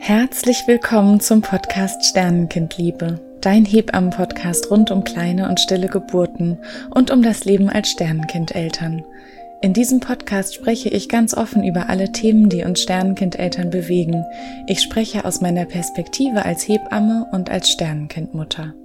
Herzlich willkommen zum Podcast Sternenkindliebe, dein Hebammen-Podcast rund um kleine und stille Geburten und um das Leben als Sternenkindeltern. In diesem Podcast spreche ich ganz offen über alle Themen, die uns Sternenkindeltern bewegen. Ich spreche aus meiner Perspektive als Hebamme und als Sternenkindmutter.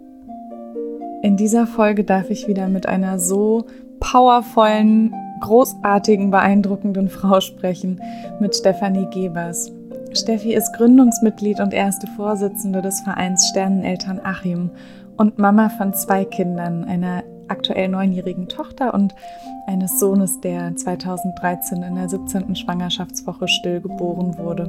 In dieser Folge darf ich wieder mit einer so powervollen, großartigen, beeindruckenden Frau sprechen, mit Stefanie Gebers. Steffi ist Gründungsmitglied und erste Vorsitzende des Vereins Sterneneltern Achim und Mama von 2 Kindern, einer aktuell 9-jährigen Tochter und eines Sohnes, der 2013 in der 17. Schwangerschaftswoche stillgeboren wurde.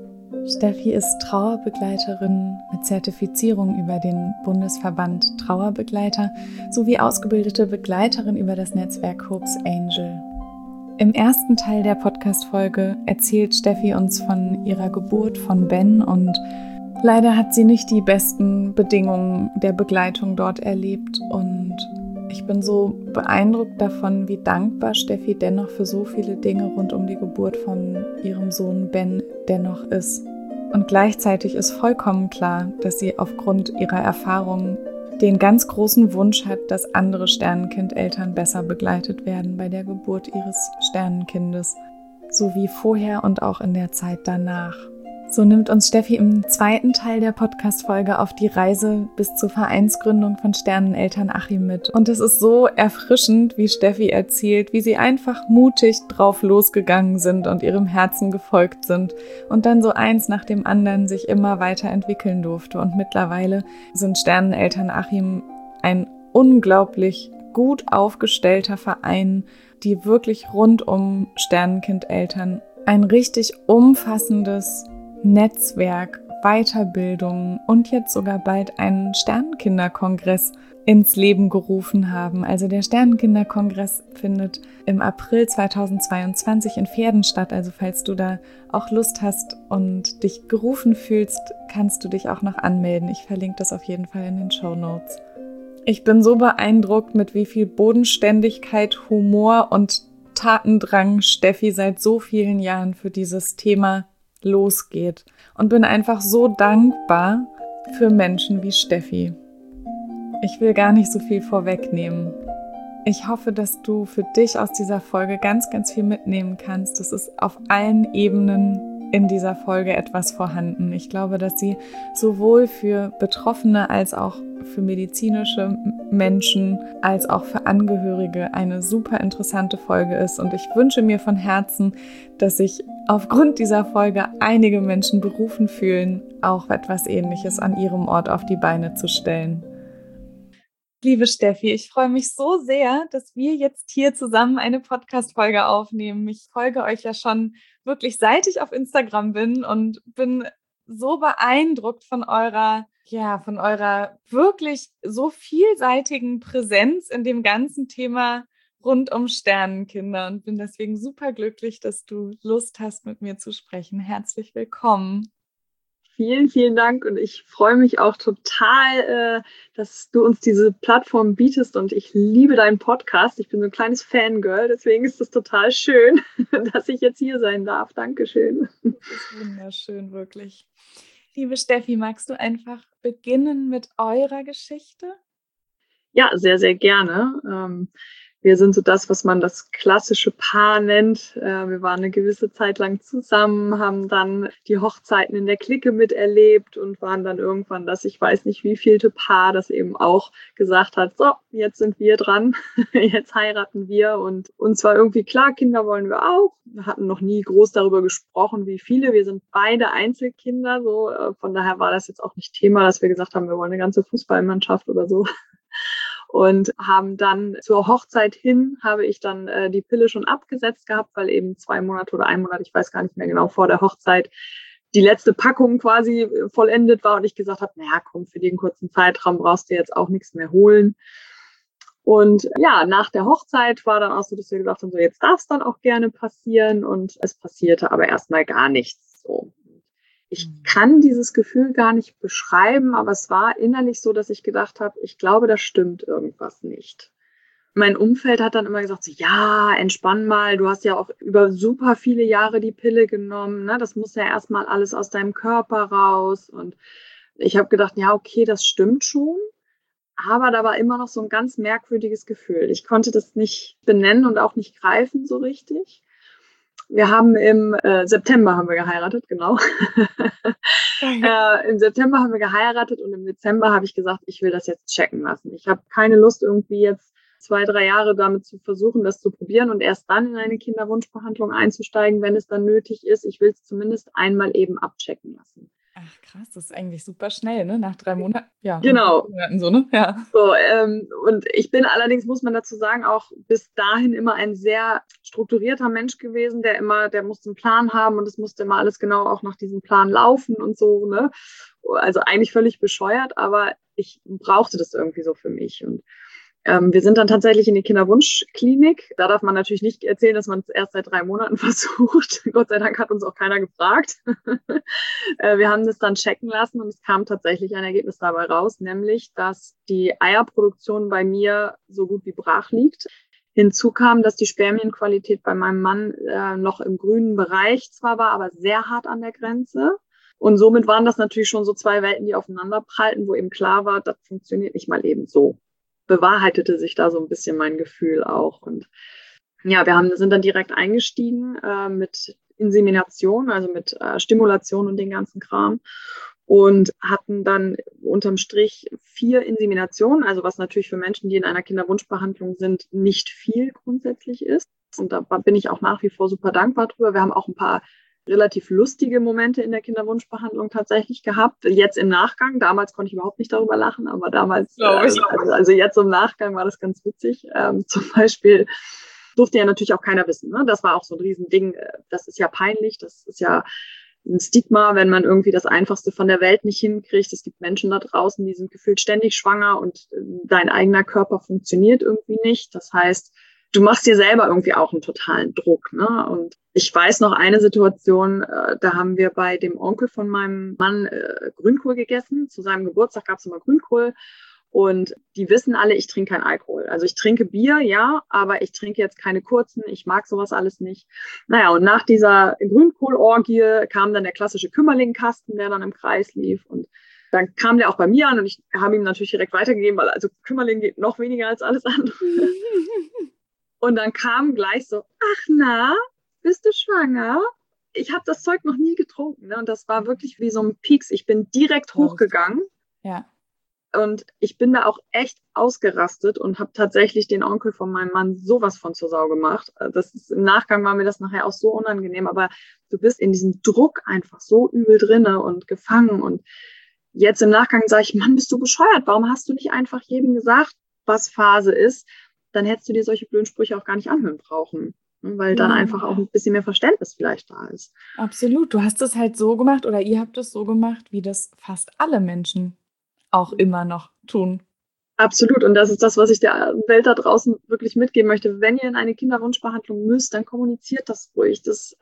Steffi ist Trauerbegleiterin mit Zertifizierung über den Bundesverband Trauerbegleiter sowie ausgebildete Begleiterin über das Netzwerk Hope's Angel. Im ersten Teil der Podcast-Folge erzählt Steffi uns von ihrer Geburt von Ben und leider hat sie nicht die besten Bedingungen der Begleitung dort erlebt und ich bin so beeindruckt davon, wie dankbar Steffi dennoch für so viele Dinge rund um die Geburt von ihrem Sohn Ben dennoch ist. Und gleichzeitig ist vollkommen klar, dass sie aufgrund ihrer Erfahrungen den ganz großen Wunsch hat, dass andere Sternenkindeltern besser begleitet werden bei der Geburt ihres Sternenkindes, sowie vorher und auch in der Zeit danach. So nimmt uns Steffi im zweiten Teil der Podcast-Folge auf die Reise bis zur Vereinsgründung von Sterneneltern Achim mit. Und es ist so erfrischend, wie Steffi erzählt, wie sie einfach mutig drauf losgegangen sind und ihrem Herzen gefolgt sind und dann so eins nach dem anderen sich immer weiterentwickeln durfte. Und mittlerweile sind Sterneneltern Achim ein unglaublich gut aufgestellter Verein, die wirklich rund um Sternenkindeltern ein richtig umfassendes Netzwerk, Weiterbildung und jetzt sogar bald einen Sternenkinderkongress ins Leben gerufen haben. Also der Sternenkinderkongress findet im April 2022 in Pferden statt. Also falls du da auch Lust hast und dich gerufen fühlst, kannst du dich auch noch anmelden. Ich verlinke das auf jeden Fall in den Shownotes. Ich bin so beeindruckt, mit wie viel Bodenständigkeit, Humor und Tatendrang Steffi seit so vielen Jahren für dieses Thema losgeht und bin einfach so dankbar für Menschen wie Steffi. Ich will gar nicht so viel vorwegnehmen. Ich hoffe, dass du für dich aus dieser Folge ganz, ganz viel mitnehmen kannst. Es ist auf allen Ebenen in dieser Folge etwas vorhanden. Ich glaube, dass sie sowohl für Betroffene als auch für medizinische Menschen als auch für Angehörige eine super interessante Folge ist. Und ich wünsche mir von Herzen, dass sich aufgrund dieser Folge einige Menschen berufen fühlen, auch etwas Ähnliches an ihrem Ort auf die Beine zu stellen. Liebe Steffi, ich freue mich so sehr, dass wir jetzt hier zusammen eine Podcast-Folge aufnehmen. Ich folge euch ja schon wirklich, seit ich auf Instagram bin und bin so beeindruckt von eurer wirklich so vielseitigen Präsenz in dem ganzen Thema rund um Sternenkinder und bin deswegen super glücklich, dass du Lust hast, mit mir zu sprechen. Herzlich willkommen. Vielen, vielen Dank und ich freue mich auch total, dass du uns diese Plattform bietest und ich liebe deinen Podcast. Ich bin so ein kleines Fangirl, deswegen ist es total schön, dass ich jetzt hier sein darf. Dankeschön. Das ist wunderschön, wirklich. Liebe Steffi, magst du einfach beginnen mit eurer Geschichte? Ja, sehr, sehr gerne. Wir sind so das, was man das klassische Paar nennt. Wir waren eine gewisse Zeit lang zusammen, haben dann die Hochzeiten in der Clique miterlebt und waren dann irgendwann das, ich weiß nicht wievielte Paar, das eben auch gesagt hat, so, jetzt sind wir dran, jetzt heiraten wir und uns war irgendwie klar, Kinder wollen wir auch. Wir hatten noch nie groß darüber gesprochen, wie viele. Wir sind beide Einzelkinder, so von daher war das jetzt auch nicht Thema, dass wir gesagt haben, wir wollen eine ganze Fußballmannschaft oder so. Und haben dann zur Hochzeit hin, habe ich dann die Pille schon abgesetzt gehabt, weil eben 2 Monate oder 1 Monat, ich weiß gar nicht mehr genau, vor der Hochzeit die letzte Packung quasi vollendet war und ich gesagt habe, naja, komm, für den kurzen Zeitraum brauchst du jetzt auch nichts mehr holen. Und ja, nach der Hochzeit war dann auch so, dass wir gesagt haben, so jetzt darf es dann auch gerne passieren und es passierte aber erstmal gar nichts so. Ich kann dieses Gefühl gar nicht beschreiben, aber es war innerlich so, dass ich gedacht habe, ich glaube, da stimmt irgendwas nicht. mein Umfeld hat dann immer gesagt, so, ja, entspann mal, du hast ja auch über super viele Jahre die Pille genommen, ne? Das muss ja erstmal alles aus deinem Körper raus. Und ich habe gedacht, ja, okay, das stimmt schon. Aber da war immer noch so ein ganz merkwürdiges Gefühl. Ich konnte das nicht benennen und auch nicht greifen so richtig. Wir haben im September haben wir geheiratet, genau. Im September haben wir geheiratet und im Dezember habe ich gesagt, ich will das jetzt checken lassen. Ich habe keine Lust, irgendwie jetzt 2, 3 Jahre damit zu versuchen, das zu probieren und erst dann in eine Kinderwunschbehandlung einzusteigen, wenn es dann nötig ist. Ich will es zumindest einmal eben abchecken lassen. Ach krass, das ist eigentlich super schnell, ne? Nach 3 Monaten. Ja, Genau. Monaten so, ne? Ja. So, und ich bin allerdings, muss man dazu sagen, auch bis dahin immer ein sehr strukturierter Mensch gewesen, der musste einen Plan haben und es musste immer alles genau auch nach diesem Plan laufen und so, ne? Also eigentlich völlig bescheuert, aber ich brauchte das irgendwie so für mich. Und wir sind dann tatsächlich in die Kinderwunschklinik. Da darf man natürlich nicht erzählen, dass man es erst seit 3 Monaten versucht. Gott sei Dank hat uns auch keiner gefragt. Wir haben das dann checken lassen und es kam tatsächlich ein Ergebnis dabei raus, nämlich, dass die Eierproduktion bei mir so gut wie brach liegt. Hinzu kam, dass die Spermienqualität bei meinem Mann noch im grünen Bereich zwar war, aber sehr hart an der Grenze. Und somit waren das natürlich schon so 2 Welten, die aufeinander prallten, wo eben klar war, das funktioniert nicht mal eben so. Bewahrheitete sich da so ein bisschen mein Gefühl auch. Und ja, sind dann direkt eingestiegen mit Insemination, also mit Stimulation und den ganzen Kram. Und hatten dann unterm Strich 4 Inseminationen, also was natürlich für Menschen, die in einer Kinderwunschbehandlung sind, nicht viel grundsätzlich ist. Und da bin ich auch nach wie vor super dankbar drüber. Wir haben auch ein paar relativ lustige Momente in der Kinderwunschbehandlung tatsächlich gehabt. Jetzt im Nachgang, damals konnte ich überhaupt nicht darüber lachen, aber damals, also jetzt im Nachgang war das ganz witzig. Zum Beispiel durfte ja natürlich auch keiner wissen. Ne? Das war auch so ein Riesending. Das ist ja peinlich, das ist ja ein Stigma, wenn man irgendwie das Einfachste von der Welt nicht hinkriegt. Es gibt Menschen da draußen, die sind gefühlt ständig schwanger und dein eigener Körper funktioniert irgendwie nicht. Das heißt, du machst dir selber irgendwie auch einen totalen Druck. Ne? Und ich weiß noch eine Situation, da haben wir bei dem Onkel von meinem Mann Grünkohl gegessen. Zu seinem Geburtstag gab es immer Grünkohl. Und die wissen alle, ich trinke keinen Alkohol. Also ich trinke Bier, ja, aber ich trinke jetzt keine kurzen. Ich mag sowas alles nicht. Naja, und nach dieser Grünkohlorgie kam dann der klassische Kümmerlingkasten, der dann im Kreis lief. Und dann kam der auch bei mir an und ich habe ihm natürlich direkt weitergegeben, weil also Kümmerling geht noch weniger als alles andere. Und dann kam gleich so, ach na, bist du schwanger? Ich habe das Zeug noch nie getrunken. Ne? Und das war wirklich wie so ein Pieks. Ich bin direkt hochgegangen. Ja. Und ich bin da auch echt ausgerastet und habe tatsächlich den Onkel von meinem Mann sowas von zur Sau gemacht. Im Nachgang war mir das nachher auch so unangenehm, aber du bist in diesem Druck einfach so übel drinne und gefangen. Und jetzt im Nachgang sage ich, Mann, bist du bescheuert? Warum hast du nicht einfach jedem gesagt, was Phase ist? Dann hättest du dir solche blöden Sprüche auch gar nicht anhören brauchen, weil dann einfach auch ein bisschen mehr Verständnis vielleicht da ist. Absolut. Du hast es halt so gemacht oder ihr habt es so gemacht, wie das fast alle Menschen auch immer noch tun. Absolut. Und das ist das, was ich der Welt da draußen wirklich mitgeben möchte. Wenn ihr in eine Kinderwunschbehandlung müsst, dann kommuniziert das ruhig.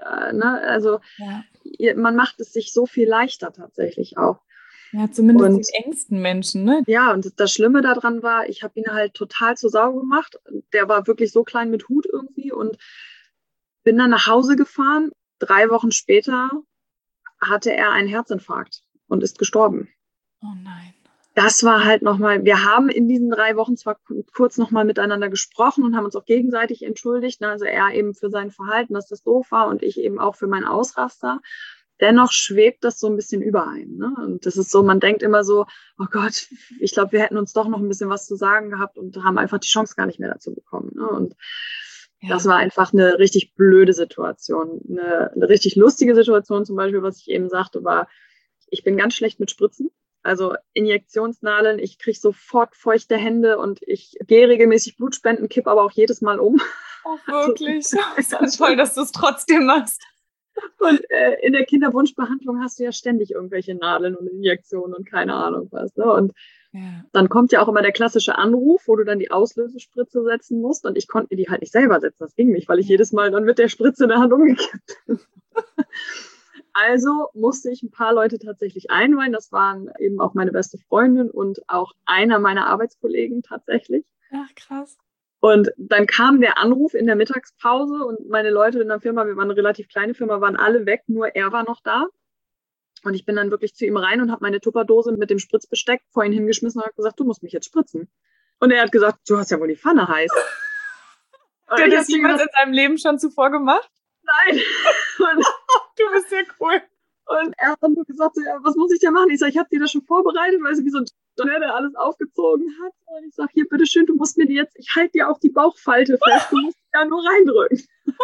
Also man macht es sich so viel leichter tatsächlich auch. Ja, zumindest den engsten Menschen, ne? Ja, und das Schlimme daran war, ich habe ihn halt total zur Sau gemacht. Der war wirklich so klein mit Hut irgendwie und bin dann nach Hause gefahren. 3 Wochen später hatte er einen Herzinfarkt und ist gestorben. Oh nein. Das war halt nochmal, wir haben in diesen 3 Wochen zwar kurz nochmal miteinander gesprochen und haben uns auch gegenseitig entschuldigt. Ne? Also er eben für sein Verhalten, dass das doof war und ich eben auch für meinen Ausraster. Dennoch schwebt das so ein bisschen über einen. Ne? Und das ist so, man denkt immer so, oh Gott, ich glaube, wir hätten uns doch noch ein bisschen was zu sagen gehabt und haben einfach die Chance gar nicht mehr dazu bekommen. Ne? Und das war einfach eine richtig blöde Situation. Eine richtig lustige Situation zum Beispiel, was ich eben sagte, war, ich bin ganz schlecht mit Spritzen. Also Injektionsnadeln, ich kriege sofort feuchte Hände und ich gehe regelmäßig Blutspenden, kipp aber auch jedes Mal um. Oh, wirklich? Das ist toll, dass du es trotzdem machst. Und in der Kinderwunschbehandlung hast du ja ständig irgendwelche Nadeln und Injektionen und keine Ahnung was. Ne? Und dann kommt ja auch immer der klassische Anruf, wo du dann die Auslösespritze setzen musst. Und ich konnte mir die halt nicht selber setzen. Das ging nicht, weil ich jedes Mal dann mit der Spritze in der Hand umgekippt bin. Also musste ich ein paar Leute tatsächlich einweihen. Das waren eben auch meine beste Freundin und auch einer meiner Arbeitskollegen tatsächlich. Ach, krass. Und dann kam der Anruf in der Mittagspause und meine Leute in der Firma, wir waren eine relativ kleine Firma, waren alle weg, nur er war noch da. Und ich bin dann wirklich zu ihm rein und habe meine Tupperdose mit dem Spritzbesteck vor ihn hingeschmissen und habe gesagt, du musst mich jetzt spritzen. Und er hat gesagt, du hast ja wohl die Pfanne heiß. Hat er das jemals in seinem Leben schon zuvor gemacht? Nein. Und du bist ja cool. Und er hat dann nur gesagt, so, ja, was muss ich denn machen? Ich sage, ich habe dir das schon vorbereitet, weil sie wie so ein Donner, der alles aufgezogen hat. Und ich sage, hier, bitteschön, du musst mir die jetzt, ich halte dir auch die Bauchfalte fest, du musst ja nur reindrücken.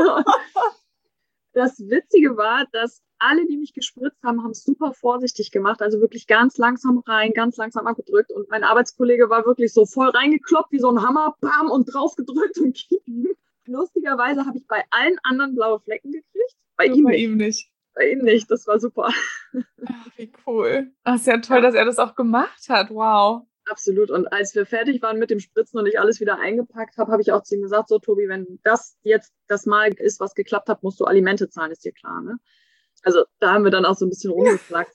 Das Witzige war, dass alle, die mich gespritzt haben, haben es super vorsichtig gemacht, also wirklich ganz langsam rein, ganz langsam abgedrückt. Und mein Arbeitskollege war wirklich so voll reingekloppt, wie so ein Hammer, bam, und drauf gedrückt und gib ihm. Lustigerweise habe ich bei allen anderen blaue Flecken gekriegt, bei ihm nicht. Bei ihm nicht, das war super. Ach, wie cool. Ach, ist ja toll, dass er das auch gemacht hat, wow. Absolut. Und als wir fertig waren mit dem Spritzen und ich alles wieder eingepackt habe, habe ich auch zu ihm gesagt, so Tobi, wenn das jetzt das Mal ist, was geklappt hat, musst du Alimente zahlen, ist dir klar, ne? Also da haben wir dann auch so ein bisschen rumgeflaxt.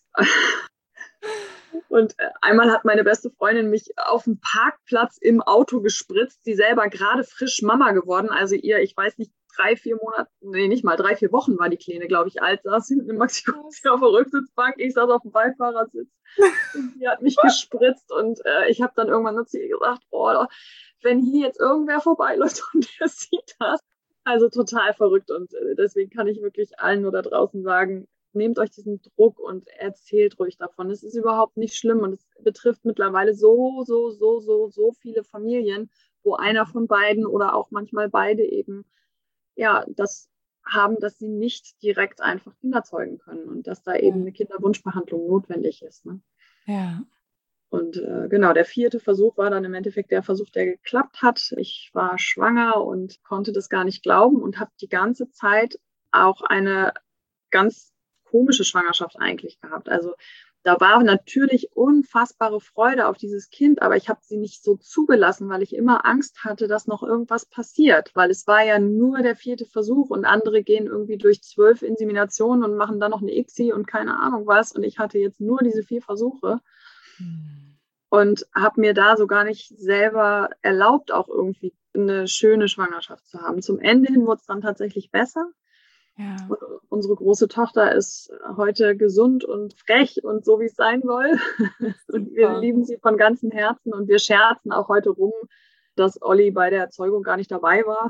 Und einmal hat meine beste Freundin mich auf dem Parkplatz im Auto gespritzt, sie selber gerade frisch Mama geworden, also ihr, ich weiß nicht, 3-4 Monate, nee, nicht mal, 3-4 Wochen war die Kleine, glaube ich, alt, saß hinten im Maxi auf der Rücksitzbank, ich saß auf dem Beifahrersitz und sie hat mich gespritzt und ich habe dann irgendwann nur zu ihr gesagt, oh, wenn hier jetzt irgendwer vorbeiläuft und der sieht das, also total verrückt und deswegen kann ich wirklich allen nur da draußen sagen, nehmt euch diesen Druck und erzählt ruhig davon. Es ist überhaupt nicht schlimm und es betrifft mittlerweile so viele Familien, wo einer von beiden oder auch manchmal beide eben ja, das haben, dass sie nicht direkt einfach Kinder zeugen können und dass da eben eine Kinderwunschbehandlung notwendig ist. Ne? Ja. Und genau, der 4. Versuch war dann im Endeffekt der Versuch, der geklappt hat. Ich war schwanger und konnte das gar nicht glauben und habe die ganze Zeit auch eine ganz komische Schwangerschaft eigentlich gehabt. Also da war natürlich unfassbare Freude auf dieses Kind, aber ich habe sie nicht so zugelassen, weil ich immer Angst hatte, dass noch irgendwas passiert, weil es war ja nur der 4. Versuch und andere gehen irgendwie durch 12 Inseminationen und machen dann noch eine ICSI und keine Ahnung was und ich hatte jetzt nur diese 4 Versuche und habe mir da so gar nicht selber erlaubt, auch irgendwie eine schöne Schwangerschaft zu haben. Zum Ende hin wurde es dann tatsächlich besser. Ja. Und unsere große Tochter ist heute gesund und frech und so, wie es sein soll. Und wir lieben sie von ganzem Herzen und wir scherzen auch heute rum, dass Olli bei der Erzeugung gar nicht dabei war.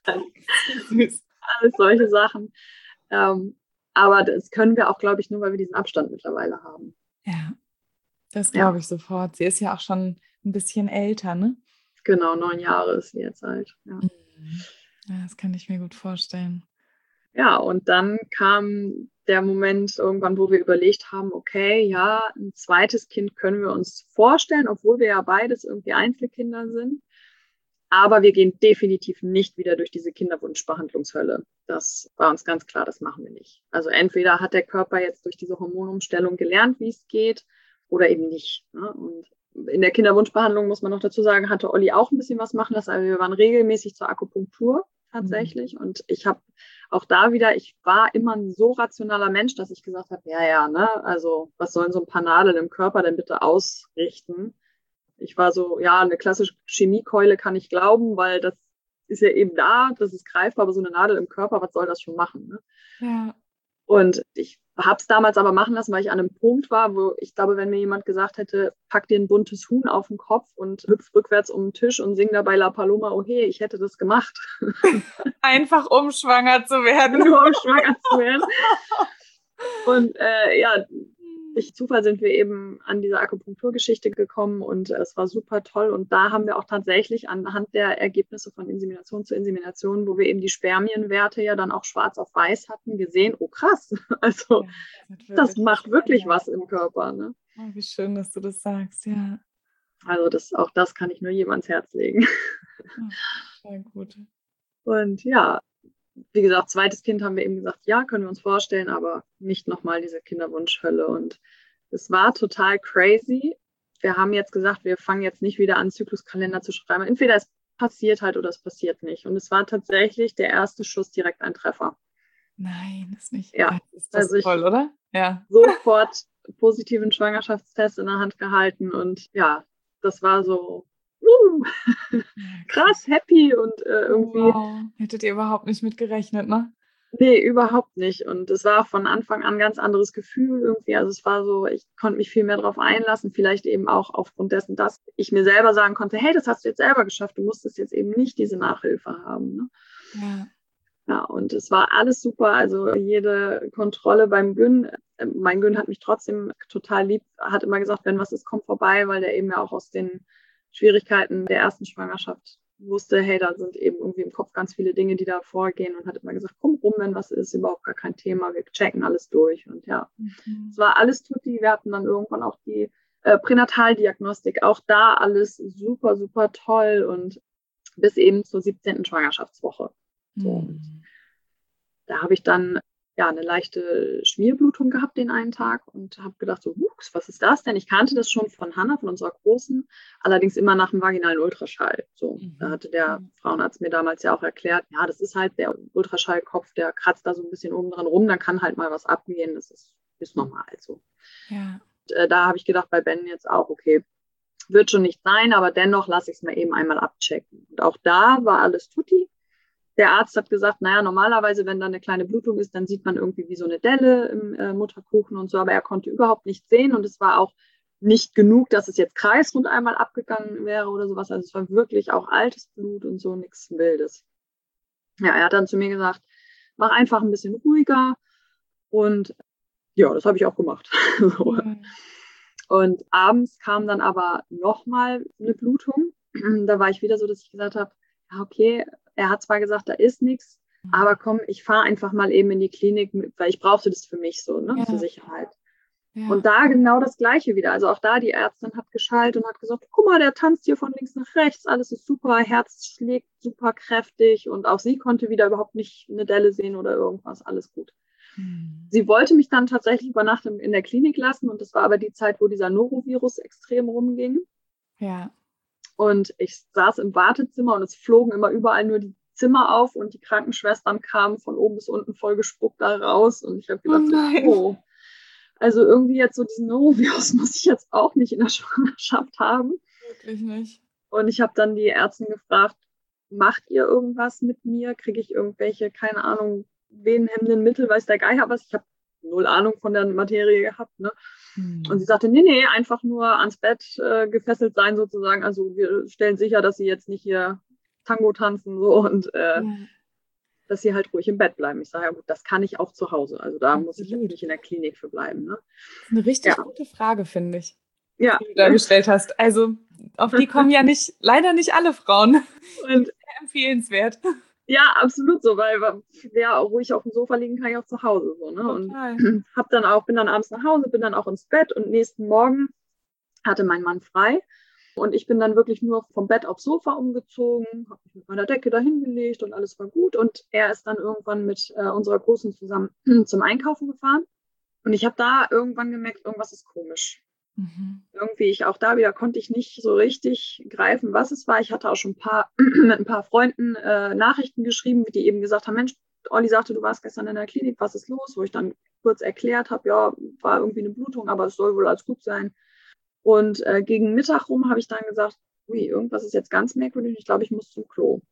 Alles solche Sachen. Aber das können wir auch, glaube ich, nur, weil wir diesen Abstand mittlerweile haben. Ja, das glaube ich sofort. Sie ist ja auch schon ein bisschen älter, ne? Genau, 9 Jahre ist sie jetzt alt. Ja. Ja, das kann ich mir gut vorstellen. Ja, und dann kam der Moment irgendwann, wo wir überlegt haben, okay, ja, ein zweites Kind können wir uns vorstellen, obwohl wir ja beides irgendwie Einzelkinder sind. Aber wir gehen definitiv nicht wieder durch diese Kinderwunschbehandlungshölle. Das war uns ganz klar, das machen wir nicht. Also entweder hat der Körper jetzt durch diese Hormonumstellung gelernt, wie es geht, oder eben nicht. Ne? Und in der Kinderwunschbehandlung, muss man noch dazu sagen, hatte Olli auch ein bisschen was machen lassen. Also wir waren regelmäßig zur Akupunktur tatsächlich. Und ich habe auch da wieder, ich war immer ein so rationaler Mensch, dass ich gesagt habe, ja, ne, also was sollen so ein paar Nadeln im Körper denn bitte ausrichten? Ich war so, ja, eine klassische Chemiekeule kann ich glauben, weil das ist ja eben da, das ist greifbar, aber so eine Nadel im Körper, was soll das schon machen? Ne? Ja. Und ich habe es damals aber machen lassen, weil ich an einem Punkt war, wo ich glaube, wenn mir jemand gesagt hätte, pack dir ein buntes Huhn auf den Kopf und hüpf rückwärts um den Tisch und sing dabei La Paloma, oh hey, ich hätte das gemacht. Einfach um schwanger zu werden. Nur um schwanger zu werden. Und ja, durch Zufall sind wir eben an diese Akupunkturgeschichte gekommen und es war super toll. Und da haben wir auch tatsächlich anhand der Ergebnisse von Insemination zu Insemination, wo wir eben die Spermienwerte ja dann auch schwarz auf weiß hatten, gesehen, oh krass, also ja, das macht wirklich was im Körper. Ne? Oh, wie schön, dass du das sagst, ja. Also auch das kann ich nur jedem ans Herz legen. Oh, sehr gut. Und ja, wie gesagt, zweites Kind haben wir eben gesagt, ja, können wir uns vorstellen, aber nicht nochmal diese Kinderwunschhölle. Und es war total crazy. Wir haben jetzt gesagt, wir fangen jetzt nicht wieder an, Zykluskalender zu schreiben. Entweder es passiert halt oder es passiert nicht. Und es war tatsächlich der erste Schuss direkt ein Treffer. Nein, ist nicht. Ja, ist das also toll, oder? Ja. Sofort positiven Schwangerschaftstest in der Hand gehalten und ja, das war so krass, happy und irgendwie. Wow. Hättet ihr überhaupt nicht mit gerechnet, ne? Nee, überhaupt nicht. Und es war von Anfang an ein ganz anderes Gefühl irgendwie. Also es war so, ich konnte mich viel mehr darauf einlassen, vielleicht eben auch aufgrund dessen, dass ich mir selber sagen konnte, hey, das hast du jetzt selber geschafft, du musstest jetzt eben nicht diese Nachhilfe haben. Ne? Ja. Ja, und es war alles super. Also jede Kontrolle beim Gün, mein Gün hat mich trotzdem total lieb, hat immer gesagt, wenn was ist, komm vorbei, weil der eben ja auch aus den Schwierigkeiten der ersten Schwangerschaft wusste, hey, da sind eben irgendwie im Kopf ganz viele Dinge, die da vorgehen und hat immer gesagt, komm rum, wenn was ist, überhaupt gar kein Thema, wir checken alles durch. Und ja, es war alles tutti. Wir hatten dann irgendwann auch die Pränataldiagnostik, auch da alles super, super toll und bis eben zur 17. Schwangerschaftswoche. So, und da habe ich dann ja eine leichte Schmierblutung gehabt den einen Tag und habe gedacht, so, was ist das denn? Ich kannte das schon von Hannah, von unserer Großen, allerdings immer nach dem vaginalen Ultraschall. So, da hatte der Frauenarzt mir damals ja auch erklärt, ja, das ist halt der Ultraschallkopf, der kratzt da so ein bisschen oben dran rum, dann kann halt mal was abgehen, das ist normal so. Ja. Und, da habe ich gedacht, bei Ben jetzt auch, okay, wird schon nicht sein, aber dennoch lasse ich es mir eben einmal abchecken. Und auch da war alles tutti. Der Arzt hat gesagt, naja, normalerweise, wenn da eine kleine Blutung ist, dann sieht man irgendwie wie so eine Delle im Mutterkuchen und so, aber er konnte überhaupt nichts sehen und es war auch nicht genug, dass es jetzt kreisrund einmal abgegangen wäre oder sowas. Also es war wirklich auch altes Blut und so, nichts Wildes. Ja, er hat dann zu mir gesagt, mach einfach ein bisschen ruhiger und ja, das habe ich auch gemacht. So. Und abends kam dann aber nochmal eine Blutung. Da war ich wieder so, dass ich gesagt habe, ja, okay, er hat zwar gesagt, da ist nichts, aber komm, ich fahre einfach mal eben in die Klinik, weil ich brauchte das für mich so, ne, zur Sicherheit. Ja. Und da genau das Gleiche wieder. Also auch da, die Ärztin hat geschallt und hat gesagt, guck mal, der tanzt hier von links nach rechts, alles ist super, Herz schlägt super kräftig und auch sie konnte wieder überhaupt nicht eine Delle sehen oder irgendwas, alles gut. Sie wollte mich dann tatsächlich über Nacht in der Klinik lassen und das war aber die Zeit, wo dieser Norovirus extrem rumging. Ja. Und ich saß im Wartezimmer und es flogen immer überall nur die Zimmer auf und die Krankenschwestern kamen von oben bis unten voll gespuckt da raus und ich habe gedacht, oh, also irgendwie jetzt so diesen Norovirus muss ich jetzt auch nicht in der Schwangerschaft haben. Wirklich nicht. Und ich habe dann die Ärztin gefragt, macht ihr irgendwas mit mir? Kriege ich irgendwelche, keine Ahnung, venenhemmenden Mittel, weiß der Geier was? Ich habe null Ahnung von der Materie gehabt, ne? Und sie sagte, nee, einfach nur ans Bett gefesselt sein sozusagen. Also wir stellen sicher, dass sie jetzt nicht hier Tango tanzen so und dass sie halt ruhig im Bett bleiben. Ich sage, ja gut, das kann ich auch zu Hause. Also da muss ich jetzt nicht in der Klinik für bleiben. Ne? Das ist eine richtig gute Frage, finde ich, ja, die du da gestellt hast. Also auf die kommen ja nicht, leider nicht alle Frauen. Und sehr empfehlenswert. Ja, absolut so, weil ja, ruhig auf dem Sofa liegen kann ich auch zu Hause. So, ne? Total. Und bin dann abends nach Hause, bin dann auch ins Bett und nächsten Morgen hatte mein Mann frei. Und ich bin dann wirklich nur vom Bett aufs Sofa umgezogen, habe mich mit meiner Decke dahin gelegt und alles war gut. Und er ist dann irgendwann mit unserer Großen zusammen zum Einkaufen gefahren. Und ich habe da irgendwann gemerkt, irgendwas ist komisch. Irgendwie konnte ich nicht so richtig greifen, was es war. Ich hatte auch schon mit ein paar Freunden Nachrichten geschrieben, die eben gesagt haben, Mensch, Olli sagte, du warst gestern in der Klinik, was ist los? Wo ich dann kurz erklärt habe, ja, war irgendwie eine Blutung, aber es soll wohl alles gut sein. Und gegen Mittag rum habe ich dann gesagt, ui, irgendwas ist jetzt ganz merkwürdig, ich glaube, ich muss zum Klo.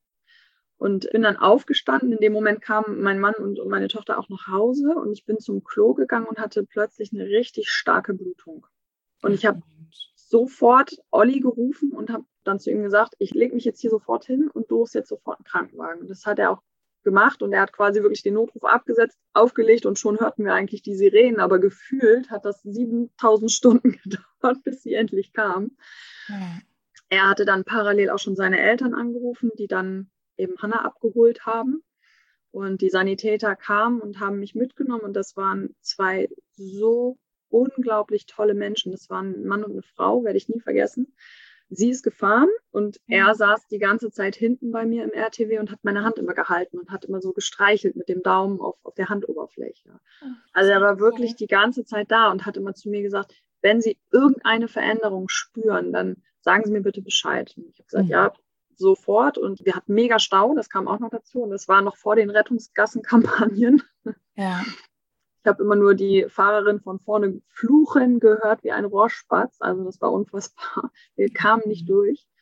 Und bin dann aufgestanden. In dem Moment kamen mein Mann und meine Tochter auch nach Hause und ich bin zum Klo gegangen und hatte plötzlich eine richtig starke Blutung. Und ich habe sofort Olli gerufen und habe dann zu ihm gesagt, ich lege mich jetzt hier sofort hin und du rufst jetzt sofort einen Krankenwagen. Und das hat er auch gemacht und er hat quasi wirklich den Notruf abgesetzt, aufgelegt und schon hörten wir eigentlich die Sirenen, aber gefühlt hat das 7000 Stunden gedauert, bis sie endlich kamen. Ja. Er hatte dann parallel auch schon seine Eltern angerufen, die dann eben Hannah abgeholt haben und die Sanitäter kamen und haben mich mitgenommen und das waren zwei so unglaublich tolle Menschen. Das waren ein Mann und eine Frau, werde ich nie vergessen. Sie ist gefahren und er saß die ganze Zeit hinten bei mir im RTW und hat meine Hand immer gehalten und hat immer so gestreichelt mit dem Daumen auf der Handoberfläche. Also er war wirklich die ganze Zeit da und hat immer zu mir gesagt, wenn Sie irgendeine Veränderung spüren, dann sagen Sie mir bitte Bescheid. Und ich habe gesagt, ja, sofort. Und wir hatten mega Stau, das kam auch noch dazu. Und das war noch vor den Rettungsgassenkampagnen. Ja. Ich habe immer nur die Fahrerin von vorne fluchen gehört wie ein Rohrspatz. Also das war unfassbar. Wir kamen nicht durch.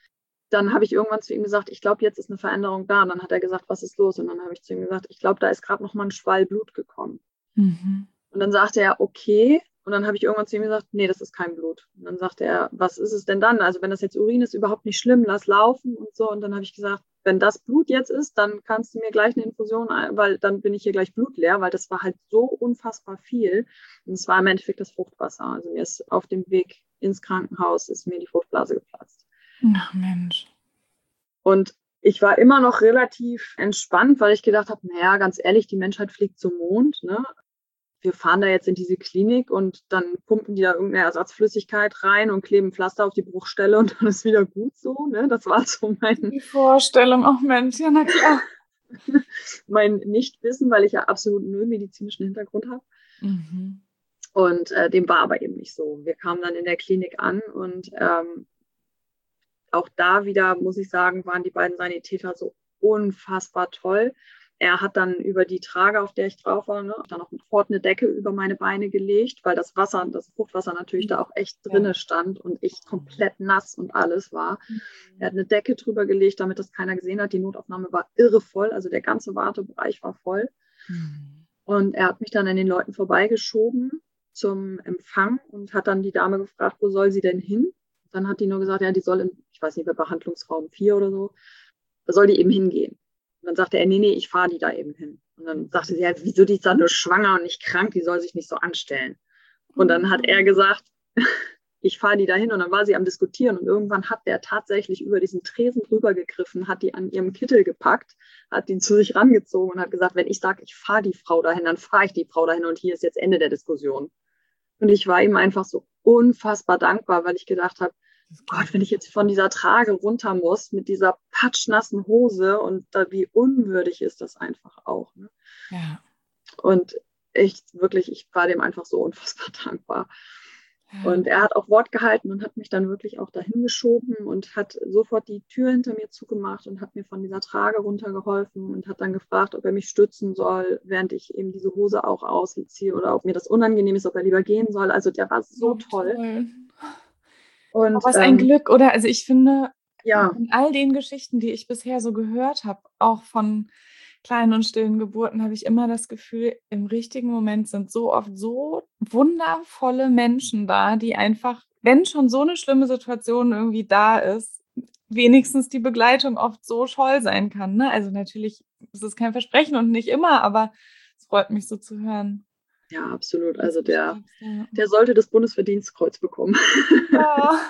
dann habe ich irgendwann zu ihm gesagt, ich glaube, jetzt ist eine Veränderung da. Und dann hat er gesagt, was ist los? Und dann habe ich zu ihm gesagt, ich glaube, da ist gerade noch mal ein Schwall Blut gekommen. Mhm. Und dann sagte er, okay. Und dann habe ich irgendwann zu ihm gesagt, nee, das ist kein Blut. Und dann sagte er, was ist es denn dann? Also wenn das jetzt Urin ist, überhaupt nicht schlimm, lass laufen und so. Und dann habe ich gesagt, wenn das Blut jetzt ist, dann kannst du mir gleich eine Infusion, weil dann bin ich hier gleich blutleer, weil das war halt so unfassbar viel. Und es war im Endeffekt das Fruchtwasser. Also mir ist auf dem Weg ins Krankenhaus, ist mir die Fruchtblase geplatzt. Ach Mensch. Und ich war immer noch relativ entspannt, weil ich gedacht habe, naja, ganz ehrlich, die Menschheit fliegt zum Mond, ne? Wir fahren da jetzt in diese Klinik und dann pumpen die da irgendeine Ersatzflüssigkeit rein und kleben Pflaster auf die Bruchstelle und dann ist wieder gut so, ne? Das war so Die Vorstellung, ach Mensch, ja, na klar. mein Nichtwissen, weil ich ja absolut null medizinischen Hintergrund habe. Mhm. Und dem war aber eben nicht so. Wir kamen dann in der Klinik an und auch da wieder, muss ich sagen, waren die beiden Sanitäter so unfassbar toll. Er hat dann über die Trage, auf der ich drauf war, dann auch sofort eine Decke über meine Beine gelegt, weil das Wasser, das Fruchtwasser natürlich da auch echt drinne stand und ich komplett nass und alles war. Er hat eine Decke drüber gelegt, damit das keiner gesehen hat. Die Notaufnahme war irre voll, also der ganze Wartebereich war voll. Und er hat mich dann an den Leuten vorbeigeschoben zum Empfang und hat dann die Dame gefragt, wo soll sie denn hin? Dann hat die nur gesagt, ja, die soll in, ich weiß nicht mehr, Behandlungsraum 4 oder so, da soll die eben hingehen. Und dann sagte er, nee, ich fahre die da eben hin. Und dann sagte sie, ja, wieso, die ist da nur schwanger und nicht krank, die soll sich nicht so anstellen. Und dann hat er gesagt, ich fahre die da hin. Und dann war sie am Diskutieren und irgendwann hat der tatsächlich über diesen Tresen drüber gegriffen, hat die an ihrem Kittel gepackt, hat die zu sich rangezogen und hat gesagt, wenn ich sage, ich fahre die Frau dahin, dann fahre ich die Frau dahin und hier ist jetzt Ende der Diskussion. Und ich war ihm einfach so unfassbar dankbar, weil ich gedacht habe, Gott, wenn ich jetzt von dieser Trage runter muss mit dieser patschnassen Hose und wie unwürdig ist das einfach auch. Ne? Ja. Und ich war dem einfach so unfassbar dankbar. Ja. Und er hat auch Wort gehalten und hat mich dann wirklich auch dahin geschoben und hat sofort die Tür hinter mir zugemacht und hat mir von dieser Trage runtergeholfen und hat dann gefragt, ob er mich stützen soll, während ich eben diese Hose auch ausziehe oder ob mir das unangenehm ist, ob er lieber gehen soll. Also der war so toll. Und was ein Glück, oder? Also ich finde, ja, in all den Geschichten, die ich bisher so gehört habe, auch von kleinen und stillen Geburten, habe ich immer das Gefühl, im richtigen Moment sind so oft so wundervolle Menschen da, die einfach, wenn schon so eine schlimme Situation irgendwie da ist, wenigstens die Begleitung oft so toll sein kann, ne? Also natürlich ist es kein Versprechen und nicht immer, aber es freut mich so zu hören. ja, absolut. Das Also der Wichtigste. sollte das Bundesverdienstkreuz bekommen. Ja.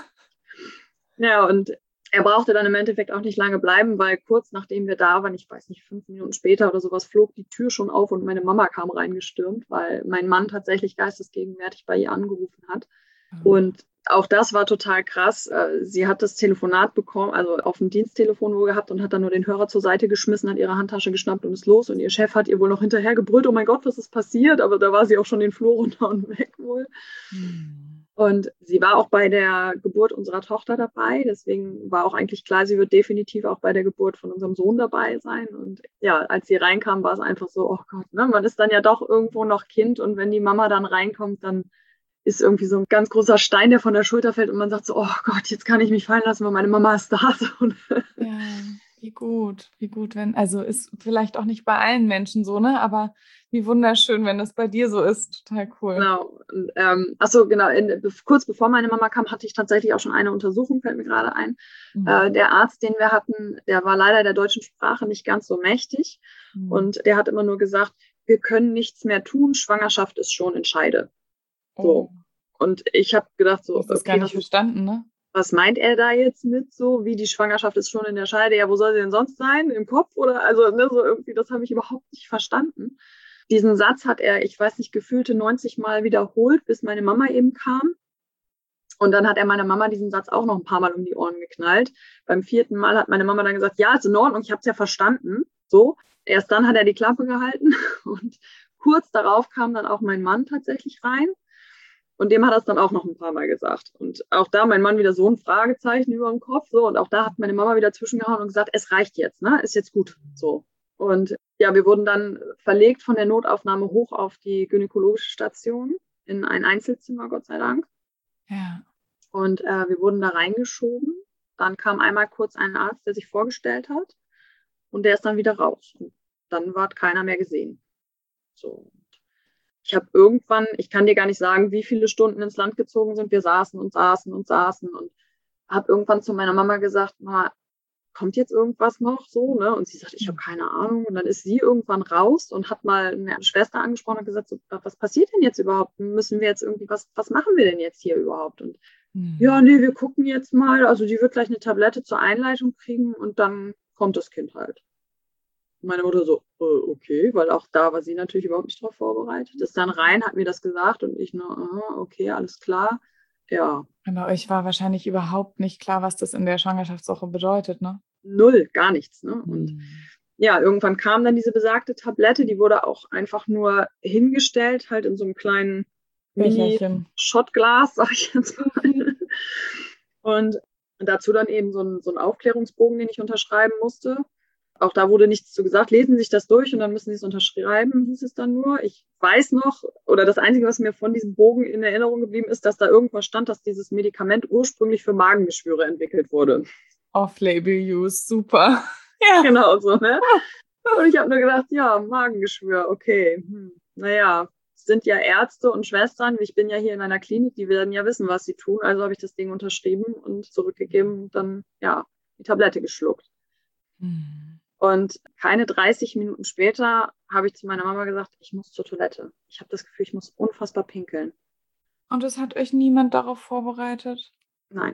Ja, und er brauchte dann im Endeffekt auch nicht lange bleiben, weil kurz nachdem wir da waren, ich weiß nicht, 5 Minuten später oder sowas, flog die Tür schon auf und meine Mama kam reingestürmt, weil mein Mann tatsächlich geistesgegenwärtig bei ihr angerufen hat. Und auch das war total krass. Sie hat das Telefonat bekommen, also auf dem Diensttelefon wohl gehabt und hat dann nur den Hörer zur Seite geschmissen, hat ihre Handtasche geschnappt und ist los. Und ihr Chef hat ihr wohl noch hinterher gebrüllt, oh mein Gott, was ist passiert? Aber da war sie auch schon den Flur runter und weg wohl. Und sie war auch bei der Geburt unserer Tochter dabei. Deswegen war auch eigentlich klar, sie wird definitiv auch bei der Geburt von unserem Sohn dabei sein. Und ja, als sie reinkam, war es einfach so, oh Gott, ne? Man ist dann ja doch irgendwo noch Kind. Und wenn die Mama dann reinkommt, dann ist irgendwie so ein ganz großer Stein, der von der Schulter fällt. Und man sagt so, oh Gott, jetzt kann ich mich fallen lassen, weil meine Mama ist da. Ja, wie gut, wenn, also ist vielleicht auch nicht bei allen Menschen so, ne? Aber wie wunderschön, wenn das bei dir so ist. Total cool. Genau. Und, achso, genau. Kurz bevor meine Mama kam, hatte ich tatsächlich auch schon eine Untersuchung, fällt mir gerade ein. Der Arzt, den wir hatten, der war leider der deutschen Sprache nicht ganz so mächtig. Und der hat immer nur gesagt, wir können nichts mehr tun, Schwangerschaft ist schon entscheidend. So. Und ich habe gedacht, so, das gar nicht verstanden, ne? Was meint er da jetzt mit so, wie die Schwangerschaft ist schon in der Scheide? Ja, wo soll sie denn sonst sein? Im Kopf? Oder also, ne, so irgendwie, das habe ich überhaupt nicht verstanden. Diesen Satz hat er, ich weiß nicht, gefühlte 90 Mal wiederholt, bis meine Mama eben kam. Und dann hat er meiner Mama diesen Satz auch noch ein paar Mal um die Ohren geknallt. Beim 4. Mal hat meine Mama dann gesagt, ja, ist in Ordnung, ich habe es ja verstanden. So, erst dann hat er die Klappe gehalten. Und kurz darauf kam dann auch mein Mann tatsächlich rein. Und dem hat er es dann auch noch ein paar Mal gesagt. Und auch da mein Mann wieder so ein Fragezeichen über dem Kopf. So. Und auch da hat meine Mama wieder zwischengehauen und gesagt, es reicht jetzt, ne? Ist jetzt gut. So. Und ja, wir wurden dann verlegt von der Notaufnahme hoch auf die gynäkologische Station in ein Einzelzimmer, Gott sei Dank. Ja. Und wir wurden da reingeschoben. Dann kam einmal kurz ein Arzt, der sich vorgestellt hat und der ist dann wieder raus. Und dann hat keiner mehr gesehen. So. Ich habe irgendwann, ich kann dir gar nicht sagen, wie viele Stunden ins Land gezogen sind. Wir saßen und habe irgendwann zu meiner Mama gesagt, Mama, kommt jetzt irgendwas noch so, ne? Und sie sagt, ich habe keine Ahnung. Und dann ist sie irgendwann raus und hat mal eine Schwester angesprochen und gesagt, so, was passiert denn jetzt überhaupt? Müssen wir jetzt irgendwie, was machen wir denn jetzt hier überhaupt? Und ja, nee, wir gucken jetzt mal. Also die wird gleich eine Tablette zur Einleitung kriegen und dann kommt das Kind halt. Meine Mutter so, okay, weil auch da war sie natürlich überhaupt nicht drauf vorbereitet. Ist dann rein, hat mir das gesagt und ich nur, okay, alles klar. Ja. Aber euch war wahrscheinlich überhaupt nicht klar, was das in der Schwangerschaftswoche bedeutet, ne? Null, gar nichts, ne? Und ja, irgendwann kam dann diese besagte Tablette, die wurde auch einfach nur hingestellt, halt in so einem kleinen Mini-Shotglas, sag ich jetzt mal. Und dazu dann eben so ein Aufklärungsbogen, den ich unterschreiben musste. Auch da wurde nichts zu gesagt. Lesen Sie sich das durch und dann müssen Sie es unterschreiben, hieß es dann nur. Ich weiß noch, oder das Einzige, was mir von diesem Bogen in Erinnerung geblieben ist, dass da irgendwas stand, dass dieses Medikament ursprünglich für Magengeschwüre entwickelt wurde. Off-Label-Use, super. Ja, genau so, ne? Und ich habe nur gedacht, ja, Magengeschwür, okay. Naja, es sind ja Ärzte und Schwestern. Ich bin ja hier in einer Klinik, die werden ja wissen, was sie tun. Also habe ich das Ding unterschrieben und zurückgegeben und dann, ja, die Tablette geschluckt. Und keine 30 Minuten später habe ich zu meiner Mama gesagt, ich muss zur Toilette. Ich habe das Gefühl, ich muss unfassbar pinkeln. Und es hat euch niemand darauf vorbereitet? Nein.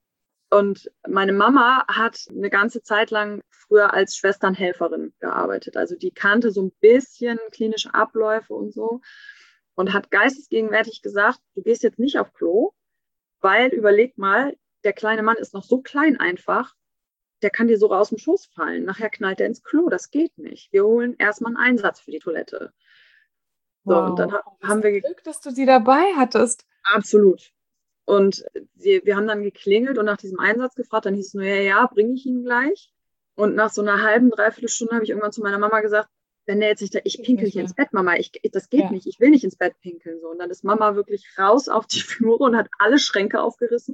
Und meine Mama hat eine ganze Zeit lang früher als Schwesternhelferin gearbeitet. Also die kannte so ein bisschen klinische Abläufe und so und hat geistesgegenwärtig gesagt, du gehst jetzt nicht auf Klo, weil überleg mal, der kleine Mann ist noch so klein einfach, der kann dir so aus dem Schoß fallen. Nachher knallt er ins Klo, das geht nicht. Wir holen erstmal einen Einsatz für die Toilette. So, wow. Und dann haben wir Glück, dass du sie dabei hattest. Absolut. Und wir haben dann geklingelt und nach diesem Einsatz gefragt. Dann hieß es nur, ja, bringe ich ihn gleich. Und nach so einer halben, dreiviertel Stunde habe ich irgendwann zu meiner Mama gesagt, wenn der jetzt nicht da, ich pinkel hier ins Bett, Mama, das geht nicht, ich will nicht ins Bett pinkeln. So. Und dann ist Mama wirklich raus auf die Flure und hat alle Schränke aufgerissen.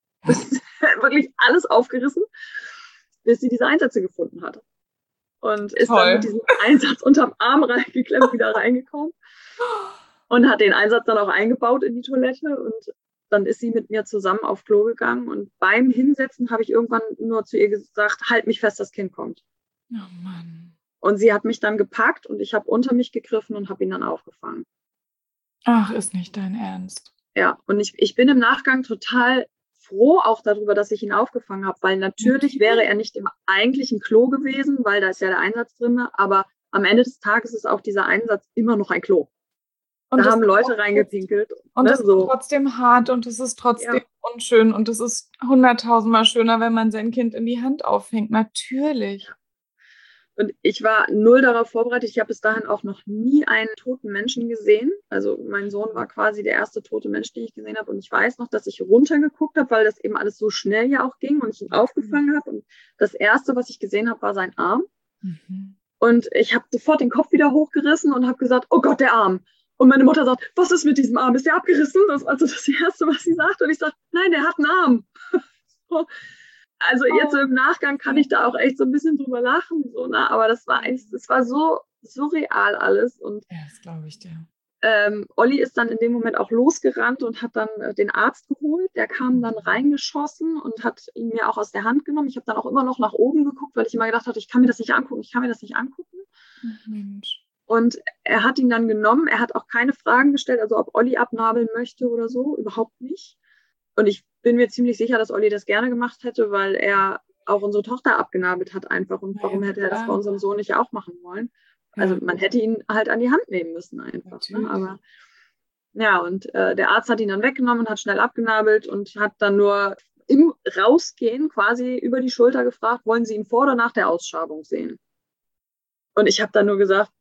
Wirklich alles aufgerissen, bis sie diese Einsätze gefunden hat. Und ist dann mit diesem Einsatz unterm Arm reingeklemmt wieder reingekommen und hat den Einsatz dann auch eingebaut in die Toilette und dann ist sie mit mir zusammen auf Klo gegangen und beim Hinsetzen habe ich irgendwann nur zu ihr gesagt, halt mich fest, das Kind kommt. Oh Mann. Und sie hat mich dann gepackt und ich habe unter mich gegriffen und habe ihn dann aufgefangen. Ach, ist nicht dein Ernst. Ja, und ich bin im Nachgang total froh auch darüber, dass ich ihn aufgefangen habe, weil natürlich wäre er nicht im eigentlichen Klo gewesen, weil da ist ja der Einsatz drin, aber am Ende des Tages ist auch dieser Einsatz immer noch ein Klo. Und da haben Leute reingepinkelt. Und das ist trotzdem hart und es ist trotzdem unschön und es ist 100.000-mal schöner, wenn man sein Kind in die Hand auffängt. Natürlich. Und ich war null darauf vorbereitet. Ich habe bis dahin auch noch nie einen toten Menschen gesehen. Also mein Sohn war quasi der erste tote Mensch, den ich gesehen habe. Und ich weiß noch, dass ich runtergeguckt habe, weil das eben alles so schnell ja auch ging und ich ihn aufgefangen habe. Und das Erste, was ich gesehen habe, war sein Arm. Und ich habe sofort den Kopf wieder hochgerissen und habe gesagt, oh Gott, der Arm. Und meine Mutter sagt, was ist mit diesem Arm? Ist der abgerissen? Das war also das Erste, was sie sagt. Und ich sage, nein, der hat einen Arm. Also jetzt im Nachgang kann ich da auch echt so ein bisschen drüber lachen. So, ne? Aber das war so surreal alles. Und ja, das glaube ich dir. Olli ist dann in dem Moment auch losgerannt und hat dann den Arzt geholt. Der kam dann reingeschossen und hat ihn mir auch aus der Hand genommen. Ich habe dann auch immer noch nach oben geguckt, weil ich immer gedacht hatte, ich kann mir das nicht angucken. Mensch. Und er hat ihn dann genommen. Er hat auch keine Fragen gestellt, also ob Olli abnabeln möchte oder so, überhaupt nicht. Und ich bin mir ziemlich sicher, dass Olli das gerne gemacht hätte, weil er auch unsere Tochter abgenabelt hat einfach. Und warum hätte er das bei unserem Sohn nicht auch machen wollen? Also man hätte ihn halt an die Hand nehmen müssen einfach. Ne? Aber ja, und der Arzt hat ihn dann weggenommen und hat schnell abgenabelt und hat dann nur im Rausgehen quasi über die Schulter gefragt, wollen Sie ihn vor oder nach der Ausschabung sehen? Und ich habe dann nur gesagt,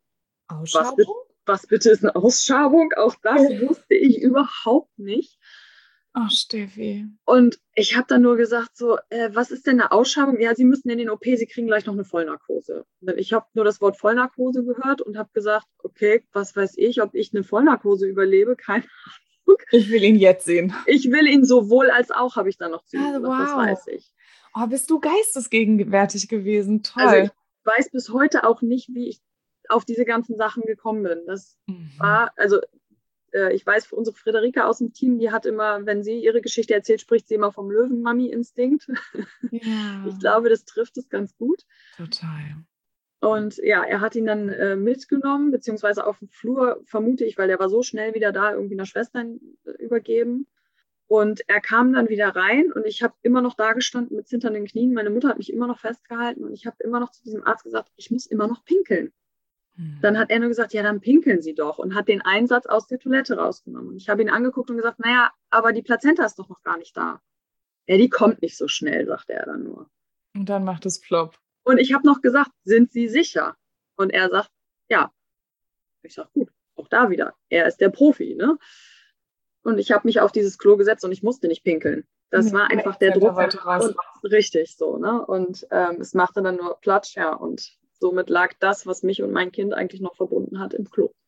was bitte ist eine Ausschabung? Auch das wusste ich überhaupt nicht. Ach, Steffi. Und ich habe dann nur gesagt, so, was ist denn eine Ausschabung? Ja, Sie müssen in den OP, Sie kriegen gleich noch eine Vollnarkose. Ich habe nur das Wort Vollnarkose gehört und habe gesagt, okay, was weiß ich, ob ich eine Vollnarkose überlebe? Keine Ahnung. Ich will ihn jetzt sehen. Ich will ihn sowohl als auch, habe ich dann noch zu ihm gesagt, das weiß ich. Oh, bist du geistesgegenwärtig gewesen. Also Toll. ich weiß bis heute auch nicht, wie ich auf diese ganzen Sachen gekommen bin. Das Mhm. war, also ich weiß, für unsere Friederike aus dem Team, die hat immer, wenn sie ihre Geschichte erzählt, spricht sie immer vom Löwen-Mami-Instinkt. Ich Ja, glaube, das trifft es ganz gut. total. Und ja, er hat ihn dann mitgenommen, beziehungsweise auf dem Flur, vermute ich, weil der war so schnell wieder da, irgendwie einer Schwester übergeben. Und er kam dann wieder rein und ich habe immer noch da gestanden mit zitternden Knien. Meine Mutter hat mich immer noch festgehalten und ich habe immer noch zu diesem Arzt gesagt, ich muss immer noch pinkeln. Dann Mhm. hat er nur gesagt, ja, dann pinkeln Sie doch und hat den Einsatz aus der Toilette rausgenommen. Und ich habe ihn angeguckt und gesagt, naja, aber die Plazenta ist doch noch gar nicht da. Ja, die kommt nicht so schnell, sagte er dann nur. Und dann macht es plopp. Und ich habe noch gesagt, sind Sie sicher? Und er sagt, ja. Ich sage, gut, auch da wieder. Er ist der Profi, ne? Und ich habe mich auf dieses Klo gesetzt und ich musste nicht pinkeln. Das Nee, war einfach der Plazenta Druck. wollte raus. Und richtig so, ne? Und es machte dann nur Platsch, ja. Und somit lag das, was mich und mein Kind eigentlich noch verbunden hat, im Klo.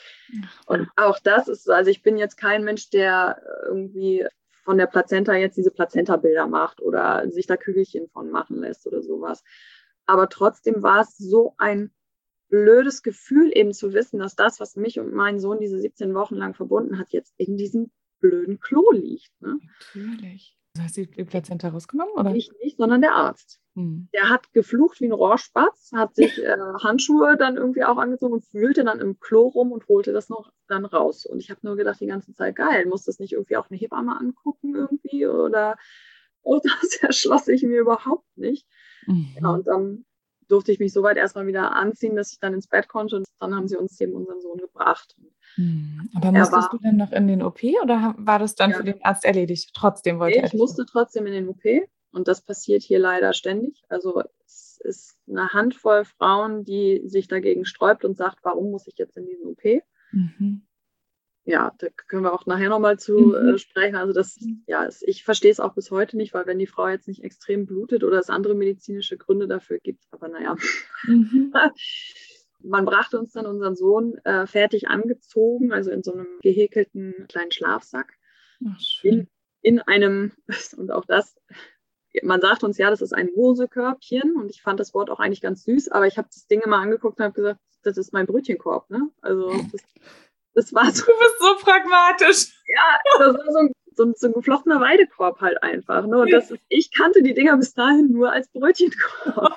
Und auch das ist, also ich bin jetzt kein Mensch, der irgendwie von der Plazenta jetzt diese Plazenta-Bilder macht oder sich da Kügelchen von machen lässt oder sowas. Aber trotzdem war es so ein blödes Gefühl, eben zu wissen, dass das, was mich und meinen Sohn diese 17 Wochen lang verbunden hat, jetzt in diesem blöden Klo liegt. Ne? Natürlich. Du hast die Plazenta rausgenommen, oder? Ich nicht, sondern der Arzt. Hm. Der hat geflucht wie ein Rohrspatz, hat sich Handschuhe dann irgendwie auch angezogen und wühlte dann im Klo rum und holte das noch dann raus. Und ich habe nur gedacht die ganze Zeit, geil, muss das nicht irgendwie auch eine Hebamme angucken irgendwie oder oh, das erschloss ich mir überhaupt nicht. Ja, Mhm. und dann durfte ich mich soweit erstmal wieder anziehen, dass ich dann ins Bett konnte und dann haben sie uns eben unseren Sohn gebracht. Hm. Aber Er musstest du war, dann noch in den OP oder war das dann ja, für den Arzt erledigt? Trotzdem wollte nee, er ich dich. musste trotzdem in den OP und das passiert hier leider ständig. Also es ist eine Handvoll Frauen, die sich dagegen sträubt und sagt, warum muss ich jetzt in diesen OP? Mhm. Ja, da können wir auch nachher nochmal zu Mhm. sprechen. Also das, ja, ich verstehe es auch bis heute nicht, weil wenn die Frau jetzt nicht extrem blutet oder es andere medizinische Gründe dafür gibt, aber naja. Mhm. Man brachte uns dann unseren Sohn fertig angezogen, also in so einem gehäkelten kleinen Schlafsack, Ach, schön. in einem, und auch das, man sagt uns ja, das ist ein Mosekörbchen und ich fand das Wort auch eigentlich ganz süß, aber ich habe das Ding immer angeguckt und habe gesagt, das ist mein Brötchenkorb, ne? Also das war so, Du bist so pragmatisch. ja, das war so ein geflochtener Weidekorb halt einfach. Ne? Und Ja. ich kannte die Dinger bis dahin nur als Brötchenkorb.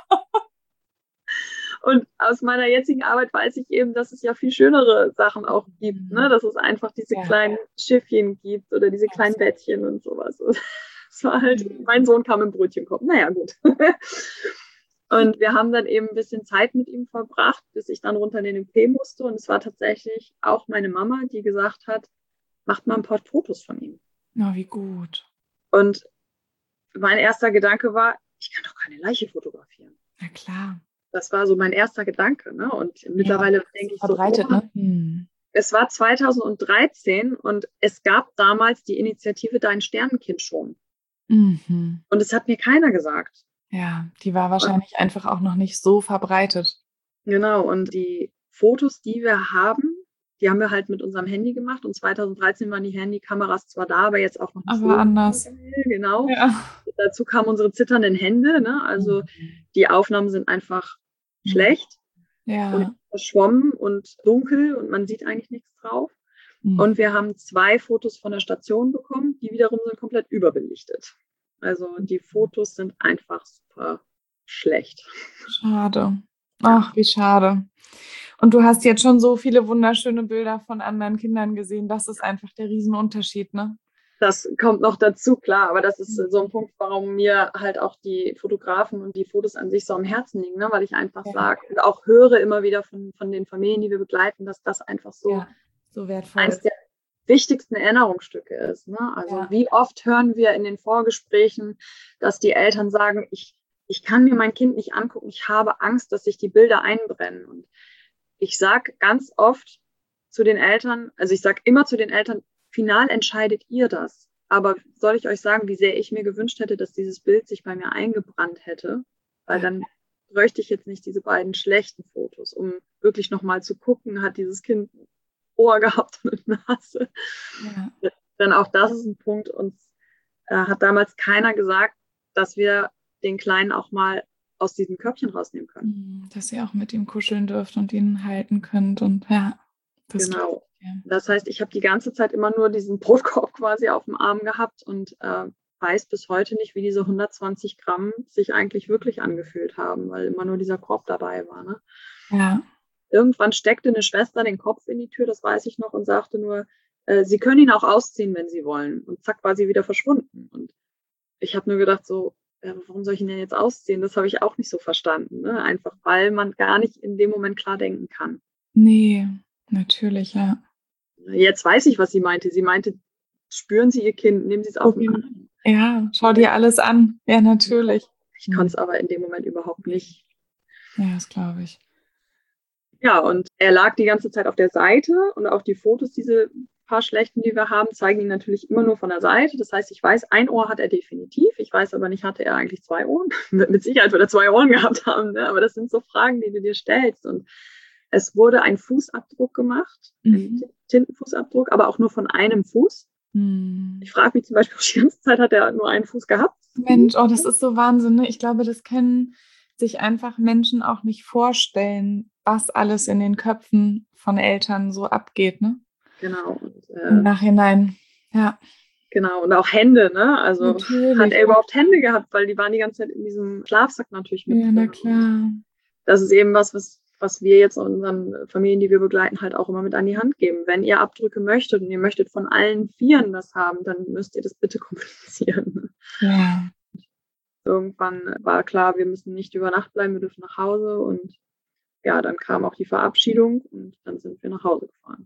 Und aus meiner jetzigen Arbeit weiß ich eben, dass es ja viel schönere Sachen auch gibt, ne? Mhm. Dass es einfach diese Ja, kleinen Schiffchen gibt oder diese kleinen absolut. Bettchen und sowas. Das war halt, mein Mhm. Sohn kam im Brötchenkorb. Naja, gut. Und wir haben dann eben ein bisschen Zeit mit ihm verbracht, bis ich dann runter in den MP musste. Und es war tatsächlich auch meine Mama, die gesagt hat, macht mal ein paar Fotos von ihm. Na, wie gut. Und mein erster Gedanke war, ich kann doch keine Leiche fotografieren. Na klar. Das war so mein erster Gedanke. Ne? Und Ja, mittlerweile ist so denke ich so, oh, verbreitet, ne? Hm. es war 2013 und es gab damals die Initiative Dein Sternenkind schon. Mhm. Und es hat mir keiner gesagt. Ja, die war Und, wahrscheinlich einfach auch noch nicht so verbreitet. genau, und die Fotos, die haben wir halt mit unserem Handy gemacht. Und 2013 waren die Handykameras zwar da, aber jetzt auch noch nicht Aber so anders. geil, genau. Ja. Dazu kamen unsere zitternden Hände. Ne? Also Mhm. die Aufnahmen sind einfach Mhm. schlecht und Ja. verschwommen und dunkel und man sieht eigentlich nichts drauf. Und Mhm. wir haben 2 Fotos von der Station bekommen, die wiederum sind komplett überbelichtet. Also die Fotos sind einfach super schlecht. Schade. Ja, Ach, wie schade. Und du hast jetzt schon so viele wunderschöne Bilder von anderen Kindern gesehen. Das ist einfach der Riesenunterschied, ne? das kommt noch dazu, klar, aber das ist so ein Mhm. Punkt, warum mir halt auch die Fotografen und die Fotos an sich so am Herzen liegen, ne? Weil ich einfach Ja, sage und auch höre immer wieder von den Familien, die wir begleiten, dass das einfach so ja, so wertvoll eins ist. der wichtigsten Erinnerungsstücke ist. Ne? Also Ja. wie oft hören wir in den Vorgesprächen, dass die Eltern sagen, ich kann mir mein Kind nicht angucken, ich habe Angst, dass sich die Bilder einbrennen. Und ich sage ganz oft zu den Eltern, also ich sage immer zu den Eltern, final entscheidet ihr das. Aber soll ich euch sagen, wie sehr ich mir gewünscht hätte, dass dieses Bild sich bei mir eingebrannt hätte? Weil Ja. dann bräuchte ich jetzt nicht diese beiden schlechten Fotos, um wirklich nochmal zu gucken, hat dieses Kind ein Ohr gehabt und eine Nase. Ja. Denn auch das ist ein Punkt, uns hat damals keiner gesagt, dass wir den Kleinen auch mal aus diesem Körbchen rausnehmen können. Dass ihr auch mit ihm kuscheln dürft und ihn halten könnt. Und ja, das Genau. ich, ja. Das heißt, ich habe die ganze Zeit immer nur diesen Brotkorb quasi auf dem Arm gehabt und weiß bis heute nicht, wie diese 120 Gramm sich eigentlich wirklich angefühlt haben, weil immer nur dieser Korb dabei war. Ne? Ja. Irgendwann steckte eine Schwester den Kopf in die Tür, das weiß ich noch, und sagte nur, Sie können ihn auch ausziehen, wenn Sie wollen. Und zack, war sie wieder verschwunden. Und ich habe nur gedacht, so, warum soll ich ihn denn jetzt ausziehen? Das habe ich auch nicht so verstanden. Ne? Einfach, weil man gar nicht in dem Moment klar denken kann. Nee, natürlich, ja. Jetzt weiß ich, was sie meinte. Sie meinte, spüren Sie Ihr Kind, nehmen Sie es auf den Arm. Ja, schau dir alles an. Ja, natürlich. Ich konnte es aber in dem Moment überhaupt nicht. Ja, das glaube ich. Ja, und er lag die ganze Zeit auf der Seite und auch die Fotos, diese paar schlechten, die wir haben, zeigen ihn natürlich immer nur von der Seite. Das heißt, ich weiß, ein Ohr hat er definitiv. Ich weiß aber nicht, hatte er eigentlich 2 Ohren? Mit Sicherheit wird er 2 Ohren gehabt haben. Ne? Aber das sind so Fragen, die du dir stellst. Und es wurde ein Fußabdruck gemacht, ein Tintenfußabdruck, aber auch nur von einem Fuß. Ich frage mich zum Beispiel, die ganze Zeit hat er nur einen Fuß gehabt. Mensch, oh, das ist so Wahnsinn. Ne? Ich glaube, das können sich einfach Menschen auch nicht vorstellen, was alles in den Köpfen von Eltern so abgeht. Ne? Genau. Und, im Nachhinein, ja. Genau, und auch Hände, ne? Also natürlich, hat er überhaupt Hände gehabt, weil die waren die ganze Zeit in diesem Schlafsack natürlich mit. Ja, na klar. Das ist eben was wir jetzt unseren Familien, die wir begleiten, halt auch immer mit an die Hand geben. Wenn ihr Abdrücke möchtet und ihr möchtet von allen Vieren das haben, dann müsst ihr das bitte kommunizieren. Ja. Irgendwann war klar, wir müssen nicht über Nacht bleiben, wir dürfen nach Hause. Und ja, dann kam auch die Verabschiedung und dann sind wir nach Hause gefahren.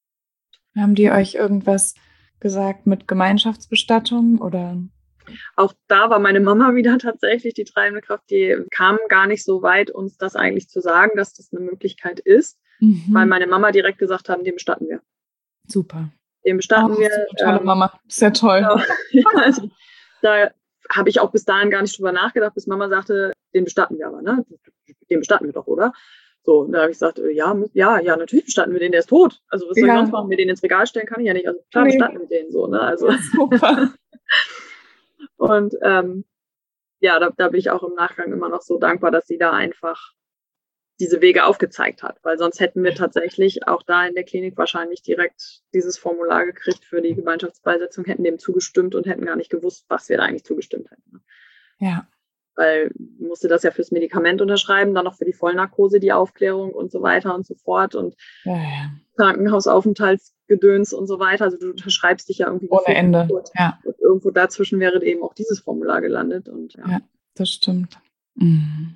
Haben die euch irgendwas gesagt mit Gemeinschaftsbestattung oder? Auch da war meine Mama wieder tatsächlich die treibende Kraft. Die kam gar nicht so weit, uns das eigentlich zu sagen, dass das eine Möglichkeit ist, weil meine Mama direkt gesagt haben, den bestatten wir. Super. Den bestatten wir. So eine tolle Mama. Ist ja toll. Ja, also, da habe ich auch bis dahin gar nicht drüber nachgedacht, bis Mama sagte, den bestatten wir aber, ne? Den bestatten wir doch, oder? So, und da habe ich gesagt, ja, natürlich bestatten wir den, der ist tot. Also was soll ich sonst machen? Mir den ins Regal stellen kann ich ja nicht. Also klar, bestatten wir den so, ne? Also super. Und da bin ich auch im Nachgang immer noch so dankbar, dass sie da einfach diese Wege aufgezeigt hat, weil sonst hätten wir tatsächlich auch da in der Klinik wahrscheinlich direkt dieses Formular gekriegt für die Gemeinschaftsbeisetzung, hätten dem zugestimmt und hätten gar nicht gewusst, was wir da eigentlich zugestimmt hätten. Ja. Weil musste das ja fürs Medikament unterschreiben, dann noch für die Vollnarkose, die Aufklärung und so weiter und so fort und Krankenhausaufenthaltsgedöns und so weiter. Also du unterschreibst dich ja irgendwie ohne Ende. Ja. Und irgendwo dazwischen wäre eben auch dieses Formular gelandet. Und, ja, das stimmt. Mhm.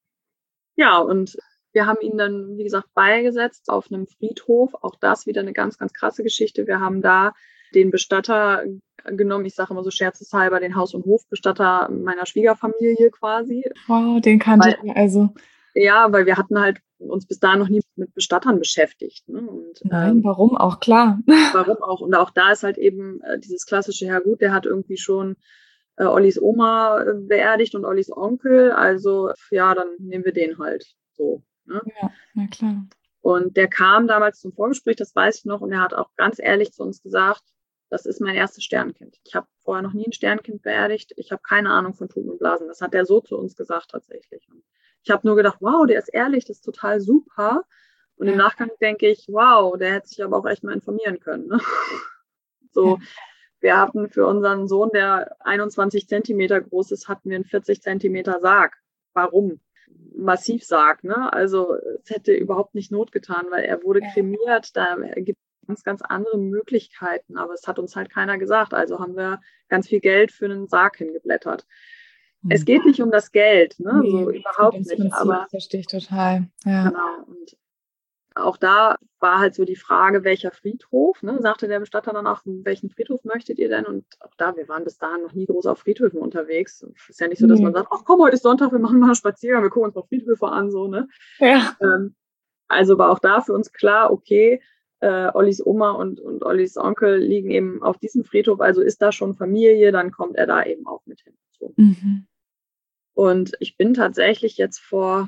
Ja, und wir haben ihn dann, wie gesagt, beigesetzt auf einem Friedhof. Auch das wieder eine ganz, ganz krasse Geschichte. Wir haben da den Bestatter genommen, ich sage immer so scherzeshalber, den Haus- und Hofbestatter meiner Schwiegerfamilie quasi. Wow, den kannte ich also. Ja, weil wir hatten halt uns bis dahin noch nie mit Bestattern beschäftigt. Ne? Und, nein, warum auch, klar. Warum auch? Und auch da ist halt eben dieses klassische, ja gut, der hat irgendwie schon Ollis Oma beerdigt und Ollis Onkel, also ja, dann nehmen wir den halt so. Ne? Ja, na klar. Und der kam damals zum Vorgespräch, das weiß ich noch, und er hat auch ganz ehrlich zu uns gesagt, das ist mein erstes Sternkind. Ich habe vorher noch nie ein Sternkind beerdigt. Ich habe keine Ahnung von Tuten und Blasen. Das hat er so zu uns gesagt tatsächlich. Und ich habe nur gedacht, wow, der ist ehrlich, das ist total super. Und im Nachgang denke ich, wow, der hätte sich aber auch echt mal informieren können. Ne? So, wir hatten für unseren Sohn, der 21 Zentimeter groß ist, hatten wir einen 40 Zentimeter Sarg. Warum? Massivsarg, ne? Also es hätte überhaupt nicht Not getan, weil er wurde kremiert. Da gibt es ganz, ganz andere Möglichkeiten, aber es hat uns halt keiner gesagt. Also haben wir ganz viel Geld für einen Sarg hingeblättert. Es geht nicht um das Geld, ne? Nee, so überhaupt nicht. Prinzip, aber verstehe ich total. Ja. Genau. Und auch da war halt so die Frage, welcher Friedhof, ne? Sagte der Bestatter dann auch, welchen Friedhof möchtet ihr denn? Und auch da, wir waren bis dahin noch nie groß auf Friedhöfen unterwegs. Es ist ja nicht so, dass man sagt, ach komm, heute ist Sonntag, wir machen mal einen Spaziergang, wir gucken uns mal Friedhöfe an, so, ne? Ja. Also war auch da für uns klar, okay, Ollis Oma und Ollis Onkel liegen eben auf diesem Friedhof, also ist da schon Familie, dann kommt er da eben auch mit hin. So. Mhm. Und ich bin tatsächlich jetzt vor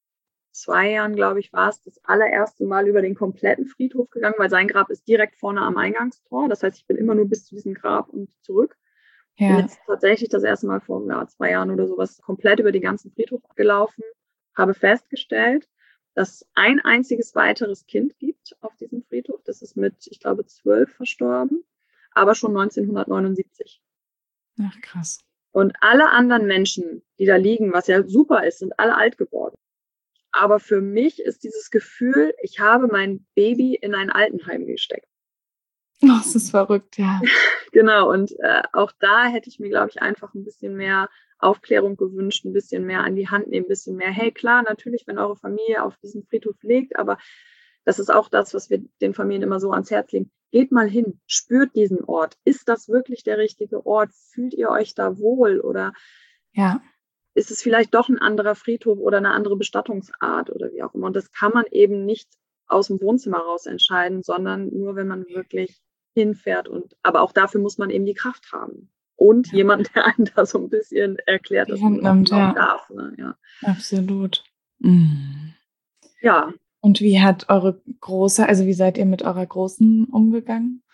2 Jahren, glaube ich, war es das allererste Mal über den kompletten Friedhof gegangen, weil sein Grab ist direkt vorne am Eingangstor. Das heißt, ich bin immer nur bis zu diesem Grab und zurück. Bin Ja. jetzt tatsächlich das erste Mal vor 2 Jahren oder sowas komplett über den ganzen Friedhof gelaufen, habe festgestellt, dass es ein einziges weiteres Kind gibt auf diesem Friedhof. Das ist mit, ich glaube, 12 verstorben, aber schon 1979. Ach, krass. Und alle anderen Menschen, die da liegen, was ja super ist, sind alle alt geworden. Aber für mich ist dieses Gefühl, ich habe mein Baby in ein Altenheim gesteckt. Oh, das ist verrückt, ja. Genau, und auch da hätte ich mir, glaube ich, einfach ein bisschen mehr Aufklärung gewünscht, ein bisschen mehr an die Hand nehmen, ein bisschen mehr, hey, klar, natürlich, wenn eure Familie auf diesem Friedhof liegt, aber das ist auch das, was wir den Familien immer so ans Herz legen. Geht mal hin, spürt diesen Ort. Ist das wirklich der richtige Ort? Fühlt ihr euch da wohl? Oder Ja. ist es vielleicht doch ein anderer Friedhof oder eine andere Bestattungsart oder wie auch immer? Und das kann man eben nicht aus dem Wohnzimmer raus entscheiden, sondern nur, wenn man wirklich hinfährt. Aber auch dafür muss man eben die Kraft haben. Und Ja. jemand, der einem da so ein bisschen erklärt, Die dass Hand man nimmt, auch ja. darf. Ne? Ja. Absolut. Mhm. Ja, Und wie hat eure Große, also wie seid ihr mit eurer Großen umgegangen?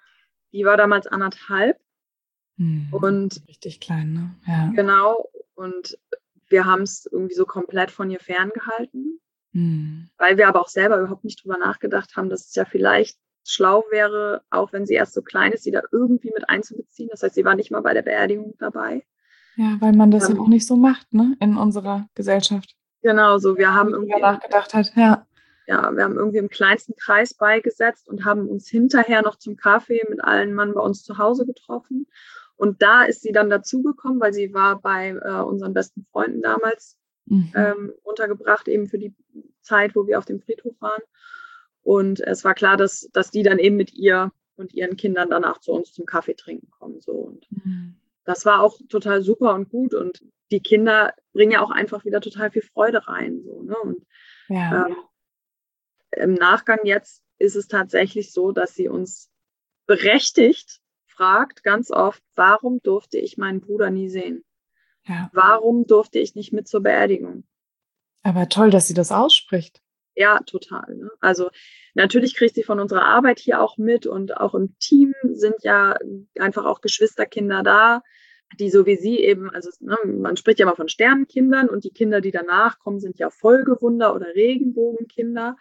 die war damals 1,5 Mhm. und Richtig klein, ne? Ja. genau, und wir haben es irgendwie so komplett von ihr ferngehalten, Mhm. weil wir aber auch selber überhaupt nicht drüber nachgedacht haben, dass es ja vielleicht schlau wäre, auch wenn sie erst so klein ist, sie da irgendwie mit einzubeziehen. Das heißt, sie war nicht mal bei der Beerdigung dabei. Ja, weil man das ja auch nicht so macht, ne, in unserer Gesellschaft. Genau, so wir haben Drüber irgendwie nachgedacht hat, ja. wir haben irgendwie im kleinsten Kreis beigesetzt und haben uns hinterher noch zum Kaffee mit allen Mann bei uns zu Hause getroffen. Und da ist sie dann dazugekommen, weil sie war bei unseren besten Freunden damals untergebracht, eben für die Zeit, wo wir auf dem Friedhof waren. Und es war klar, dass die dann eben mit ihr und ihren Kindern danach zu uns zum Kaffee trinken kommen. So. Und das war auch total super und gut. Und die Kinder bringen ja auch einfach wieder total viel Freude rein. So, ne? Und Ja. im Nachgang jetzt ist es tatsächlich so, dass sie uns berechtigt fragt, ganz oft, warum durfte ich meinen Bruder nie sehen? Ja. Warum durfte ich nicht mit zur Beerdigung? Aber toll, dass sie das ausspricht. Ja, total. Ne? Also natürlich kriegt sie von unserer Arbeit hier auch mit und auch im Team sind ja einfach auch Geschwisterkinder da, die so wie sie eben, also ne, man spricht ja mal von Sternenkindern und die Kinder, die danach kommen, sind ja Folgewunder oder Regenbogenkinder.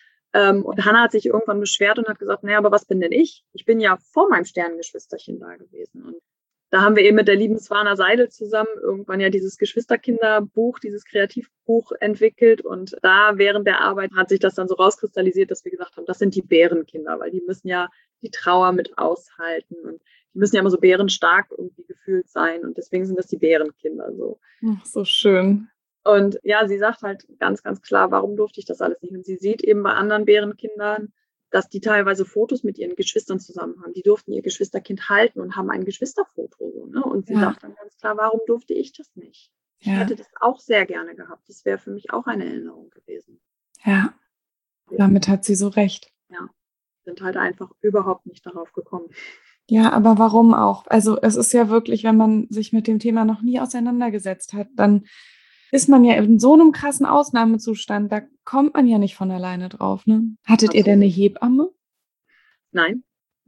Und Hannah hat sich irgendwann beschwert und hat gesagt, naja, aber was bin denn ich? Ich bin ja vor meinem Sternengeschwisterchen da gewesen. Und da haben wir eben mit der lieben Swana Seidel zusammen irgendwann ja dieses Geschwisterkinderbuch, dieses Kreativbuch entwickelt. Und da während der Arbeit hat sich das dann so rauskristallisiert, dass wir gesagt haben, das sind die Bärenkinder, weil die müssen ja die Trauer mit aushalten und die müssen ja immer so bärenstark irgendwie gefühlt sein. Und deswegen sind das die Bärenkinder so. Ach, so schön. Und ja, sie sagt halt ganz, ganz klar, warum durfte ich das alles nicht? Und sie sieht eben bei anderen Bärenkindern, dass die teilweise Fotos mit ihren Geschwistern zusammen haben. Die durften ihr Geschwisterkind halten und haben ein Geschwisterfoto. So, ne? Und sie sagt dann ganz klar, warum durfte ich das nicht? Ich hätte das auch sehr gerne gehabt. Das wäre für mich auch eine Erinnerung gewesen. Ja, damit hat sie so recht. Ja, sind halt einfach überhaupt nicht darauf gekommen. Ja, aber warum auch? Also es ist ja wirklich, wenn man sich mit dem Thema noch nie auseinandergesetzt hat, dann ist man ja in so einem krassen Ausnahmezustand, da kommt man ja nicht von alleine drauf, ne? Hattet ihr denn eine Hebamme? Nein.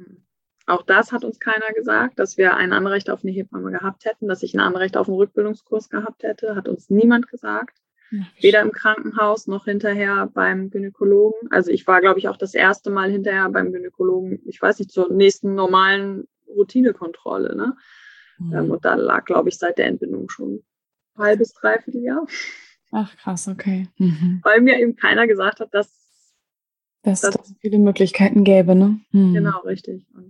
Auch das hat uns keiner gesagt, dass wir ein Anrecht auf eine Hebamme gehabt hätten, dass ich ein Anrecht auf einen Rückbildungskurs gehabt hätte, hat uns niemand gesagt. Weder im Krankenhaus noch hinterher beim Gynäkologen. Also ich war, glaube ich, auch das erste Mal hinterher beim Gynäkologen, ich weiß nicht, zur nächsten normalen Routinekontrolle. Ne? Und da lag, glaube ich, seit der Entbindung schon ein halbes, dreiviertel Jahr. Ach krass, okay. Weil mir eben keiner gesagt hat, dass es viele Möglichkeiten gäbe, ne? Genau, richtig. Und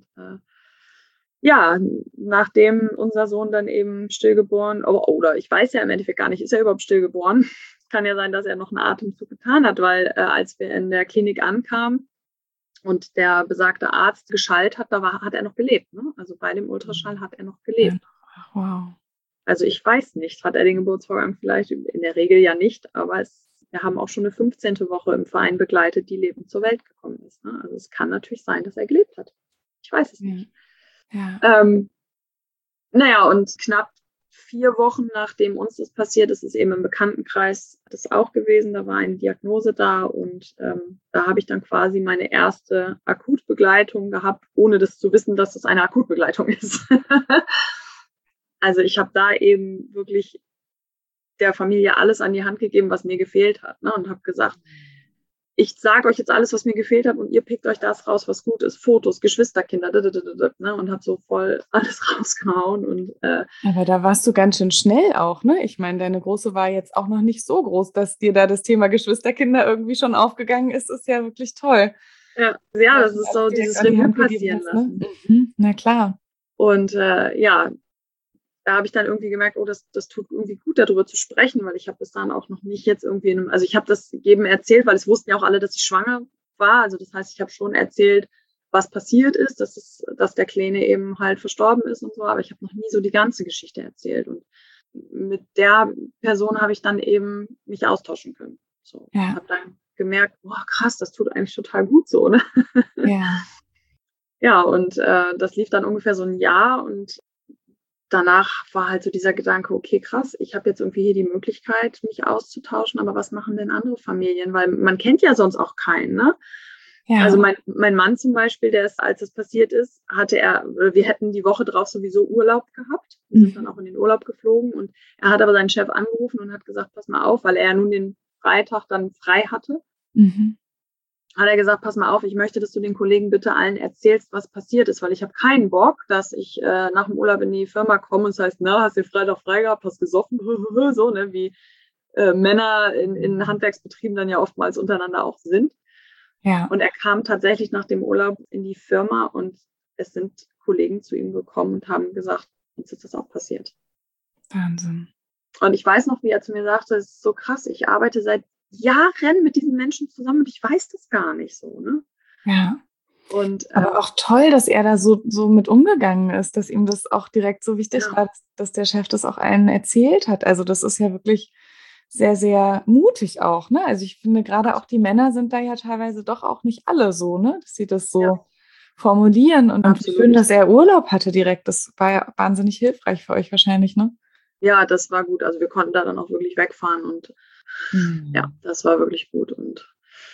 ja, nachdem unser Sohn dann eben stillgeboren, oder ich weiß ja im Endeffekt gar nicht, ist er überhaupt stillgeboren? Kann ja sein, dass er noch einen Atemzug getan hat, weil als wir in der Klinik ankamen und der besagte Arzt geschallt hat, hat er noch gelebt. Ne? Also bei dem Ultraschall hat er noch gelebt. Ach, wow. Also ich weiß nicht, hat er den Geburtsvorgang vielleicht? In der Regel ja nicht, aber wir haben auch schon eine 15. Woche im Verein begleitet, die lebend zur Welt gekommen ist. Ne? Also es kann natürlich sein, dass er gelebt hat. Ich weiß es nicht. Ja. Naja, und knapp 4 Wochen nachdem uns das passiert ist, ist eben im Bekanntenkreis das auch gewesen. Da war eine Diagnose da und da habe ich dann quasi meine erste Akutbegleitung gehabt, ohne das zu wissen, dass das eine Akutbegleitung ist. Also ich habe da eben wirklich der Familie alles an die Hand gegeben, was mir gefehlt hat, ne? Und habe gesagt, ich sage euch jetzt alles, was mir gefehlt hat und ihr pickt euch das raus, was gut ist. Fotos, Geschwisterkinder, ne? Und habe so voll alles rausgehauen. Und, Aber da warst du ganz schön schnell auch, ne? Ich meine, deine Große war jetzt auch noch nicht so groß, dass dir da das Thema Geschwisterkinder irgendwie schon aufgegangen ist. Ist ja wirklich toll. ja, das ist so dieses Revue passieren lassen. Ne? Na klar. Und da habe ich dann irgendwie gemerkt, oh, das tut irgendwie gut, darüber zu sprechen, weil ich habe bis dann auch noch nicht jetzt irgendwie, also ich habe das jedem erzählt, weil es wussten ja auch alle, dass ich schwanger war. Also das heißt, ich habe schon erzählt, was passiert ist, dass der Kleine eben halt verstorben ist und so, aber ich habe noch nie so die ganze Geschichte erzählt. Und mit der Person habe ich dann eben mich austauschen können. So, ja. Habe dann gemerkt, boah, krass, das tut eigentlich total gut so, ne? Ja. Ja, und das lief dann ungefähr so ein Jahr und danach war halt so dieser Gedanke, okay, krass, ich habe jetzt irgendwie hier die Möglichkeit, mich auszutauschen, aber was machen denn andere Familien? Weil man kennt ja sonst auch keinen, ne? Ja. Also mein Mann zum Beispiel, der ist, als es passiert ist, wir hätten die Woche drauf sowieso Urlaub gehabt. Wir sind dann auch in den Urlaub geflogen und er hat aber seinen Chef angerufen und hat gesagt, pass mal auf, weil er nun den Freitag dann frei hatte. Hat er gesagt, pass mal auf, ich möchte, dass du den Kollegen bitte allen erzählst, was passiert ist, weil ich habe keinen Bock, dass ich nach dem Urlaub in die Firma komme und es heißt, na, hast du Freitag frei gehabt, hast gesoffen, so, ne, wie Männer in Handwerksbetrieben dann ja oftmals untereinander auch sind. Ja. Und er kam tatsächlich nach dem Urlaub in die Firma und es sind Kollegen zu ihm gekommen und haben gesagt, uns ist das auch passiert. Wahnsinn. Und ich weiß noch, wie er zu mir sagte, es ist so krass, ich arbeite seit Jahren mit diesen Menschen zusammen und ich weiß das gar nicht so, ne? Ja. Und, aber auch toll, dass er da so mit umgegangen ist, dass ihm das auch direkt so wichtig war, dass der Chef das auch allen erzählt hat. Also das ist ja wirklich sehr, sehr mutig auch, ne? Also ich finde, gerade auch die Männer sind da ja teilweise doch auch nicht alle so, ne? Dass sie das so formulieren und schön, dass er Urlaub hatte direkt. Das war ja wahnsinnig hilfreich für euch wahrscheinlich, ne? Ja, das war gut. Also wir konnten da dann auch wirklich wegfahren und ja, das war wirklich gut. Und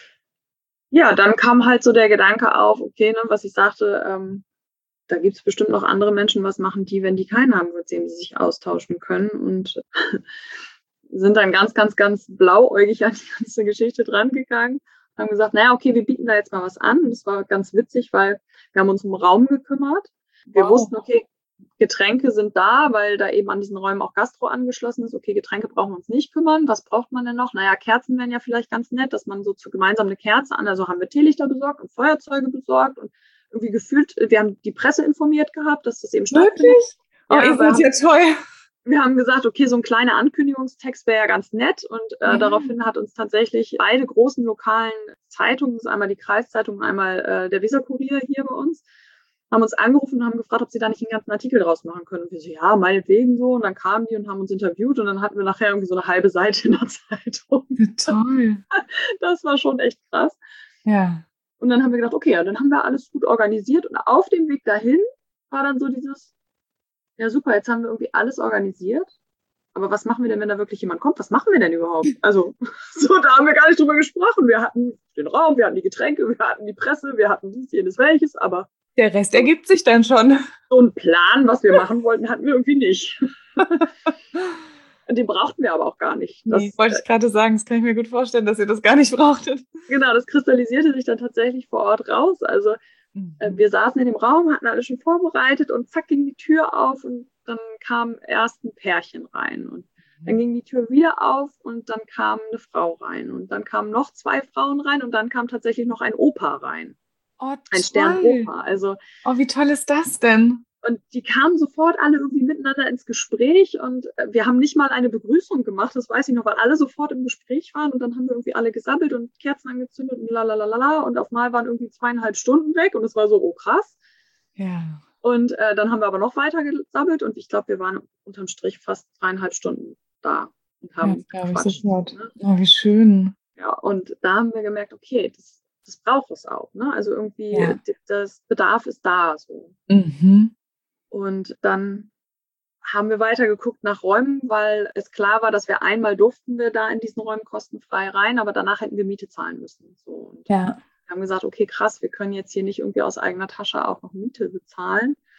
ja, dann kam halt so der Gedanke auf, okay, ne, was ich sagte, da gibt es bestimmt noch andere Menschen, was machen die, wenn die keinen haben, mit denen sie sich austauschen können. Und sind dann ganz, ganz, ganz blauäugig an die ganze Geschichte dran gegangen. Haben gesagt, naja, okay, wir bieten da jetzt mal was an. Und das war ganz witzig, weil wir haben uns um Raum gekümmert. Wir wussten, okay, Getränke sind da, weil da eben an diesen Räumen auch Gastro angeschlossen ist. Okay, Getränke brauchen wir uns nicht kümmern. Was braucht man denn noch? Naja, Kerzen wären ja vielleicht ganz nett, dass man so gemeinsam eine Kerze an. Also haben wir Teelichter besorgt und Feuerzeuge besorgt und irgendwie gefühlt, wir haben die Presse informiert gehabt, dass das eben stattfindet. Wirklich? Oh, ihr seid ja toll. Wir haben gesagt, okay, so ein kleiner Ankündigungstext wäre ja ganz nett. Und daraufhin hat uns tatsächlich beide großen lokalen Zeitungen, das ist einmal die Kreiszeitung, einmal der Weser-Kurier hier bei uns, haben uns angerufen und haben gefragt, ob sie da nicht einen ganzen Artikel draus machen können. Und wir so, ja, meinetwegen so. Und dann kamen die und haben uns interviewt und dann hatten wir nachher irgendwie so eine halbe Seite in der Zeitung. Toll. Das war schon echt krass. Ja. Und dann haben wir gedacht, okay, ja, dann haben wir alles gut organisiert. Und auf dem Weg dahin war dann so dieses, ja super, jetzt haben wir irgendwie alles organisiert. Aber was machen wir denn, wenn da wirklich jemand kommt? Was machen wir denn überhaupt? Also, so, da haben wir gar nicht drüber gesprochen. Wir hatten den Raum, wir hatten die Getränke, wir hatten die Presse, wir hatten dies, jenes, welches, aber der Rest ergibt sich dann schon. So einen Plan, was wir machen wollten, hatten wir irgendwie nicht. Den brauchten wir aber auch gar nicht. Das wollte ich gerade sagen, das kann ich mir gut vorstellen, dass ihr das gar nicht brauchtet. Genau, das kristallisierte sich dann tatsächlich vor Ort raus. Also wir saßen in dem Raum, hatten alles schon vorbereitet und zack ging die Tür auf und dann kam erst ein Pärchen rein und dann ging die Tür wieder auf und dann kam eine Frau rein und dann kamen noch 2 Frauen rein und dann kam tatsächlich noch ein Opa rein. Oh, ein Sternopa. Also, oh, wie toll ist das denn? Und die kamen sofort alle irgendwie miteinander ins Gespräch und wir haben nicht mal eine Begrüßung gemacht, das weiß ich noch, weil alle sofort im Gespräch waren und dann haben wir irgendwie alle gesammelt und Kerzen angezündet und lalalala und auf einmal waren irgendwie 2,5 Stunden weg und es war so, oh krass. Ja. Und dann haben wir aber noch weiter gesammelt und ich glaube, wir waren unterm Strich fast 3,5 Stunden da und haben gequatscht. Ne? Oh, wie schön. Ja, und da haben wir gemerkt, okay, das braucht es auch. Ne? Also irgendwie, das Bedarf ist da so. Und dann haben wir weiter geguckt nach Räumen, weil es klar war, dass wir einmal durften wir da in diesen Räumen kostenfrei rein, aber danach hätten wir Miete zahlen müssen. So. Und wir haben gesagt, okay, krass, wir können jetzt hier nicht irgendwie aus eigener Tasche auch noch Miete bezahlen.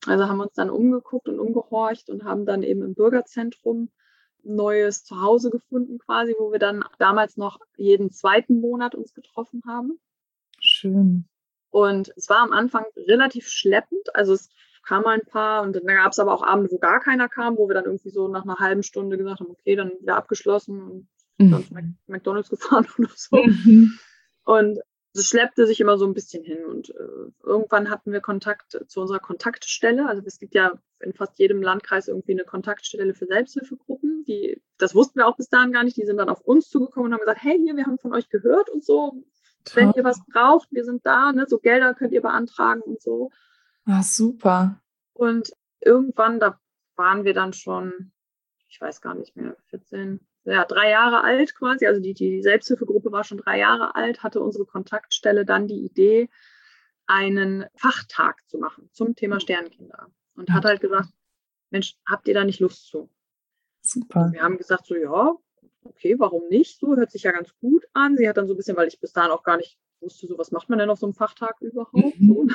Also haben wir uns dann umgeguckt und umgehorcht und haben dann eben im Bürgerzentrum ein neues Zuhause gefunden quasi, wo wir dann damals noch jeden 2. Monat uns getroffen haben. Schön. Und es war am Anfang relativ schleppend. Also es kamen ein paar und dann gab es aber auch Abende, wo gar keiner kam, wo wir dann irgendwie so nach einer halben Stunde gesagt haben, okay, dann wieder abgeschlossen und dann zu McDonald's gefahren oder so. Und es schleppte sich immer so ein bisschen hin. Und irgendwann hatten wir Kontakt zu unserer Kontaktstelle. Also es gibt ja in fast jedem Landkreis irgendwie eine Kontaktstelle für Selbsthilfegruppen. Das wussten wir auch bis dahin gar nicht. Die sind dann auf uns zugekommen und haben gesagt, hey, hier, wir haben von euch gehört und so. Wenn ihr was braucht, wir sind da, ne? So Gelder könnt ihr beantragen und so. Ah, super. Und irgendwann, da waren wir dann schon, ich weiß gar nicht mehr, 14, 3 Jahre alt quasi. Also die Selbsthilfegruppe war schon 3 Jahre alt, hatte unsere Kontaktstelle dann die Idee, einen Fachtag zu machen zum Thema Sternkinder. Und hat halt gesagt, Mensch, habt ihr da nicht Lust zu? Super. Und wir haben gesagt, so ja, okay, warum nicht? So hört sich ja ganz gut an. Sie hat dann so ein bisschen, weil ich bis dahin auch gar nicht wusste, so was macht man denn auf so einem Fachtag überhaupt? So.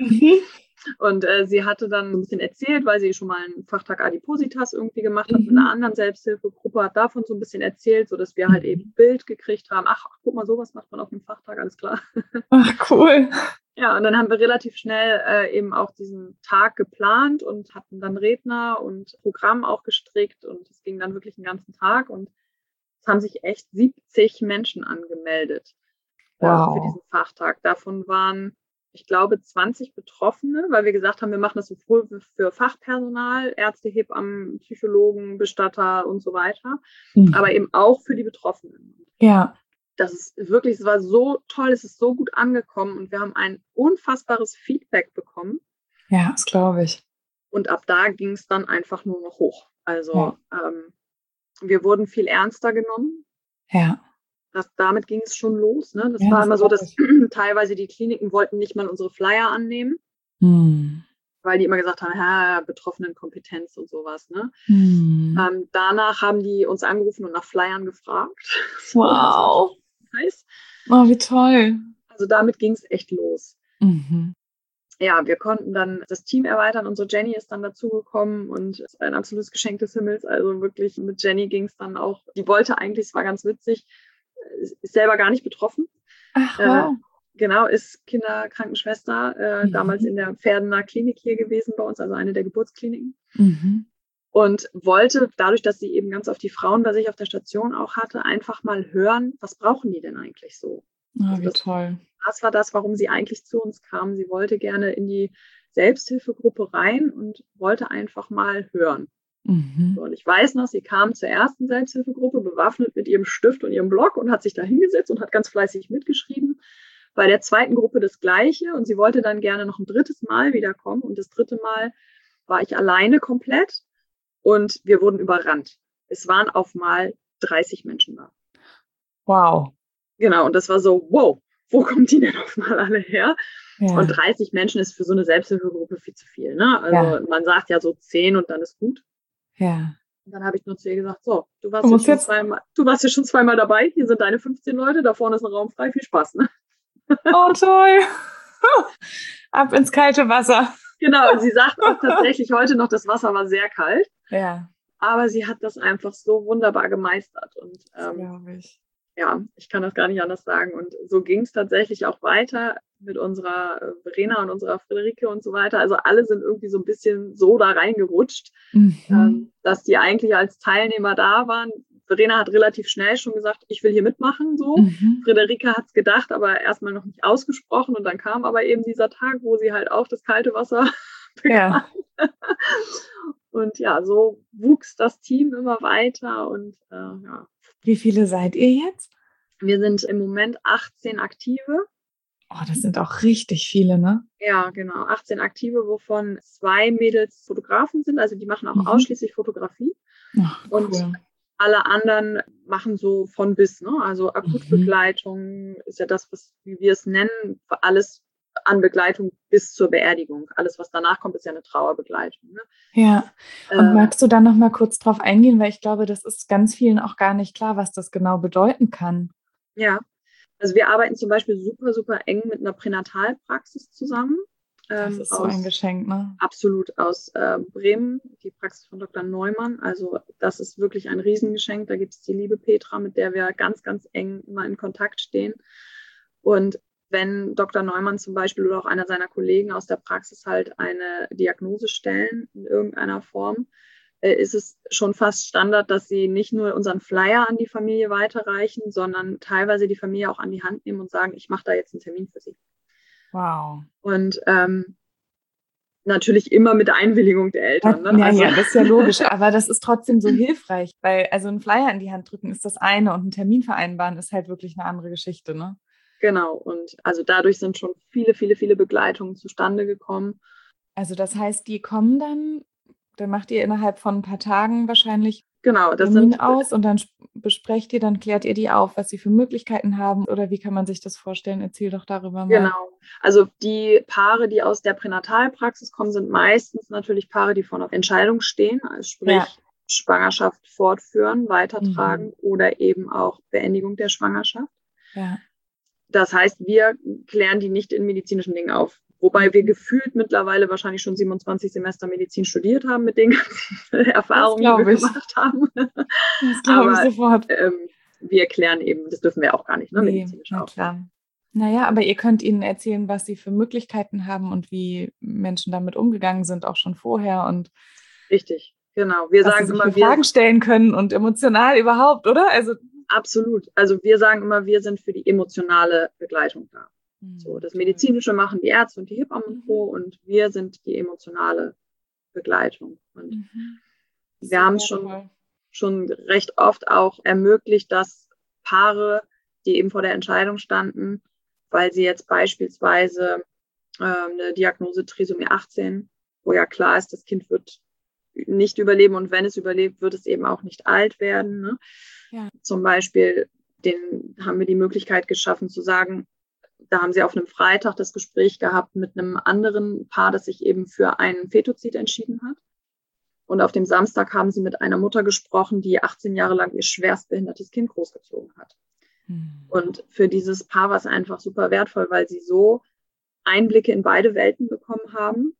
Und sie hatte dann ein bisschen erzählt, weil sie schon mal einen Fachtag Adipositas irgendwie gemacht hat mit einer anderen Selbsthilfegruppe, hat davon so ein bisschen erzählt, sodass wir halt eben ein Bild gekriegt haben. Ach, guck mal, sowas macht man auf einem Fachtag, alles klar. Ach, cool. Ja, und dann haben wir relativ schnell eben auch diesen Tag geplant und hatten dann Redner und Programm auch gestrickt und es ging dann wirklich den ganzen Tag und es haben sich echt 70 Menschen angemeldet für diesen Fachtag. Davon waren, ich glaube, 20 Betroffene, weil wir gesagt haben, wir machen das sowohl für Fachpersonal, Ärzte, Hebammen, Psychologen, Bestatter und so weiter, aber eben auch für die Betroffenen. Ja. Es war so toll, es ist so gut angekommen und wir haben ein unfassbares Feedback bekommen. Ja, das glaube ich. Und ab da ging es dann einfach nur noch hoch. Also wir wurden viel ernster genommen. Ja. Damit ging es schon los. Ne? Das war immer so, dass teilweise die Kliniken wollten nicht mal unsere Flyer annehmen, weil die immer gesagt haben, Betroffenenkompetenz und sowas. Ne? Danach haben die uns angerufen und nach Flyern gefragt. Wow. Nice. Oh, wie toll. Also damit ging es echt los. Ja, wir konnten dann das Team erweitern. Unsere Jenny ist dann dazugekommen und ist ein absolutes Geschenk des Himmels. Also wirklich mit Jenny ging es dann auch. Die wollte eigentlich, es war ganz witzig, ist selber gar nicht betroffen. Ach, wow. Genau, ist Kinderkrankenschwester, damals in der Pferdener Klinik hier gewesen bei uns, also eine der Geburtskliniken. Und wollte, dadurch, dass sie eben ganz auf die Frauen bei sich auf der Station auch hatte, einfach mal hören, was brauchen die denn eigentlich so? Ah, wie toll. Das war das, warum sie eigentlich zu uns kam. Sie wollte gerne in die Selbsthilfegruppe rein und wollte einfach mal hören. So, und ich weiß noch, sie kam zur ersten Selbsthilfegruppe bewaffnet mit ihrem Stift und ihrem Block und hat sich da hingesetzt und hat ganz fleißig mitgeschrieben. Bei der zweiten Gruppe das Gleiche und sie wollte dann gerne noch ein 3. Mal wiederkommen. Und das 3. Mal war ich alleine komplett und wir wurden überrannt. Es waren auf mal 30 Menschen da. Wow. Genau, und das war so, wow, wo kommen die denn auf mal alle her? Ja. Und 30 Menschen ist für so eine Selbsthilfegruppe viel zu viel. Ne? Also man sagt ja so 10 und dann ist gut. Ja. Und dann habe ich nur zu ihr gesagt, so, du warst ja schon zweimal dabei, hier sind deine 15 Leute, da vorne ist ein Raum frei, viel Spaß. Ne? Oh, toll. Ab ins kalte Wasser. Genau, und sie sagt auch tatsächlich heute noch, das Wasser war sehr kalt. Ja. Aber sie hat das einfach so wunderbar gemeistert. Und glaube ich. Ja, ich kann das gar nicht anders sagen. Und so ging es tatsächlich auch weiter mit unserer Verena und unserer Friederike und so weiter. Also alle sind irgendwie so ein bisschen so da reingerutscht, dass die eigentlich als Teilnehmer da waren. Verena hat relativ schnell schon gesagt, ich will hier mitmachen. So. Friederike hat es gedacht, aber erstmal noch nicht ausgesprochen. Und dann kam aber eben dieser Tag, wo sie halt auch das kalte Wasser bekam. Ja. Und ja, so wuchs das Team immer weiter. Und ja. Wie viele seid ihr jetzt? Wir sind im Moment 18 Aktive. Oh, das sind auch richtig viele, ne? Ja, genau. 18 Aktive, wovon 2 Mädels Fotografen sind. Also die machen auch ausschließlich Fotografie. Ach, cool. Und alle anderen machen so von bis, ne? Also Akutbegleitung ist ja das, wie wir es nennen, alles an Begleitung bis zur Beerdigung. Alles, was danach kommt, ist ja eine Trauerbegleitung. Ne? Ja, und magst du da noch mal kurz drauf eingehen, weil ich glaube, das ist ganz vielen auch gar nicht klar, was das genau bedeuten kann. Ja, also wir arbeiten zum Beispiel super, super eng mit einer Pränatalpraxis zusammen. Das ist so ein Geschenk, ne? Absolut aus Bremen, die Praxis von Dr. Neumann. Also das ist wirklich ein Riesengeschenk. Da gibt es die liebe Petra, mit der wir ganz, ganz eng immer in Kontakt stehen. Und wenn Dr. Neumann zum Beispiel oder auch einer seiner Kollegen aus der Praxis halt eine Diagnose stellen in irgendeiner Form, ist es schon fast Standard, dass sie nicht nur unseren Flyer an die Familie weiterreichen, sondern teilweise die Familie auch an die Hand nehmen und sagen, ich mache da jetzt einen Termin für sie. Wow. Und natürlich immer mit Einwilligung der Eltern. Ne? Ja, das ist ja logisch, aber das ist trotzdem so hilfreich, weil also ein Flyer in die Hand drücken ist das eine und einen Termin vereinbaren ist halt wirklich eine andere Geschichte, ne? Genau, und also dadurch sind schon viele, viele, viele Begleitungen zustande gekommen. Also das heißt, die kommen dann macht ihr innerhalb von ein paar Tagen wahrscheinlich Genau, das Termin sind aus und dann besprecht ihr, dann klärt ihr die auf, was sie für Möglichkeiten haben oder wie kann man sich das vorstellen? Erzähl doch darüber mal. genau. Also die Paare, die aus der Pränatalpraxis kommen, sind meistens natürlich Paare, die vor einer Entscheidung stehen, also sprich Schwangerschaft fortführen, weitertragen oder eben auch Beendigung der Schwangerschaft. Ja. Das heißt, wir klären die nicht in medizinischen Dingen auf. Wobei wir gefühlt mittlerweile wahrscheinlich schon 27 Semester Medizin studiert haben mit den ganzen Erfahrungen, die wir gemacht haben. Das glaube ich sofort. Wir klären eben, das dürfen wir auch gar nicht, ne, medizinisch na auch. Klar. Naja, aber ihr könnt ihnen erzählen, was sie für Möglichkeiten haben und wie Menschen damit umgegangen sind, auch schon vorher und richtig, genau. Wir sagen sie immer, Fragen stellen können und emotional überhaupt, oder? Also absolut. Also wir sagen immer, wir sind für die emotionale Begleitung da. So, das Medizinische machen die Ärzte und die Hebammen und Co. Und wir sind die emotionale Begleitung. Und wir haben es schon recht oft auch ermöglicht, dass Paare, die eben vor der Entscheidung standen, weil sie jetzt beispielsweise eine Diagnose Trisomie 18, wo ja klar ist, das Kind wird nicht überleben und wenn es überlebt, wird es eben auch nicht alt werden. Ne? Ja. Zum Beispiel, haben wir die Möglichkeit geschaffen zu sagen, da haben sie auf einem Freitag das Gespräch gehabt mit einem anderen Paar, das sich eben für einen Fetozid entschieden hat. Und auf dem Samstag haben sie mit einer Mutter gesprochen, die 18 Jahre lang ihr schwerstbehindertes Kind großgezogen hat. Und für dieses Paar war es einfach super wertvoll, weil sie so Einblicke in beide Welten bekommen haben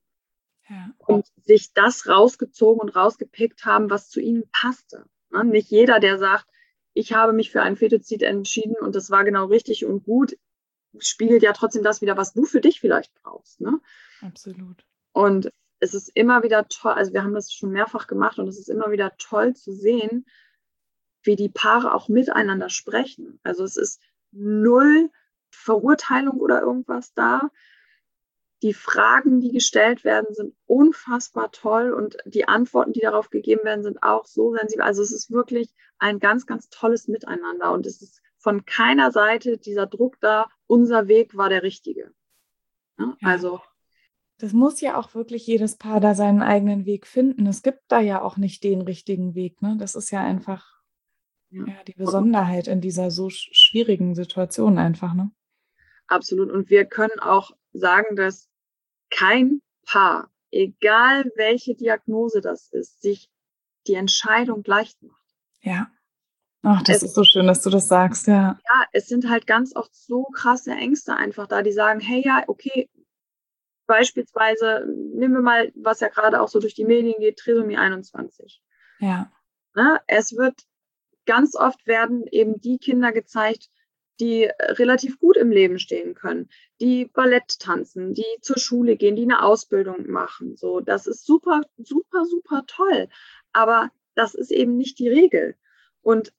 und sich das rausgezogen und rausgepickt haben, was zu ihnen passte. Ne? Nicht jeder, der sagt, ich habe mich für einen Fetozid entschieden und das war genau richtig und gut, spiegelt ja trotzdem das wieder, was du für dich vielleicht brauchst. Ne? Absolut. Und es ist immer wieder toll, also wir haben das schon mehrfach gemacht und es ist immer wieder toll zu sehen, wie die Paare auch miteinander sprechen. Also es ist null Verurteilung oder irgendwas da. Die Fragen, die gestellt werden, sind unfassbar toll und die Antworten, die darauf gegeben werden, sind auch so sensibel. Also es ist wirklich ein ganz, ganz tolles Miteinander und es ist von keiner Seite dieser Druck da, unser Weg war der richtige. Ja, also das muss ja auch wirklich jedes Paar da seinen eigenen Weg finden. Es gibt da ja auch nicht den richtigen Weg. Ne? Das ist ja einfach die Besonderheit in dieser so schwierigen Situation einfach. Ne? Absolut. Und wir können auch sagen, dass kein Paar, egal welche Diagnose das ist, sich die Entscheidung leicht macht. Ja. Ach, das ist so schön, dass du das sagst, ja. Ja, es sind halt ganz oft so krasse Ängste einfach da, die sagen, hey, ja, okay, beispielsweise, nehmen wir mal, was ja gerade auch so durch die Medien geht, Trisomie 21. Ja. Ne? Es wird ganz oft werden eben die Kinder gezeigt, die relativ gut im Leben stehen können, die Ballett tanzen, die zur Schule gehen, die eine Ausbildung machen. So, das ist super, super, super toll. Aber das ist eben nicht die Regel. Und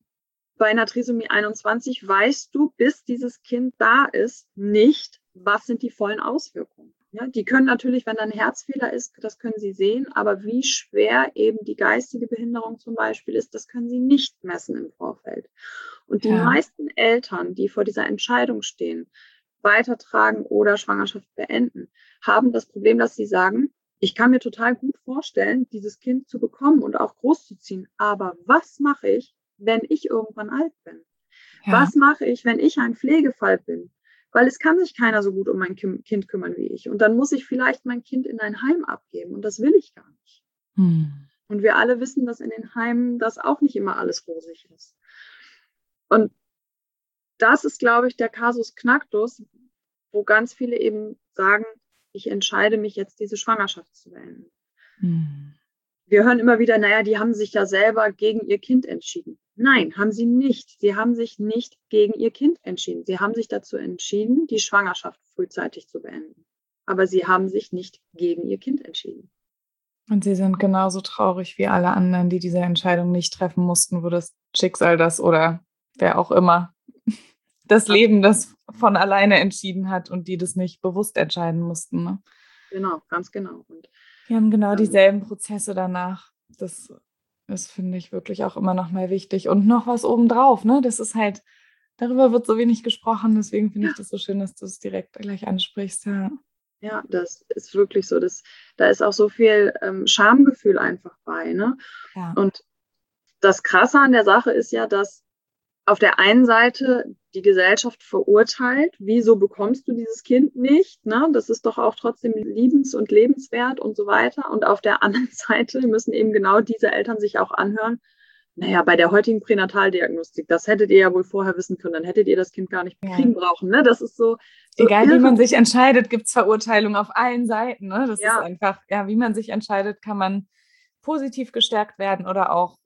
bei einer Trisomie 21 weißt du, bis dieses Kind da ist, nicht, was sind die vollen Auswirkungen. Ja, die können natürlich, wenn da ein Herzfehler ist, das können sie sehen, aber wie schwer eben die geistige Behinderung zum Beispiel ist, das können sie nicht messen im Vorfeld. Und die meisten Eltern, die vor dieser Entscheidung stehen, weitertragen oder Schwangerschaft beenden, haben das Problem, dass sie sagen, ich kann mir total gut vorstellen, dieses Kind zu bekommen und auch großzuziehen. Aber was mache ich, wenn ich irgendwann alt bin? Ja. Was mache ich, wenn ich ein Pflegefall bin? Weil es kann sich keiner so gut um mein Kind kümmern wie ich. Und dann muss ich vielleicht mein Kind in ein Heim abgeben. Und das will ich gar nicht. Und wir alle wissen, dass in den Heimen das auch nicht immer alles rosig ist. Und das ist, glaube ich, der Kasus Knacktus, wo ganz viele eben sagen, ich entscheide mich jetzt, diese Schwangerschaft zu beenden. Wir hören immer wieder, naja, die haben sich ja selber gegen ihr Kind entschieden. Nein, haben sie nicht. Sie haben sich nicht gegen ihr Kind entschieden. Sie haben sich dazu entschieden, die Schwangerschaft frühzeitig zu beenden. Aber sie haben sich nicht gegen ihr Kind entschieden. Und sie sind genauso traurig wie alle anderen, die diese Entscheidung nicht treffen mussten, wo das Schicksal das oder wer auch immer das Leben das von alleine entschieden hat und die das nicht bewusst entscheiden mussten. Ne? Genau, ganz genau. Und die haben genau dieselben Prozesse danach. Das ist, finde ich, wirklich auch immer noch mal wichtig. Und noch was obendrauf, ne? Das ist halt, darüber wird so wenig gesprochen, deswegen finde ich das so schön, dass du es direkt gleich ansprichst, ja. Ja, das ist wirklich so. Da ist auch so viel Schamgefühl einfach bei. Ne? Ja. Und das Krasse an der Sache ist ja, dass auf der einen Seite die Gesellschaft verurteilt, wieso bekommst du dieses Kind nicht? Ne? Das ist doch auch trotzdem liebens- und lebenswert und so weiter. Und auf der anderen Seite müssen eben genau diese Eltern sich auch anhören, naja, bei der heutigen Pränataldiagnostik, das hättet ihr ja wohl vorher wissen können, dann hättet ihr das Kind gar nicht kriegen brauchen. Ne? Das ist so egal, irre. wie man sich entscheidet, gibt es Verurteilung auf allen Seiten. Ne? Das ist einfach, ja, wie man sich entscheidet, kann man positiv gestärkt werden oder auch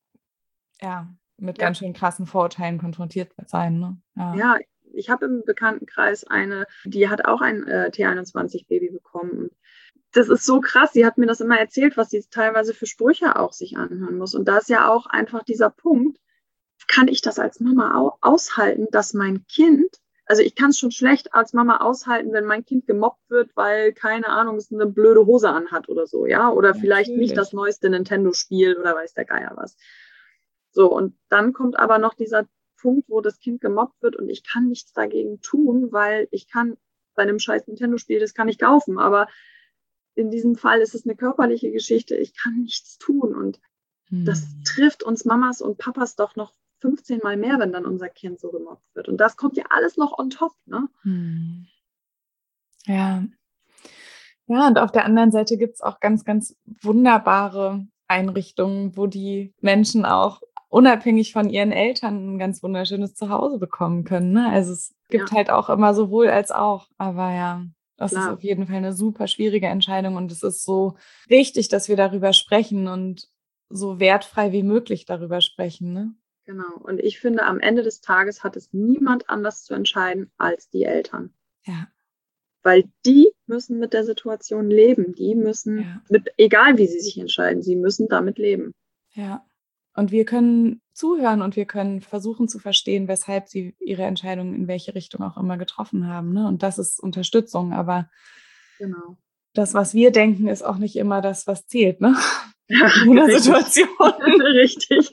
mit ganz schön krassen Vorurteilen konfrontiert sein. Ne? Ja, ich habe im Bekanntenkreis eine, die hat auch ein T21-Baby bekommen. Und das ist so krass. Sie hat mir das immer erzählt, was sie teilweise für Sprüche auch sich anhören muss. Und da ist ja auch einfach dieser Punkt, kann ich das als Mama aushalten, dass mein Kind, also ich kann es schon schlecht als Mama aushalten, wenn mein Kind gemobbt wird, weil, keine Ahnung, es eine blöde Hose anhat oder so, ja, oder vielleicht nicht das neueste Nintendo-Spiel oder weiß der Geier was. So, und dann kommt aber noch dieser Punkt, wo das Kind gemobbt wird und ich kann nichts dagegen tun, weil ich kann bei einem scheiß Nintendo-Spiel, das kann ich kaufen, aber in diesem Fall ist es eine körperliche Geschichte, ich kann nichts tun und das trifft uns Mamas und Papas doch noch 15 Mal mehr, wenn dann unser Kind so gemobbt wird. Und das kommt ja alles noch on top, ne? Ja. Ja, und auf der anderen Seite gibt es auch ganz, ganz wunderbare Einrichtungen, wo die Menschen auch unabhängig von ihren Eltern ein ganz wunderschönes Zuhause bekommen können. Ne? Also es gibt halt auch immer sowohl als auch. Aber ja, das ist auf jeden Fall eine super schwierige Entscheidung und es ist so wichtig, dass wir darüber sprechen und so wertfrei wie möglich darüber sprechen. Ne? Genau. Und ich finde, am Ende des Tages hat es niemand anders zu entscheiden als die Eltern. Ja. Weil die müssen mit der Situation leben. Die müssen, egal wie sie sich entscheiden, sie müssen damit leben. Ja. Und wir können zuhören und wir können versuchen zu verstehen, weshalb sie ihre Entscheidung in welche Richtung auch immer getroffen haben. Ne? Und das ist Unterstützung. Aber das, was wir denken, ist auch nicht immer das, was zählt. Ne? In der Situation. Richtig.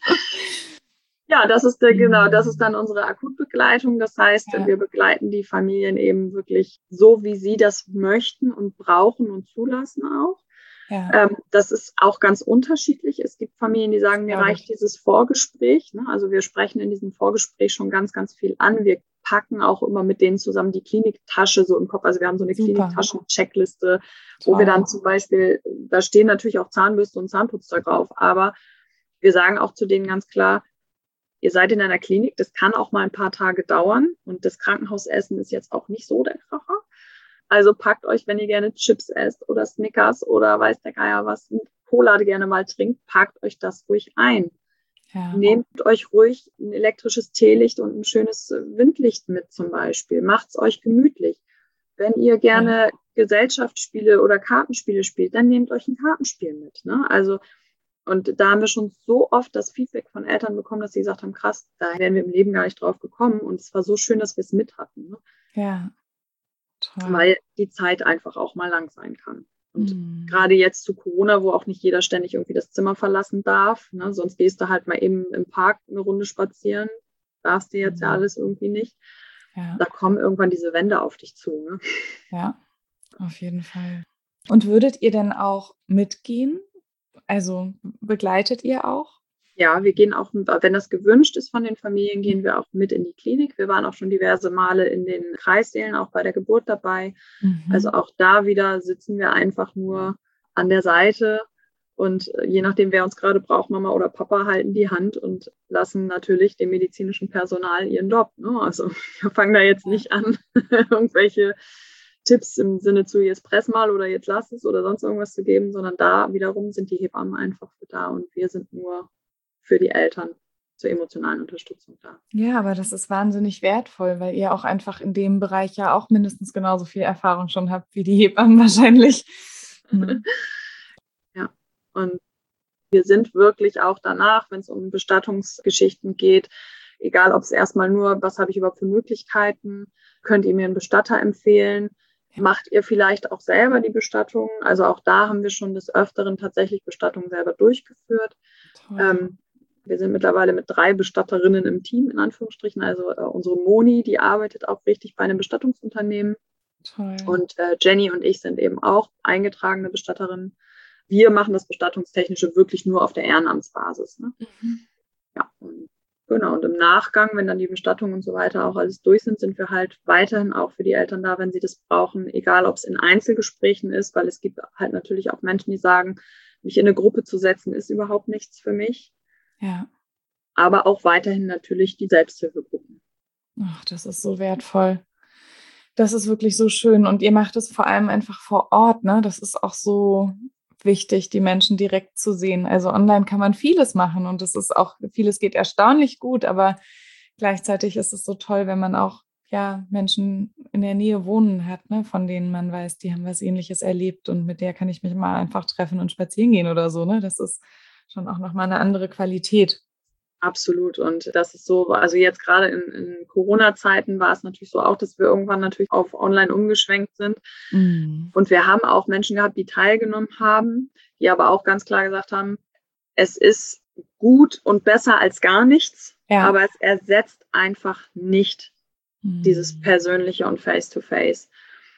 Ja, das ist das ist dann unsere Akutbegleitung. Das heißt, wir begleiten die Familien eben wirklich so, wie sie das möchten und brauchen und zulassen auch. Ja. Das ist auch ganz unterschiedlich. Es gibt Familien, die sagen, mir reicht dieses Vorgespräch. Ne? Also wir sprechen in diesem Vorgespräch schon ganz, ganz viel an. Wir packen auch immer mit denen zusammen die Kliniktasche so im Kopf. Also wir haben so eine Kliniktaschen-Checkliste, wo wir dann zum Beispiel, da stehen natürlich auch Zahnbürste und Zahnputz da drauf, aber wir sagen auch zu denen ganz klar, ihr seid in einer Klinik, das kann auch mal ein paar Tage dauern und das Krankenhausessen ist jetzt auch nicht so der Kracher. Also packt euch, wenn ihr gerne Chips esst oder Snickers oder weiß der Geier was, Cola gerne mal trinkt, packt euch das ruhig ein. Ja. Nehmt euch ruhig ein elektrisches Teelicht und ein schönes Windlicht mit zum Beispiel. Macht's euch gemütlich. Wenn ihr gerne Gesellschaftsspiele oder Kartenspiele spielt, dann nehmt euch ein Kartenspiel mit. Ne? Also, und da haben wir schon so oft das Feedback von Eltern bekommen, dass sie gesagt haben, krass, da wären wir im Leben gar nicht drauf gekommen. Und es war so schön, dass wir es mit hatten. Ne? Ja. Toll. Weil die Zeit einfach auch mal lang sein kann. Und gerade jetzt zu Corona, wo auch nicht jeder ständig irgendwie das Zimmer verlassen darf, ne? Sonst gehst du halt mal eben im Park eine Runde spazieren, darfst du jetzt ja alles irgendwie nicht. Ja. Da kommen irgendwann diese Wände auf dich zu. Ne? Ja, auf jeden Fall. Und würdet ihr denn auch mitgehen? Also begleitet ihr auch? Ja, wir gehen auch, wenn das gewünscht ist von den Familien, gehen wir auch mit in die Klinik. Wir waren auch schon diverse Male in den Kreissälen, auch bei der Geburt dabei. Also auch da wieder sitzen wir einfach nur an der Seite und je nachdem, wer uns gerade braucht, Mama oder Papa, halten die Hand und lassen natürlich dem medizinischen Personal ihren Job. Ne? Also wir fangen da jetzt nicht an, irgendwelche Tipps im Sinne zu, jetzt press mal oder jetzt lass es oder sonst irgendwas zu geben, sondern da wiederum sind die Hebammen einfach für da und wir sind nur für die Eltern zur emotionalen Unterstützung da. Ja, aber das ist wahnsinnig wertvoll, weil ihr auch einfach in dem Bereich ja auch mindestens genauso viel Erfahrung schon habt wie die Hebammen wahrscheinlich. Mhm. Ja, und wir sind wirklich auch danach, wenn es um Bestattungsgeschichten geht, egal ob es erstmal nur, was habe ich überhaupt für Möglichkeiten, könnt ihr mir einen Bestatter empfehlen, macht ihr vielleicht auch selber die Bestattung, also auch da haben wir schon des Öfteren tatsächlich Bestattungen selber durchgeführt. Wir sind mittlerweile mit 3 Bestatterinnen im Team, in Anführungsstrichen, also unsere Moni, die arbeitet auch richtig bei einem Bestattungsunternehmen. Toll. Und Jenny und ich sind eben auch eingetragene Bestatterinnen. Wir machen das Bestattungstechnische wirklich nur auf der Ehrenamtsbasis. Ne? Ja, und genau. Und im Nachgang, wenn dann die Bestattungen und so weiter auch alles durch sind, sind wir halt weiterhin auch für die Eltern da, wenn sie das brauchen, egal ob es in Einzelgesprächen ist, weil es gibt halt natürlich auch Menschen, die sagen, mich in eine Gruppe zu setzen, ist überhaupt nichts für mich. Ja. Aber auch weiterhin natürlich die Selbsthilfegruppen. Ach, das ist so wertvoll. Das ist wirklich so schön. Und ihr macht es vor allem einfach vor Ort, ne? Das ist auch so wichtig, die Menschen direkt zu sehen. Also online kann man vieles machen und es ist auch, vieles geht erstaunlich gut, aber gleichzeitig ist es so toll, wenn man auch ja Menschen in der Nähe wohnen hat, ne, von denen man weiß, die haben was Ähnliches erlebt und mit der kann ich mich mal einfach treffen und spazieren gehen oder so, ne? Das ist schon auch nochmal eine andere Qualität. Absolut. Und das ist so, also jetzt gerade in Corona-Zeiten war es natürlich so auch, dass wir irgendwann natürlich auf online umgeschwenkt sind. Mhm. Und wir haben auch Menschen gehabt, die teilgenommen haben, die aber auch ganz klar gesagt haben, es ist gut und besser als gar nichts, aber es ersetzt einfach nicht dieses Persönliche und Face-to-Face.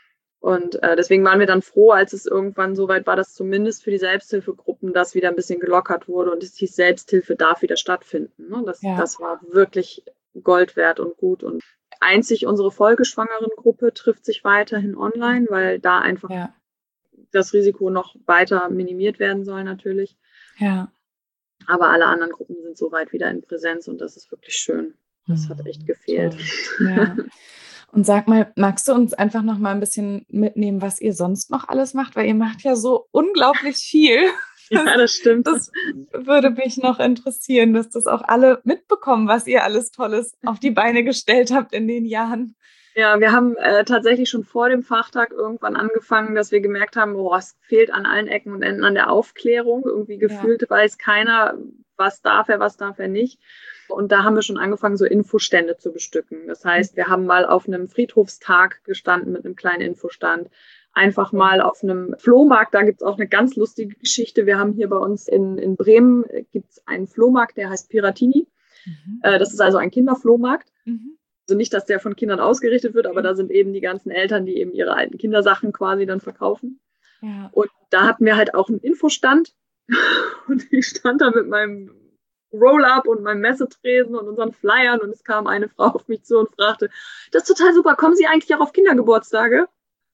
Und deswegen waren wir dann froh, als es irgendwann so weit war, dass zumindest für die Selbsthilfegruppen das wieder ein bisschen gelockert wurde und es hieß, Selbsthilfe darf wieder stattfinden. Ne? Das war wirklich Gold wert und gut. Und einzig unsere folgeschwangeren Gruppe trifft sich weiterhin online, weil da einfach das Risiko noch weiter minimiert werden soll natürlich. Ja. Aber alle anderen Gruppen sind soweit wieder in Präsenz und das ist wirklich schön. Das hat echt gefehlt. Ja. Und sag mal, magst du uns einfach noch mal ein bisschen mitnehmen, was ihr sonst noch alles macht? Weil ihr macht ja so unglaublich viel. Ja, das stimmt. Das würde mich noch interessieren, dass das auch alle mitbekommen, was ihr alles Tolles auf die Beine gestellt habt in den Jahren. Ja, wir haben tatsächlich schon vor dem Fachtag irgendwann angefangen, dass wir gemerkt haben, es fehlt an allen Ecken und Enden an der Aufklärung. Irgendwie gefühlt weiß keiner, was darf er nicht. Und da haben wir schon angefangen, so Infostände zu bestücken. Das heißt, wir haben mal auf einem Friedhofstag gestanden mit einem kleinen Infostand. Einfach mal auf einem Flohmarkt, da gibt's auch eine ganz lustige Geschichte. Wir haben hier bei uns in Bremen gibt's einen Flohmarkt, der heißt Piratini. Das ist also ein Kinderflohmarkt. Also nicht, dass der von Kindern ausgerichtet wird, aber da sind eben die ganzen Eltern, die eben ihre alten Kindersachen quasi dann verkaufen. Ja. Und da hatten wir halt auch einen Infostand. Und ich stand da mit meinem Roll-Up und meinem Messetresen und unseren Flyern und es kam eine Frau auf mich zu und fragte, das ist total super, kommen Sie eigentlich auch auf Kindergeburtstage?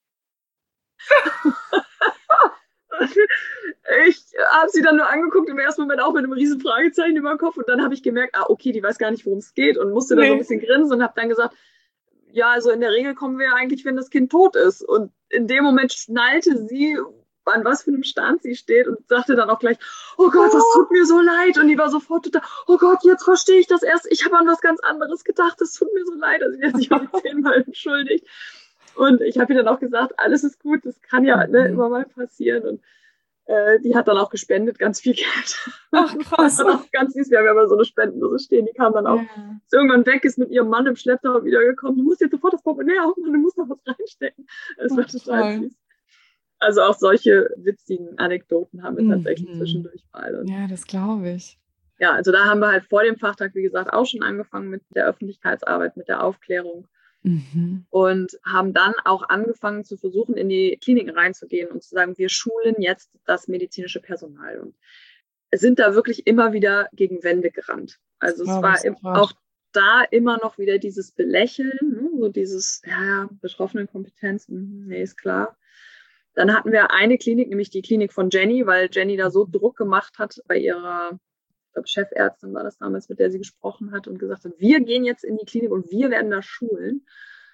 Ich habe sie dann nur angeguckt, im ersten Moment auch mit einem riesen Fragezeichen über dem Kopf und dann habe ich gemerkt, okay, die weiß gar nicht, worum es geht und musste dann so ein bisschen grinsen und habe dann gesagt, ja, also in der Regel kommen wir ja eigentlich, wenn das Kind tot ist. Und in dem Moment schnallte sie, an was für einem Stand sie steht und sagte dann auch gleich, oh Gott, das tut mir so leid. Und die war sofort total, oh Gott, jetzt verstehe ich das erst. Ich habe an was ganz anderes gedacht, das tut mir so leid. Also sie hat sich auch 10-mal entschuldigt. Und ich habe ihr dann auch gesagt, alles ist gut, das kann ja immer mal passieren. Und die hat dann auch gespendet, ganz viel Geld. Ach, krass. Das war auch ganz süß. Wir haben ja immer so eine Spendendose stehen, die kam dann auch, als irgendwann weg ist, mit ihrem Mann im Schlepptau wiedergekommen. Du musst jetzt sofort das Portemonnaie aufmachen, du musst noch was reinstecken. Das war total süß. Also auch solche witzigen Anekdoten haben wir tatsächlich zwischendurch mal. Und ja, das glaube ich. Ja, also da haben wir halt vor dem Fachtag, wie gesagt, auch schon angefangen mit der Öffentlichkeitsarbeit, mit der Aufklärung. Und haben dann auch angefangen zu versuchen, in die Kliniken reinzugehen und zu sagen, wir schulen jetzt das medizinische Personal und sind da wirklich immer wieder gegen Wände gerannt. Also es war auch da immer noch wieder dieses Belächeln, ne? So dieses, Betroffenenkompetenz, nee, ist klar. Dann hatten wir eine Klinik, nämlich die Klinik von Jenny, weil Jenny da so Druck gemacht hat bei ihrer, ich glaube, Chefärztin war das damals, mit der sie gesprochen hat und gesagt hat, wir gehen jetzt in die Klinik und wir werden da schulen.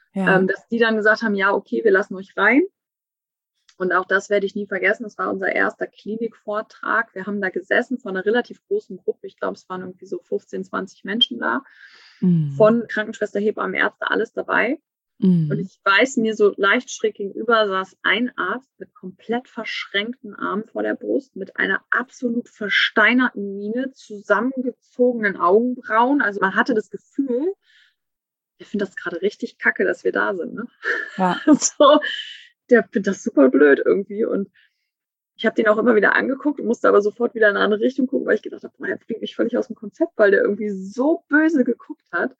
dass die dann gesagt haben, ja, okay, wir lassen euch rein. Und auch das werde ich nie vergessen. Das war unser erster Klinikvortrag. Wir haben da gesessen von einer relativ großen Gruppe. Ich glaube, es waren irgendwie so 15, 20 Menschen da. Von Krankenschwester, Hebammen, Ärzte, alles dabei. Und ich weiß, mir so leicht schräg gegenüber saß ein Arzt mit komplett verschränkten Armen vor der Brust, mit einer absolut versteinerten Miene, zusammengezogenen Augenbrauen. Also man hatte das Gefühl, ich finde das gerade richtig kacke, dass wir da sind. Ne? Ja. So, der findet das super blöd irgendwie. Und ich habe den auch immer wieder angeguckt und musste aber sofort wieder in eine andere Richtung gucken, weil ich gedacht habe, boah, der bringt mich völlig aus dem Konzept, weil der irgendwie so böse geguckt hat.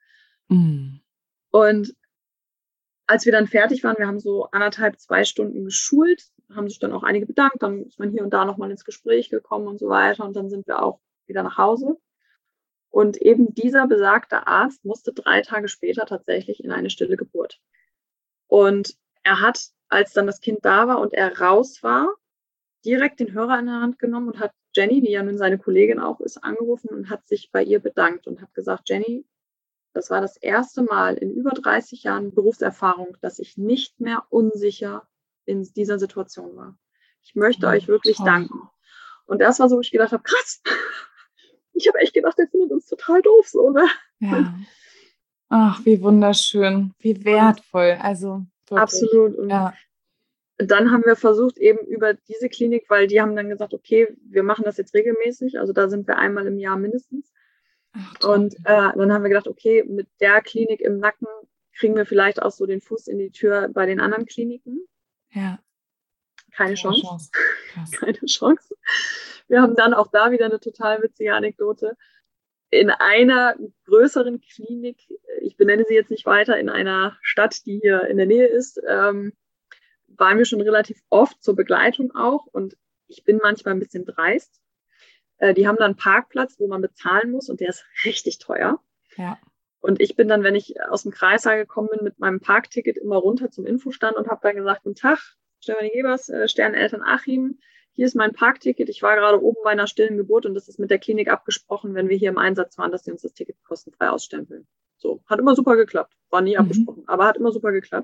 Und als wir dann fertig waren, wir haben so 1,5, 2 Stunden geschult, haben sich dann auch einige bedankt, dann ist man hier und da nochmal ins Gespräch gekommen und so weiter und dann sind wir auch wieder nach Hause. Und eben dieser besagte Arzt musste 3 Tage später tatsächlich in eine stille Geburt. Und er hat, als dann das Kind da war und er raus war, direkt den Hörer in der Hand genommen und hat Jenny, die ja nun seine Kollegin auch ist, angerufen und hat sich bei ihr bedankt und hat gesagt, Jenny, das war das erste Mal in über 30 Jahren Berufserfahrung, dass ich nicht mehr unsicher in dieser Situation war. Ich möchte euch wirklich danken. Und das war so, wo ich gedacht habe, krass. Ich habe echt gedacht, der findet uns total doof, so, ne? Ja. Ach, wie wunderschön, wie wertvoll. Also wirklich. Absolut. Und dann haben wir versucht, eben über diese Klinik, weil die haben dann gesagt, okay, wir machen das jetzt regelmäßig. Also da sind wir einmal im Jahr mindestens. Und dann haben wir gedacht, okay, mit der Klinik im Nacken kriegen wir vielleicht auch so den Fuß in die Tür bei den anderen Kliniken. Ja. Keine Chance. Keine Chance. Wir haben dann auch da wieder eine total witzige Anekdote. In einer größeren Klinik, ich benenne sie jetzt nicht weiter, in einer Stadt, die hier in der Nähe ist, waren wir schon relativ oft zur Begleitung auch. Und ich bin manchmal ein bisschen dreist. Die haben dann einen Parkplatz, wo man bezahlen muss und der ist richtig teuer. Ja. Und ich bin dann, wenn ich aus dem Kreissaal gekommen bin, mit meinem Parkticket immer runter zum Infostand und habe dann gesagt, guten Tag, Stefanie Gebers, Sterneltern Achim, hier ist mein Parkticket. Ich war gerade oben bei einer stillen Geburt und das ist mit der Klinik abgesprochen, wenn wir hier im Einsatz waren, dass sie uns das Ticket kostenfrei ausstempeln. So, hat immer super geklappt. War nie abgesprochen, aber hat immer super geklappt.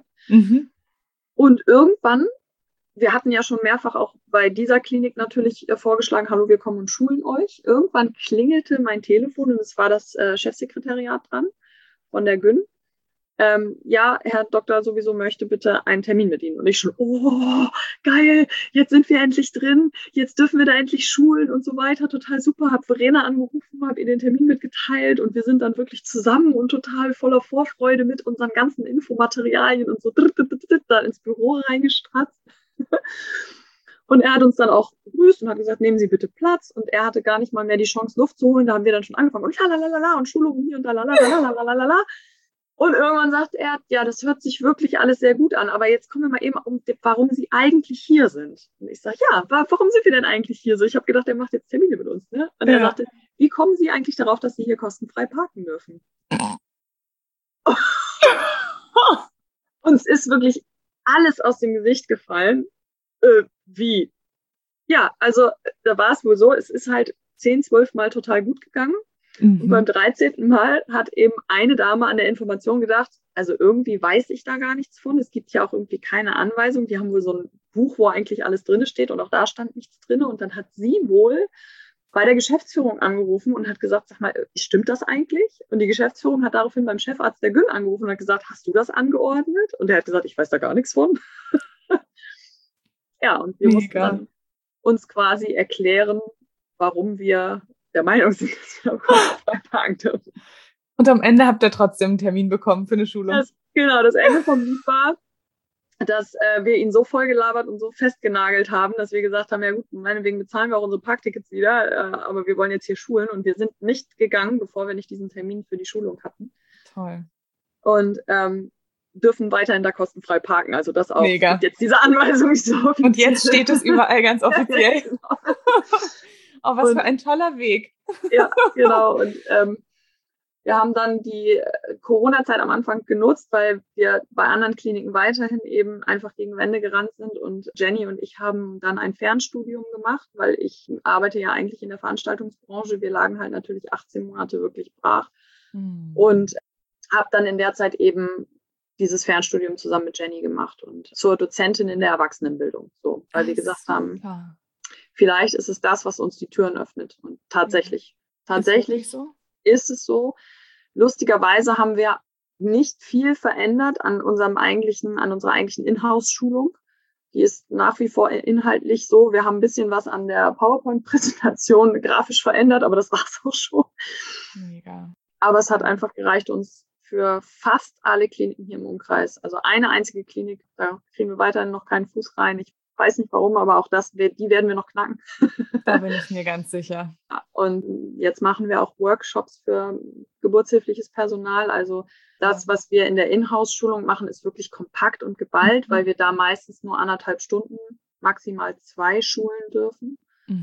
Und irgendwann, wir hatten ja schon mehrfach auch bei dieser Klinik natürlich vorgeschlagen, hallo, wir kommen und schulen euch. Irgendwann klingelte mein Telefon und es war das Chefsekretariat dran von der Gyn. Ja, Herr Doktor sowieso möchte bitte einen Termin mit Ihnen. Und ich schon, oh, geil, jetzt sind wir endlich drin, jetzt dürfen wir da endlich schulen und so weiter, total super. Hab Verena angerufen, hab ihr den Termin mitgeteilt und wir sind dann wirklich zusammen und total voller Vorfreude mit unseren ganzen Infomaterialien und so da ins Büro reingestratzt. Und er hat uns dann auch begrüßt und hat gesagt, nehmen Sie bitte Platz. Und er hatte gar nicht mal mehr die Chance, Luft zu holen. Da haben wir dann schon angefangen und lalalala und Schulungen hier und lalalala. Und irgendwann sagt er, ja, das hört sich wirklich alles sehr gut an, aber jetzt kommen wir mal eben um, warum Sie eigentlich hier sind. Und ich sage, ja, warum sind wir denn eigentlich hier so? Ich habe gedacht, er macht jetzt Termine mit uns. Ne? Und er sagte, wie kommen Sie eigentlich darauf, dass Sie hier kostenfrei parken dürfen? Und es ist wirklich alles aus dem Gesicht gefallen. Wie? Ja, also da war es wohl so, es ist halt 10, 12 Mal total gut gegangen. Und beim 13. Mal hat eben eine Dame an der Information gedacht, also irgendwie weiß ich da gar nichts von. Es gibt ja auch irgendwie keine Anweisung. Die haben wohl so ein Buch, wo eigentlich alles drin steht und auch da stand nichts drin. Und dann hat sie wohl bei der Geschäftsführung angerufen und hat gesagt, sag mal, stimmt das eigentlich? Und die Geschäftsführung hat daraufhin beim Chefarzt der Gyn angerufen und hat gesagt, hast du das angeordnet? Und er hat gesagt, ich weiß da gar nichts von. Ja, und wir mussten dann uns quasi erklären, warum wir der Meinung sind, dass wir kostenfrei parken dürfen. Und am Ende habt ihr trotzdem einen Termin bekommen für eine Schulung. Das Ende vom Lied war, dass wir ihn so vollgelabert und so festgenagelt haben, dass wir gesagt haben, ja gut, meinetwegen bezahlen wir auch unsere Parktickets wieder, aber wir wollen jetzt hier schulen und wir sind nicht gegangen, bevor wir nicht diesen Termin für die Schulung hatten. Toll. Und dürfen weiterhin da kostenfrei parken. Also das auch. Mega. Und jetzt diese Anweisung ist so offiziell. Und jetzt steht es überall ganz offiziell. Ja, genau. Oh, was für ein toller Weg. Ja, genau. Und wir haben dann die Corona-Zeit am Anfang genutzt, weil wir bei anderen Kliniken weiterhin eben einfach gegen Wände gerannt sind. Und Jenny und ich haben dann ein Fernstudium gemacht, weil ich arbeite ja eigentlich in der Veranstaltungsbranche. Wir lagen halt natürlich 18 Monate wirklich brach. Und habe dann in der Zeit eben dieses Fernstudium zusammen mit Jenny gemacht und zur Dozentin in der Erwachsenenbildung. So, weil wir gesagt haben, vielleicht ist es das, was uns die Türen öffnet. Und tatsächlich so? ist es so. Lustigerweise haben wir nicht viel verändert an unserer eigentlichen Inhouse-Schulung. Die ist nach wie vor inhaltlich so. Wir haben ein bisschen was an der PowerPoint-Präsentation grafisch verändert, aber das war es auch schon. Mega. Aber es hat einfach gereicht, uns für fast alle Kliniken hier im Umkreis. Also eine einzige Klinik, da kriegen wir weiterhin noch keinen Fuß rein. Ich weiß nicht warum, aber auch die werden wir noch knacken. Da bin ich mir ganz sicher. Und jetzt machen wir auch Workshops für geburtshilfliches Personal. Also das, was wir in der Inhouse-Schulung machen, ist wirklich kompakt und geballt, weil wir da meistens nur 1,5 Stunden, maximal 2 schulen dürfen.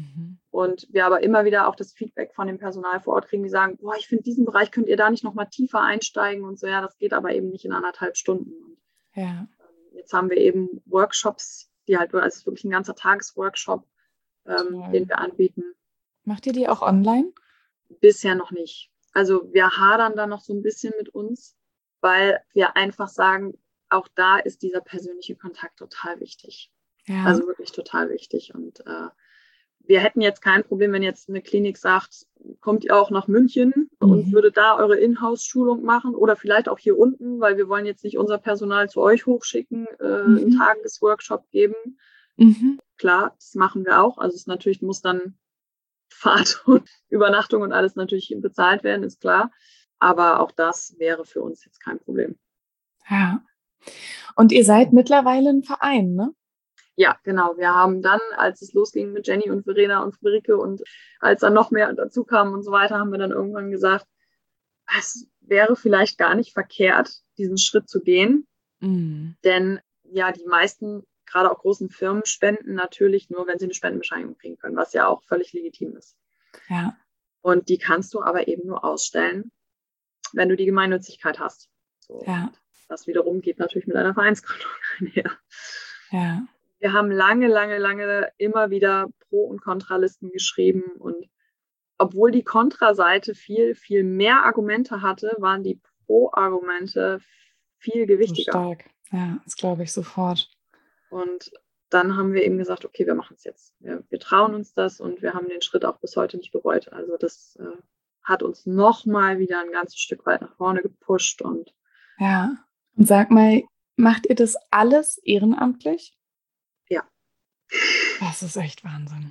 Und wir aber immer wieder auch das Feedback von dem Personal vor Ort kriegen, die sagen, boah, ich finde diesen Bereich, könnt ihr da nicht noch mal tiefer einsteigen und so. Ja, das geht aber eben nicht in 1,5 Stunden. Und jetzt haben wir eben Workshops, die halt, also es ist wirklich ein ganzer Tagesworkshop, den wir anbieten. Macht ihr die auch online? Bisher noch nicht. Also wir hadern da noch so ein bisschen mit uns, weil wir einfach sagen, auch da ist dieser persönliche Kontakt total wichtig. Ja. Also wirklich total wichtig. Und wir hätten jetzt kein Problem, wenn jetzt eine Klinik sagt, kommt ihr auch nach München und würde da eure Inhouse-Schulung machen oder vielleicht auch hier unten, weil wir wollen jetzt nicht unser Personal zu euch hochschicken, einen Tagesworkshop geben. Klar, das machen wir auch. Also es natürlich muss dann Fahrt und Übernachtung und alles natürlich bezahlt werden, ist klar. Aber auch das wäre für uns jetzt kein Problem. Ja. Und ihr seid mittlerweile ein Verein, ne? Ja, genau. Wir haben dann, als es losging mit Jenny und Verena und Friederike und als dann noch mehr dazu kam und so weiter, haben wir dann irgendwann gesagt, es wäre vielleicht gar nicht verkehrt, diesen Schritt zu gehen. Denn ja, die meisten, gerade auch großen Firmen, spenden natürlich nur, wenn sie eine Spendenbescheinigung kriegen können, was ja auch völlig legitim ist. Ja. Und die kannst du aber eben nur ausstellen, wenn du die Gemeinnützigkeit hast. So. Ja. Das wiederum geht natürlich mit einer Vereinsgründung einher. Ja. Wir haben lange immer wieder Pro- und Kontralisten geschrieben und obwohl die Kontraseite viel, viel mehr Argumente hatte, waren die Pro-Argumente viel gewichtiger. So stark. Ja, das glaube ich sofort. Und dann haben wir eben gesagt, okay, wir machen es jetzt. Wir trauen uns das und wir haben den Schritt auch bis heute nicht bereut. Also das hat uns nochmal wieder ein ganzes Stück weit nach vorne gepusht. Und ja. Und sag mal, macht ihr das alles ehrenamtlich? Ja. Das ist echt Wahnsinn.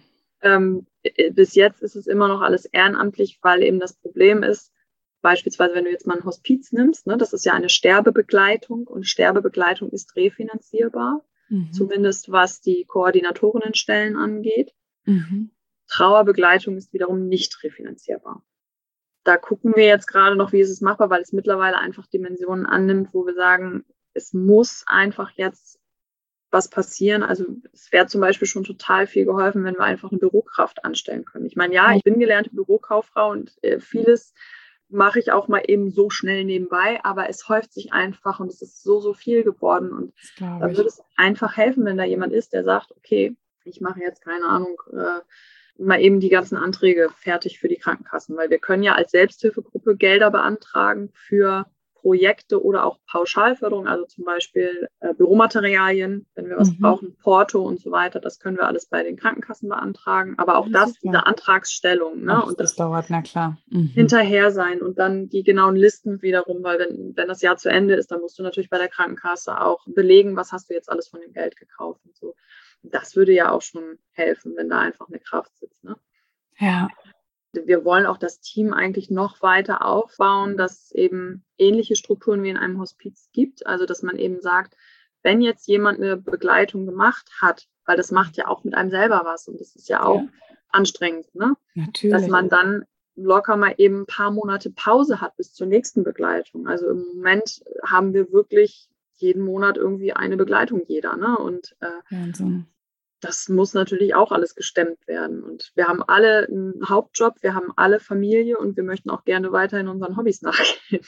Bis jetzt ist es immer noch alles ehrenamtlich, weil eben das Problem ist, beispielsweise wenn du jetzt mal ein Hospiz nimmst, ne, das ist ja eine Sterbebegleitung und Sterbebegleitung ist refinanzierbar, zumindest was die Koordinatorinnenstellen angeht. Trauerbegleitung ist wiederum nicht refinanzierbar. Da gucken wir jetzt gerade noch, wie ist es machbar, weil es mittlerweile einfach Dimensionen annimmt, wo wir sagen, es muss einfach jetzt was passieren. Also es wäre zum Beispiel schon total viel geholfen, wenn wir einfach eine Bürokraft anstellen können. Ich meine, ja, ich bin gelernte Bürokauffrau und vieles mache ich auch mal eben so schnell nebenbei, aber es häuft sich einfach und es ist so viel geworden. Und da würde es einfach helfen, wenn da jemand ist, der sagt, okay, ich mache jetzt, keine Ahnung, mal eben die ganzen Anträge fertig für die Krankenkassen, weil wir können ja als Selbsthilfegruppe Gelder beantragen für Projekte oder auch Pauschalförderung, also zum Beispiel Büromaterialien, wenn wir was brauchen, Porto und so weiter, das können wir alles bei den Krankenkassen beantragen, aber auch das, diese Antragsstellung, ne? Ach, und das dauert, na klar. Hinterher sein und dann die genauen Listen wiederum, weil wenn das Jahr zu Ende ist, dann musst du natürlich bei der Krankenkasse auch belegen, was hast du jetzt alles von dem Geld gekauft und so. Das würde ja auch schon helfen, wenn da einfach eine Kraft sitzt, ne? Ja. Wir wollen auch das Team eigentlich noch weiter aufbauen, dass es eben ähnliche Strukturen wie in einem Hospiz gibt. Also, dass man eben sagt, wenn jetzt jemand eine Begleitung gemacht hat, weil das macht ja auch mit einem selber was und das ist ja auch anstrengend, ne? Natürlich. Dass man dann locker mal eben ein paar Monate Pause hat bis zur nächsten Begleitung. Also im Moment haben wir wirklich jeden Monat irgendwie eine Begleitung jeder, ne? Und Wahnsinn. Das muss natürlich auch alles gestemmt werden. Und wir haben alle einen Hauptjob, wir haben alle Familie und wir möchten auch gerne weiterhin unseren Hobbys nachgehen.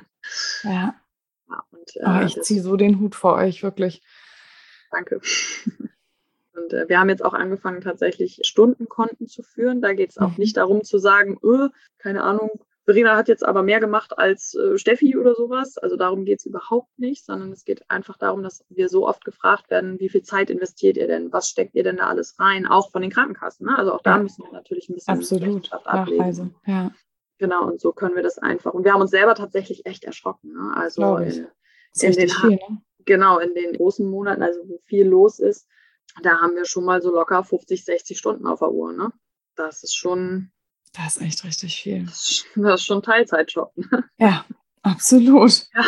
Ja. Und, ich ziehe so den Hut vor euch, wirklich. Danke. Und wir haben jetzt auch angefangen, tatsächlich Stundenkonten zu führen. Da geht es auch nicht darum zu sagen, keine Ahnung, Verena hat jetzt aber mehr gemacht als Steffi oder sowas. Also darum geht es überhaupt nicht, sondern es geht einfach darum, dass wir so oft gefragt werden, wie viel Zeit investiert ihr denn? Was steckt ihr denn da alles rein? Auch von den Krankenkassen. Ne? Also auch da müssen wir natürlich ein bisschen Rechenschaft ablegen. Nachweise, ja. Genau, und so können wir das einfach. Und wir haben uns selber tatsächlich echt erschrocken. Ne? Also in den viel, ne? Genau, in den großen Monaten, also wo viel los ist, da haben wir schon mal so locker 50, 60 Stunden auf der Uhr. Ne? Das ist schon. Das ist echt richtig viel. Das ist schon Teilzeitjob. Ne? Ja, absolut. Ja.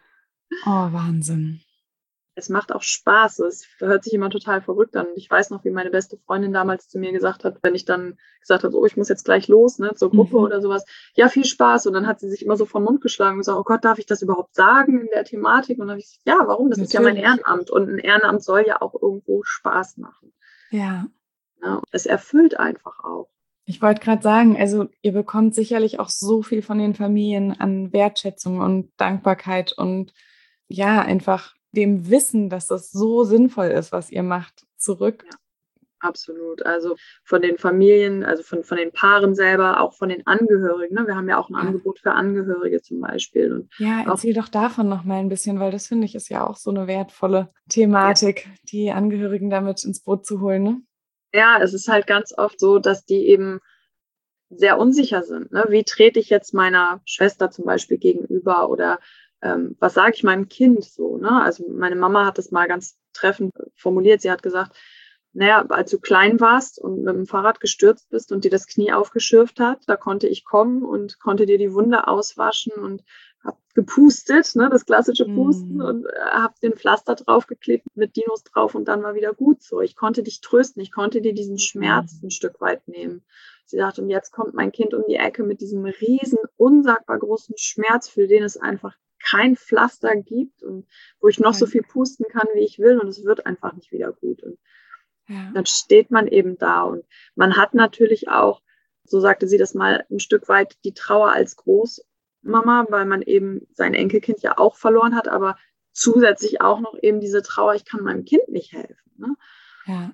Oh, Wahnsinn. Es macht auch Spaß. Es hört sich immer total verrückt an. Und ich weiß noch, wie meine beste Freundin damals zu mir gesagt hat, wenn ich dann gesagt habe, oh, ich muss jetzt gleich los, ne, zur Gruppe oder sowas. Ja, viel Spaß. Und dann hat sie sich immer so vom Mund geschlagen und gesagt, oh Gott, darf ich das überhaupt sagen in der Thematik? Und dann habe ich gesagt, ja, warum? Das ist ja mein Ehrenamt. Und ein Ehrenamt soll ja auch irgendwo Spaß machen. Ja. Ja, es erfüllt einfach auch. Ich wollte gerade sagen, also ihr bekommt sicherlich auch so viel von den Familien an Wertschätzung und Dankbarkeit und ja, einfach dem Wissen, dass das so sinnvoll ist, was ihr macht, zurück. Ja, absolut. Also von den Familien, also von den Paaren selber, auch von den Angehörigen. Ne? Wir haben ja auch ein Angebot für Angehörige zum Beispiel. Und ja, erzähl doch davon noch mal ein bisschen, weil das finde ich ist ja auch so eine wertvolle Thematik, die Angehörigen damit ins Boot zu holen. Ne? Ja, es ist halt ganz oft so, dass die eben sehr unsicher sind. Ne? Wie trete ich jetzt meiner Schwester zum Beispiel gegenüber oder was sage ich meinem Kind so? Ne? Also meine Mama hat das mal ganz treffend formuliert. Sie hat gesagt, naja, als du klein warst und mit dem Fahrrad gestürzt bist und dir das Knie aufgeschürft hat, da konnte ich kommen und konnte dir die Wunde auswaschen und habe gepustet, ne, das klassische Pusten und habe den Pflaster draufgeklebt mit Dinos drauf und dann war wieder gut so. Ich konnte dich trösten, ich konnte dir diesen Schmerz ein Stück weit nehmen. Sie sagt, und jetzt kommt mein Kind um die Ecke mit diesem riesen, unsagbar großen Schmerz, für den es einfach kein Pflaster gibt und wo ich noch so viel pusten kann, wie ich will und es wird einfach nicht wieder gut. Und dann steht man eben da und man hat natürlich auch, so sagte sie das mal, ein Stück weit die Trauer als Großmama, weil man eben sein Enkelkind ja auch verloren hat, aber zusätzlich auch noch eben diese Trauer, ich kann meinem Kind nicht helfen. Ne? Ja.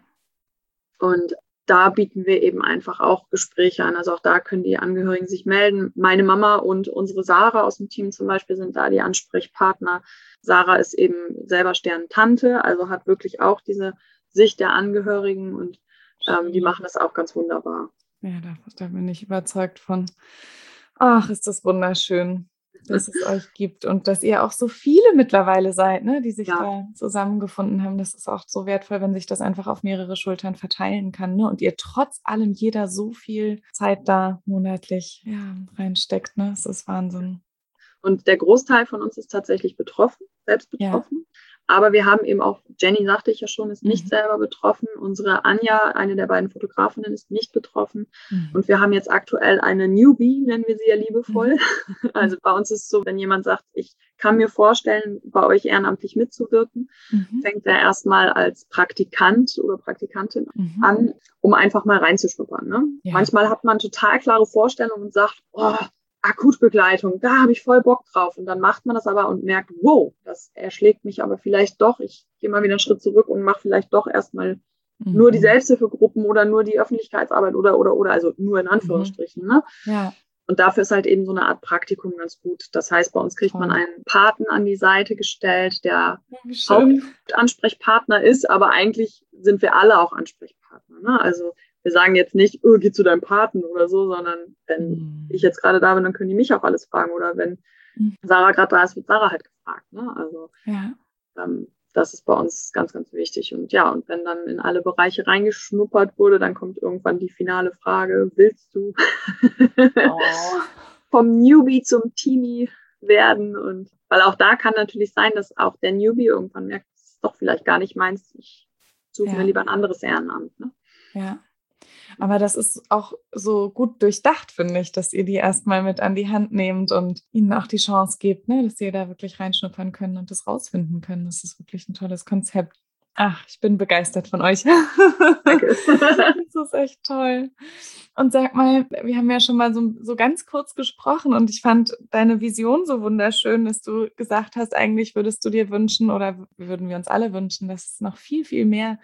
Und da bieten wir eben einfach auch Gespräche an. Also auch da können die Angehörigen sich melden. Meine Mama und unsere Sarah aus dem Team zum Beispiel sind da die Ansprechpartner. Sarah ist eben selber Sternentante, also hat wirklich auch diese Sicht der Angehörigen und die machen das auch ganz wunderbar. Ja, da bin ich überzeugt von. Ach, ist das wunderschön, dass es euch gibt und dass ihr auch so viele mittlerweile seid, ne, die sich da zusammengefunden haben. Das ist auch so wertvoll, wenn sich das einfach auf mehrere Schultern verteilen kann, ne? Und ihr trotz allem jeder so viel Zeit da monatlich reinsteckt, ne? Das ist Wahnsinn. Und der Großteil von uns ist tatsächlich betroffen, selbst betroffen. Ja. Aber wir haben eben auch, Jenny sagte ich ja schon, ist nicht selber betroffen. Unsere Anja, eine der beiden Fotografinnen, ist nicht betroffen. Und wir haben jetzt aktuell eine Newbie, nennen wir sie ja liebevoll. Also bei uns ist es so, wenn jemand sagt, ich kann mir vorstellen, bei euch ehrenamtlich mitzuwirken, fängt er erstmal als Praktikant oder Praktikantin an, um einfach mal reinzuschnuppern. Ne? Ja. Manchmal hat man total klare Vorstellungen und sagt, oh, Akutbegleitung, da habe ich voll Bock drauf. Und dann macht man das aber und merkt, wow, das erschlägt mich aber vielleicht doch. Ich gehe mal wieder einen Schritt zurück und mache vielleicht doch erstmal nur die Selbsthilfegruppen oder nur die Öffentlichkeitsarbeit oder, also nur in Anführungsstrichen. Ne? Ja. Und dafür ist halt eben so eine Art Praktikum ganz gut. Das heißt, bei uns kriegt man einen Paten an die Seite gestellt, der Hauptansprechpartner ist, aber eigentlich sind wir alle auch Ansprechpartner. Ne? Also wir sagen jetzt nicht, geh zu deinem Paten oder so, sondern wenn ich jetzt gerade da bin, dann können die mich auch alles fragen. Oder wenn Sarah gerade da ist, wird Sarah halt gefragt. Ne? Also das ist bei uns ganz, ganz wichtig. Und ja, und wenn dann in alle Bereiche reingeschnuppert wurde, dann kommt irgendwann die finale Frage, willst du vom Newbie zum Teenie werden? Und weil auch da kann natürlich sein, dass auch der Newbie irgendwann merkt, das ist doch vielleicht gar nicht meins, ich suche mir lieber ein anderes Ehrenamt. Ne? Ja. Aber das ist auch so gut durchdacht, finde ich, dass ihr die erstmal mit an die Hand nehmt und ihnen auch die Chance gebt, ne, dass sie da wirklich reinschnuppern können und das rausfinden können. Das ist wirklich ein tolles Konzept. Ach, ich bin begeistert von euch. Danke. Das ist echt toll. Und sag mal, wir haben ja schon mal so ganz kurz gesprochen und ich fand deine Vision so wunderschön, dass du gesagt hast, eigentlich würdest du dir wünschen oder würden wir uns alle wünschen, dass es noch viel, viel mehr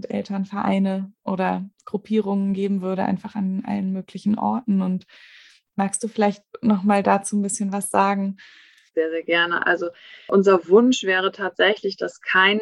Sternenkind-Elternvereine oder Gruppierungen geben würde, einfach an allen möglichen Orten. Und Magst du vielleicht nochmal dazu ein bisschen was sagen? Sehr, sehr gerne. Also unser Wunsch wäre tatsächlich, dass kein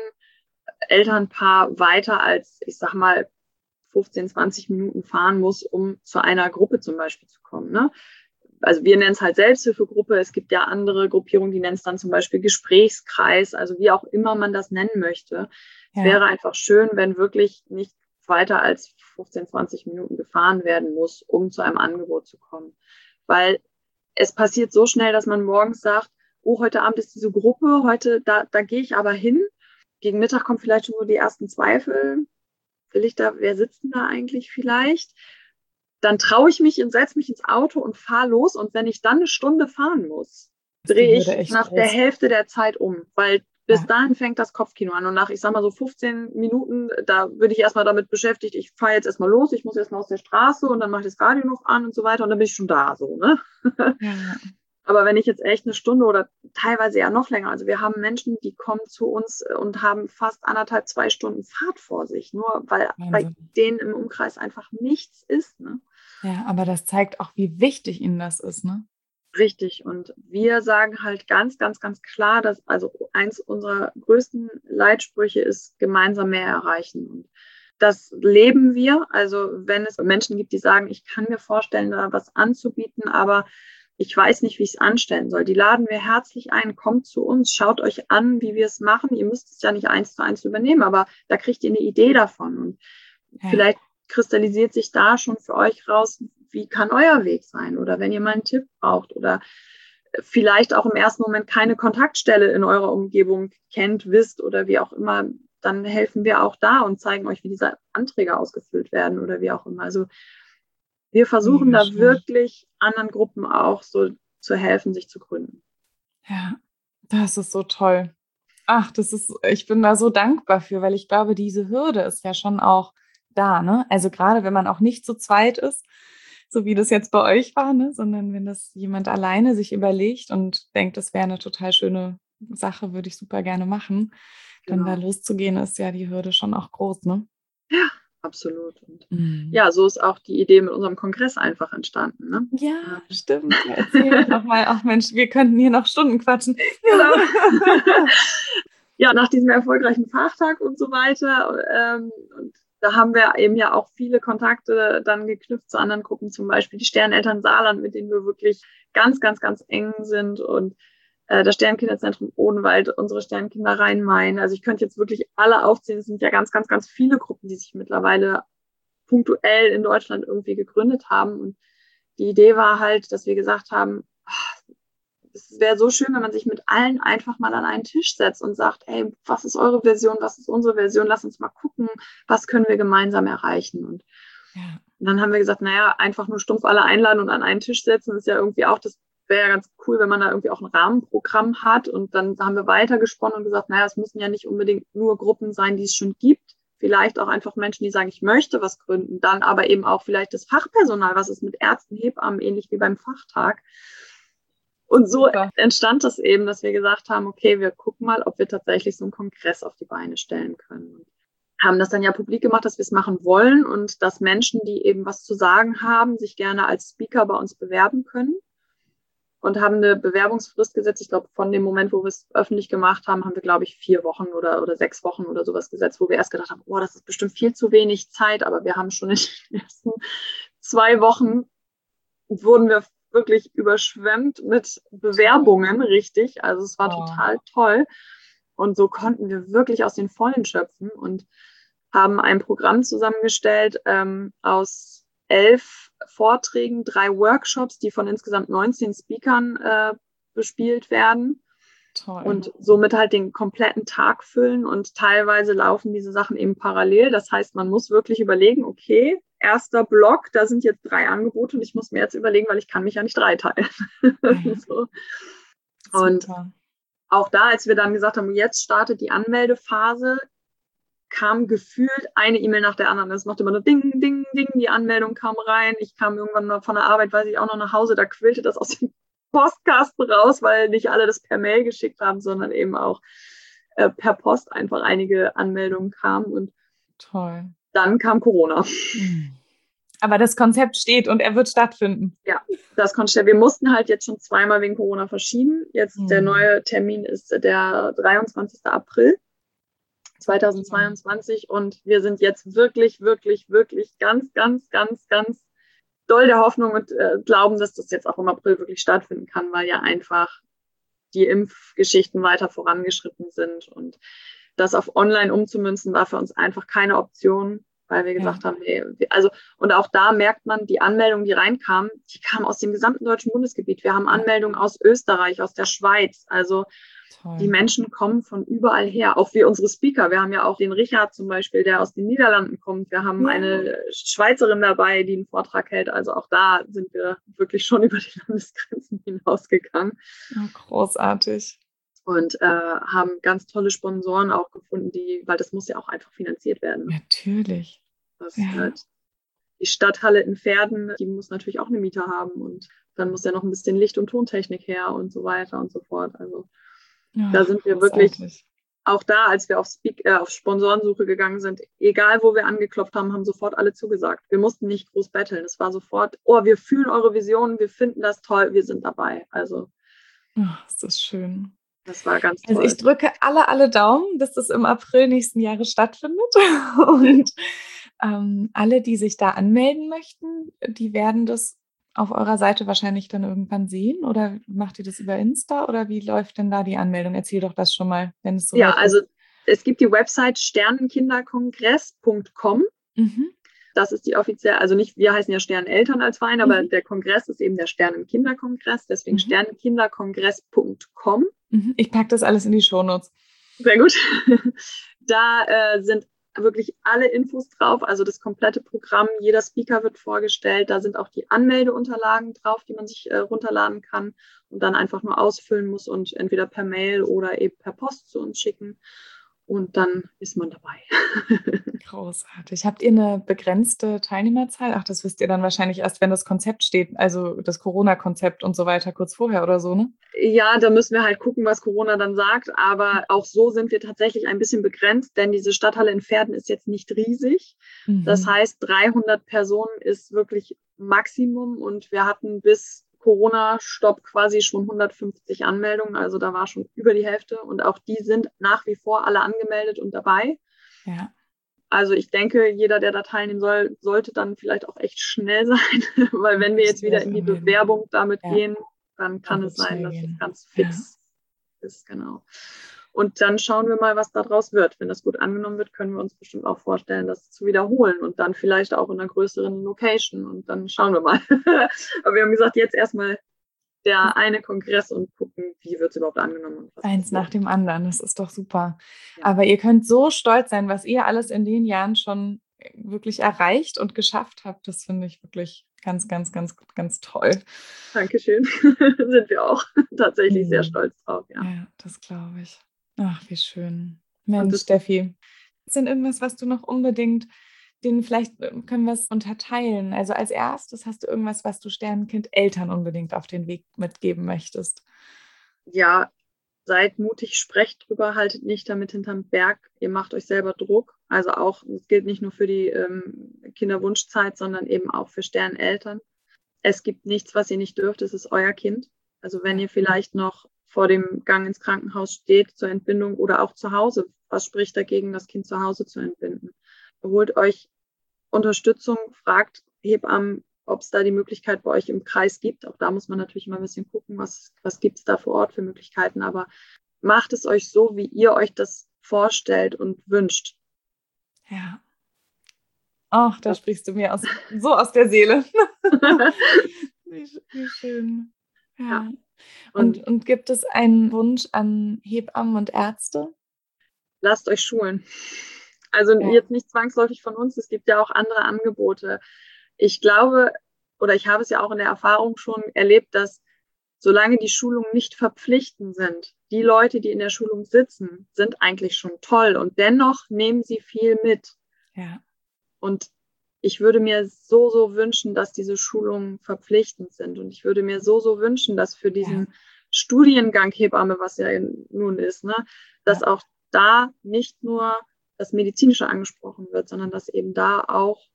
Elternpaar weiter als, ich sag mal, 15, 20 Minuten fahren muss, um zu einer Gruppe zum Beispiel zu kommen. Ne? Also wir nennen es halt Selbsthilfegruppe. Es gibt ja andere Gruppierungen, die nennen es dann zum Beispiel Gesprächskreis, also wie auch immer man das nennen möchte. Es wäre einfach schön, wenn wirklich nicht weiter als 15, 20 Minuten gefahren werden muss, um zu einem Angebot zu kommen. Weil es passiert so schnell, dass man morgens sagt, oh, heute Abend ist diese Gruppe, da gehe ich aber hin. Gegen Mittag kommen vielleicht schon so die ersten Zweifel. Will ich da, wer sitzt denn da eigentlich vielleicht? Dann traue ich mich und setze mich ins Auto und fahre los. Und wenn ich dann eine Stunde fahren muss, Ist die drehe Hürde ich echt nach der groß. Hälfte der Zeit um, weil bis dahin fängt das Kopfkino an. Und nach, ich sag mal so 15 Minuten, da bin ich erstmal damit beschäftigt, ich fahre jetzt erstmal los, ich muss erstmal aus der Straße und dann mache ich das Radio noch an und so weiter und dann bin ich schon da, so, ne? Ja. Aber wenn ich jetzt echt eine Stunde oder teilweise ja noch länger, also wir haben Menschen, die kommen zu uns und haben fast 1,5, 2 Stunden Fahrt vor sich, nur weil bei Wahnsinn. denen im Umkreis einfach nichts ist, ne? Ja, aber das zeigt auch, wie wichtig ihnen das ist, ne? Richtig. Und wir sagen halt ganz, ganz, ganz klar, dass also eins unserer größten Leitsprüche ist, gemeinsam mehr erreichen. Und das leben wir. Also wenn es Menschen gibt, die sagen, ich kann mir vorstellen, da was anzubieten, aber ich weiß nicht, wie ich es anstellen soll. Die laden wir herzlich ein, kommt zu uns, schaut euch an, wie wir es machen. Ihr müsst es ja nicht 1:1 übernehmen, aber da kriegt ihr eine Idee davon. Und vielleicht kristallisiert sich da schon für euch raus, wie kann euer Weg sein? Oder wenn ihr mal einen Tipp braucht oder vielleicht auch im ersten Moment keine Kontaktstelle in eurer Umgebung kennt, wisst oder wie auch immer, dann helfen wir auch da und zeigen euch, wie diese Anträge ausgefüllt werden oder wie auch immer. Also wir versuchen Mega da schön. wirklich anderen Gruppen auch so zu helfen, sich zu gründen. Ja, das ist so toll. Ach, ich bin da so dankbar für, weil ich glaube, diese Hürde ist ja schon auch da, ne? Also gerade wenn man auch nicht zu zweit ist, so wie das jetzt bei euch war, ne, sondern wenn das jemand alleine sich überlegt und denkt, das wäre eine total schöne Sache, würde ich super gerne machen, dann da Genau. loszugehen, ist ja die Hürde schon auch groß, ne? Ja, absolut. Und Mhm. ja, so ist auch die Idee mit unserem Kongress einfach entstanden. Ne? Ja, stimmt. Ja, erzähl doch mal. Ach Mensch, wir könnten hier noch Stunden quatschen. Genau. Ja, nach diesem erfolgreichen Fachtag und so weiter. Und da haben wir eben ja auch viele Kontakte dann geknüpft zu anderen Gruppen, zum Beispiel die Sterneltern Saarland, mit denen wir wirklich ganz, ganz, ganz eng sind und das Sternkinderzentrum Odenwald, unsere Sternkinder Rhein-Main. Also ich könnte jetzt wirklich alle aufzählen. Es sind ja ganz, ganz, ganz viele Gruppen, die sich mittlerweile punktuell in Deutschland irgendwie gegründet haben. Und die Idee war halt, dass wir gesagt haben, es wäre so schön, wenn man sich mit allen einfach mal an einen Tisch setzt und sagt, ey, was ist eure Version, was ist unsere Version, lass uns mal gucken, was können wir gemeinsam erreichen. Und dann haben wir gesagt, naja, einfach nur stumpf alle einladen und an einen Tisch setzen, ist ja irgendwie auch, das wäre ja ganz cool, wenn man da irgendwie auch ein Rahmenprogramm hat. Und dann haben wir weitergesponnen und gesagt, naja, es müssen ja nicht unbedingt nur Gruppen sein, die es schon gibt. Vielleicht auch einfach Menschen, die sagen, ich möchte was gründen. Dann aber eben auch vielleicht das Fachpersonal, was ist mit Ärzten, Hebammen, ähnlich wie beim Fachtag. Und so entstand das eben, dass wir gesagt haben, okay, wir gucken mal, ob wir tatsächlich so einen Kongress auf die Beine stellen können. Und haben das dann ja publik gemacht, dass wir es machen wollen und dass Menschen, die eben was zu sagen haben, sich gerne als Speaker bei uns bewerben können. Und haben eine Bewerbungsfrist gesetzt. Ich glaube, von dem Moment, wo wir es öffentlich gemacht haben, haben wir, glaube ich, 4 Wochen oder 6 Wochen oder sowas gesetzt, wo wir erst gedacht haben, oh, das ist bestimmt viel zu wenig Zeit, aber wir haben schon in den ersten 2 Wochen wurden wir wirklich überschwemmt mit Bewerbungen, richtig. Also es war total toll. Und so konnten wir wirklich aus den Vollen schöpfen und haben ein Programm zusammengestellt aus 11 Vorträgen, 3 Workshops, die von insgesamt 19 Speakern bespielt werden. Toll. Und somit halt den kompletten Tag füllen und teilweise laufen diese Sachen eben parallel. Das heißt, man muss wirklich überlegen, okay, erster Block, da sind jetzt 3 Angebote und ich muss mir jetzt überlegen, weil ich kann mich ja nicht 3 teilen. Ja. So. Und auch da, als wir dann gesagt haben, jetzt startet die Anmeldephase, kam gefühlt eine E-Mail nach der anderen. Es machte immer nur Ding, Ding, Ding, die Anmeldung kam rein. Ich kam irgendwann noch von der Arbeit, weiß ich auch noch nach Hause, da quillte das aus dem Postkasten raus, weil nicht alle das per Mail geschickt haben, sondern eben auch per Post einfach einige Anmeldungen kamen. Und toll. dann kam Corona. Aber das Konzept steht und er wird stattfinden. Ja, das Konzept. Wir mussten halt jetzt schon zweimal wegen Corona verschieben. Jetzt der neue Termin ist der 23. April 2022 und wir sind jetzt wirklich, wirklich, wirklich ganz, ganz, ganz, ganz doll der Hoffnung und glauben, dass das jetzt auch im April wirklich stattfinden kann, weil ja einfach die Impfgeschichten weiter vorangeschritten sind und das auf online umzumünzen war für uns einfach keine Option, weil wir gesagt haben, also und auch da merkt man, die Anmeldungen, die reinkamen, die kamen aus dem gesamten deutschen Bundesgebiet. Wir haben Anmeldungen aus Österreich, aus der Schweiz, also die Menschen kommen von überall her, auch wie unsere Speaker. Wir haben ja auch den Richard zum Beispiel, der aus den Niederlanden kommt. Wir haben eine Schweizerin dabei, die einen Vortrag hält. Also auch da sind wir wirklich schon über die Landesgrenzen hinausgegangen. Oh, großartig. Und haben ganz tolle Sponsoren auch gefunden, weil das muss ja auch einfach finanziert werden. Natürlich. Die Stadthalle in Verden, die muss natürlich auch eine Miete haben. Und dann muss ja noch ein bisschen Licht- und Tontechnik her und so weiter und so fort. Also da sind wir wirklich, auch da, als wir auf Sponsorensuche gegangen sind, egal wo wir angeklopft haben, haben sofort alle zugesagt. Wir mussten nicht groß betteln. Es war sofort, wir fühlen eure Visionen, wir finden das toll, wir sind dabei. Also ist das schön. Das war ganz toll. Also ich drücke alle Daumen, dass das im April nächsten Jahres stattfindet. Und alle, die sich da anmelden möchten, die werden das auf eurer Seite wahrscheinlich dann irgendwann sehen. Oder macht ihr das über Insta? Oder wie läuft denn da die Anmeldung? Erzähl doch das schon mal, wenn es so weit ist. Ja, also es gibt die Website sternenkinderkongress.com. Das ist die offizielle, also nicht, wir heißen ja Sterneneltern als Verein, aber der Kongress ist eben der Sternenkinderkongress, deswegen sternenkinderkongress.com. Ich packe das alles in die Shownotes. Sehr gut. Da sind wirklich alle Infos drauf, also das komplette Programm, jeder Speaker wird vorgestellt, da sind auch die Anmeldeunterlagen drauf, die man sich runterladen kann und dann einfach nur ausfüllen muss und entweder per Mail oder eben per Post zu uns schicken. Und dann ist man dabei. Großartig. Habt ihr eine begrenzte Teilnehmerzahl? Ach, das wisst ihr dann wahrscheinlich erst, wenn das Konzept steht, also das Corona-Konzept und so weiter, kurz vorher oder so, ne? Ja, da müssen wir halt gucken, was Corona dann sagt. Aber auch so sind wir tatsächlich ein bisschen begrenzt, denn diese Stadthalle in Verden ist jetzt nicht riesig. Das heißt, 300 Personen ist wirklich Maximum und wir hatten bis Corona-Stopp quasi schon 150 Anmeldungen, also da war schon über die Hälfte und auch die sind nach wie vor alle angemeldet und dabei. Ja. Also ich denke, jeder, der da teilnehmen soll, sollte dann vielleicht auch echt schnell sein, weil wenn wir jetzt wieder in die Bewerbung damit gehen, dann kann es sein, dass es ganz fix ist, genau. Und dann schauen wir mal, was daraus wird. Wenn das gut angenommen wird, können wir uns bestimmt auch vorstellen, das zu wiederholen und dann vielleicht auch in einer größeren Location und dann schauen wir mal. Aber wir haben gesagt, jetzt erstmal der eine Kongress und gucken, wie wird es überhaupt angenommen. Eins nach dem anderen, das ist doch super. Ja. Aber ihr könnt so stolz sein, was ihr alles in den Jahren schon wirklich erreicht und geschafft habt. Das finde ich wirklich ganz, ganz, ganz, ganz toll. Dankeschön. Sind wir auch tatsächlich sehr stolz drauf. Ja, das glaube ich. Ach, wie schön. Mensch, Steffi, ist denn irgendwas, was du noch unbedingt, vielleicht können wir es unterteilen. Also als erstes hast du irgendwas, was du Sternenkind-Eltern unbedingt auf den Weg mitgeben möchtest. Ja, seid mutig, sprecht drüber, haltet nicht damit hinterm Berg. Ihr macht euch selber Druck. Also auch, das gilt nicht nur für die Kinderwunschzeit, sondern eben auch für Sterneneltern. Es gibt nichts, was ihr nicht dürft. Es ist euer Kind. Also wenn ihr vielleicht noch vor dem Gang ins Krankenhaus steht zur Entbindung oder auch zu Hause, was spricht dagegen, das Kind zu Hause zu entbinden? Holt euch Unterstützung, fragt Hebammen, ob es da die Möglichkeit bei euch im Kreis gibt. Auch da muss man natürlich immer ein bisschen gucken, was gibt es da vor Ort für Möglichkeiten. Aber macht es euch so, wie ihr euch das vorstellt und wünscht. Ja. Ach, da sprichst du mir so aus der Seele. Wie schön. Ja. Und gibt es einen Wunsch an Hebammen und Ärzte? Lasst euch schulen. Also jetzt nicht zwangsläufig von uns, es gibt ja auch andere Angebote. Ich glaube, oder ich habe es ja auch in der Erfahrung schon erlebt, dass solange die Schulungen nicht verpflichtend sind, die Leute, die in der Schulung sitzen, sind eigentlich schon toll und dennoch nehmen sie viel mit. Ja. Und ich würde mir so wünschen, dass diese Schulungen verpflichtend sind und ich würde mir so wünschen, dass für diesen Studiengang Hebamme, was ja nun ist, ne, dass auch da nicht nur das Medizinische angesprochen wird, sondern dass eben da auch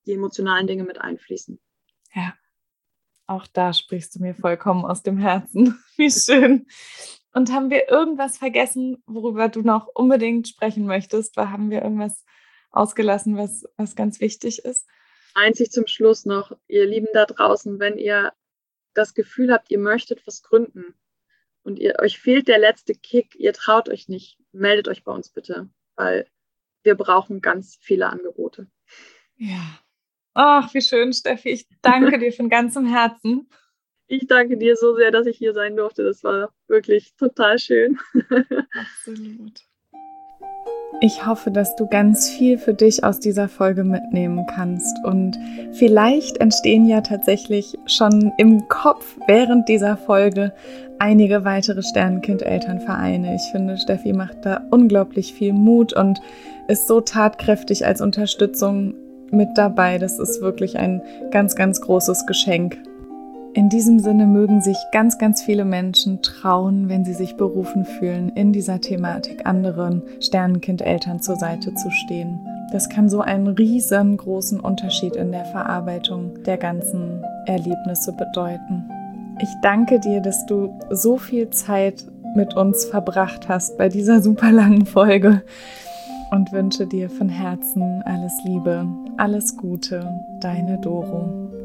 die emotionalen Dinge mit einfließen. Ja, auch da sprichst du mir vollkommen aus dem Herzen. Wie schön. Und haben wir irgendwas vergessen, worüber du noch unbedingt sprechen möchtest? Oder haben wir irgendwas ausgelassen, was ganz wichtig ist? Einzig zum Schluss noch, ihr Lieben da draußen, wenn ihr das Gefühl habt, ihr möchtet was gründen und euch fehlt der letzte Kick, ihr traut euch nicht, meldet euch bei uns bitte, weil wir brauchen ganz viele Angebote. Ja. Ach, wie schön, Steffi. Ich danke dir von ganzem Herzen. Ich danke dir so sehr, dass ich hier sein durfte. Das war wirklich total schön. Absolut. Ich hoffe, dass du ganz viel für dich aus dieser Folge mitnehmen kannst und vielleicht entstehen ja tatsächlich schon im Kopf während dieser Folge einige weitere Sternenkind-Elternvereine. Ich finde, Steffi macht da unglaublich viel Mut und ist so tatkräftig als Unterstützung mit dabei. Das ist wirklich ein ganz, ganz großes Geschenk. In diesem Sinne mögen sich ganz, ganz viele Menschen trauen, wenn sie sich berufen fühlen, in dieser Thematik anderen Sternenkind-Eltern zur Seite zu stehen. Das kann so einen riesengroßen Unterschied in der Verarbeitung der ganzen Erlebnisse bedeuten. Ich danke dir, dass du so viel Zeit mit uns verbracht hast bei dieser super langen Folge und wünsche dir von Herzen alles Liebe, alles Gute, deine Doro.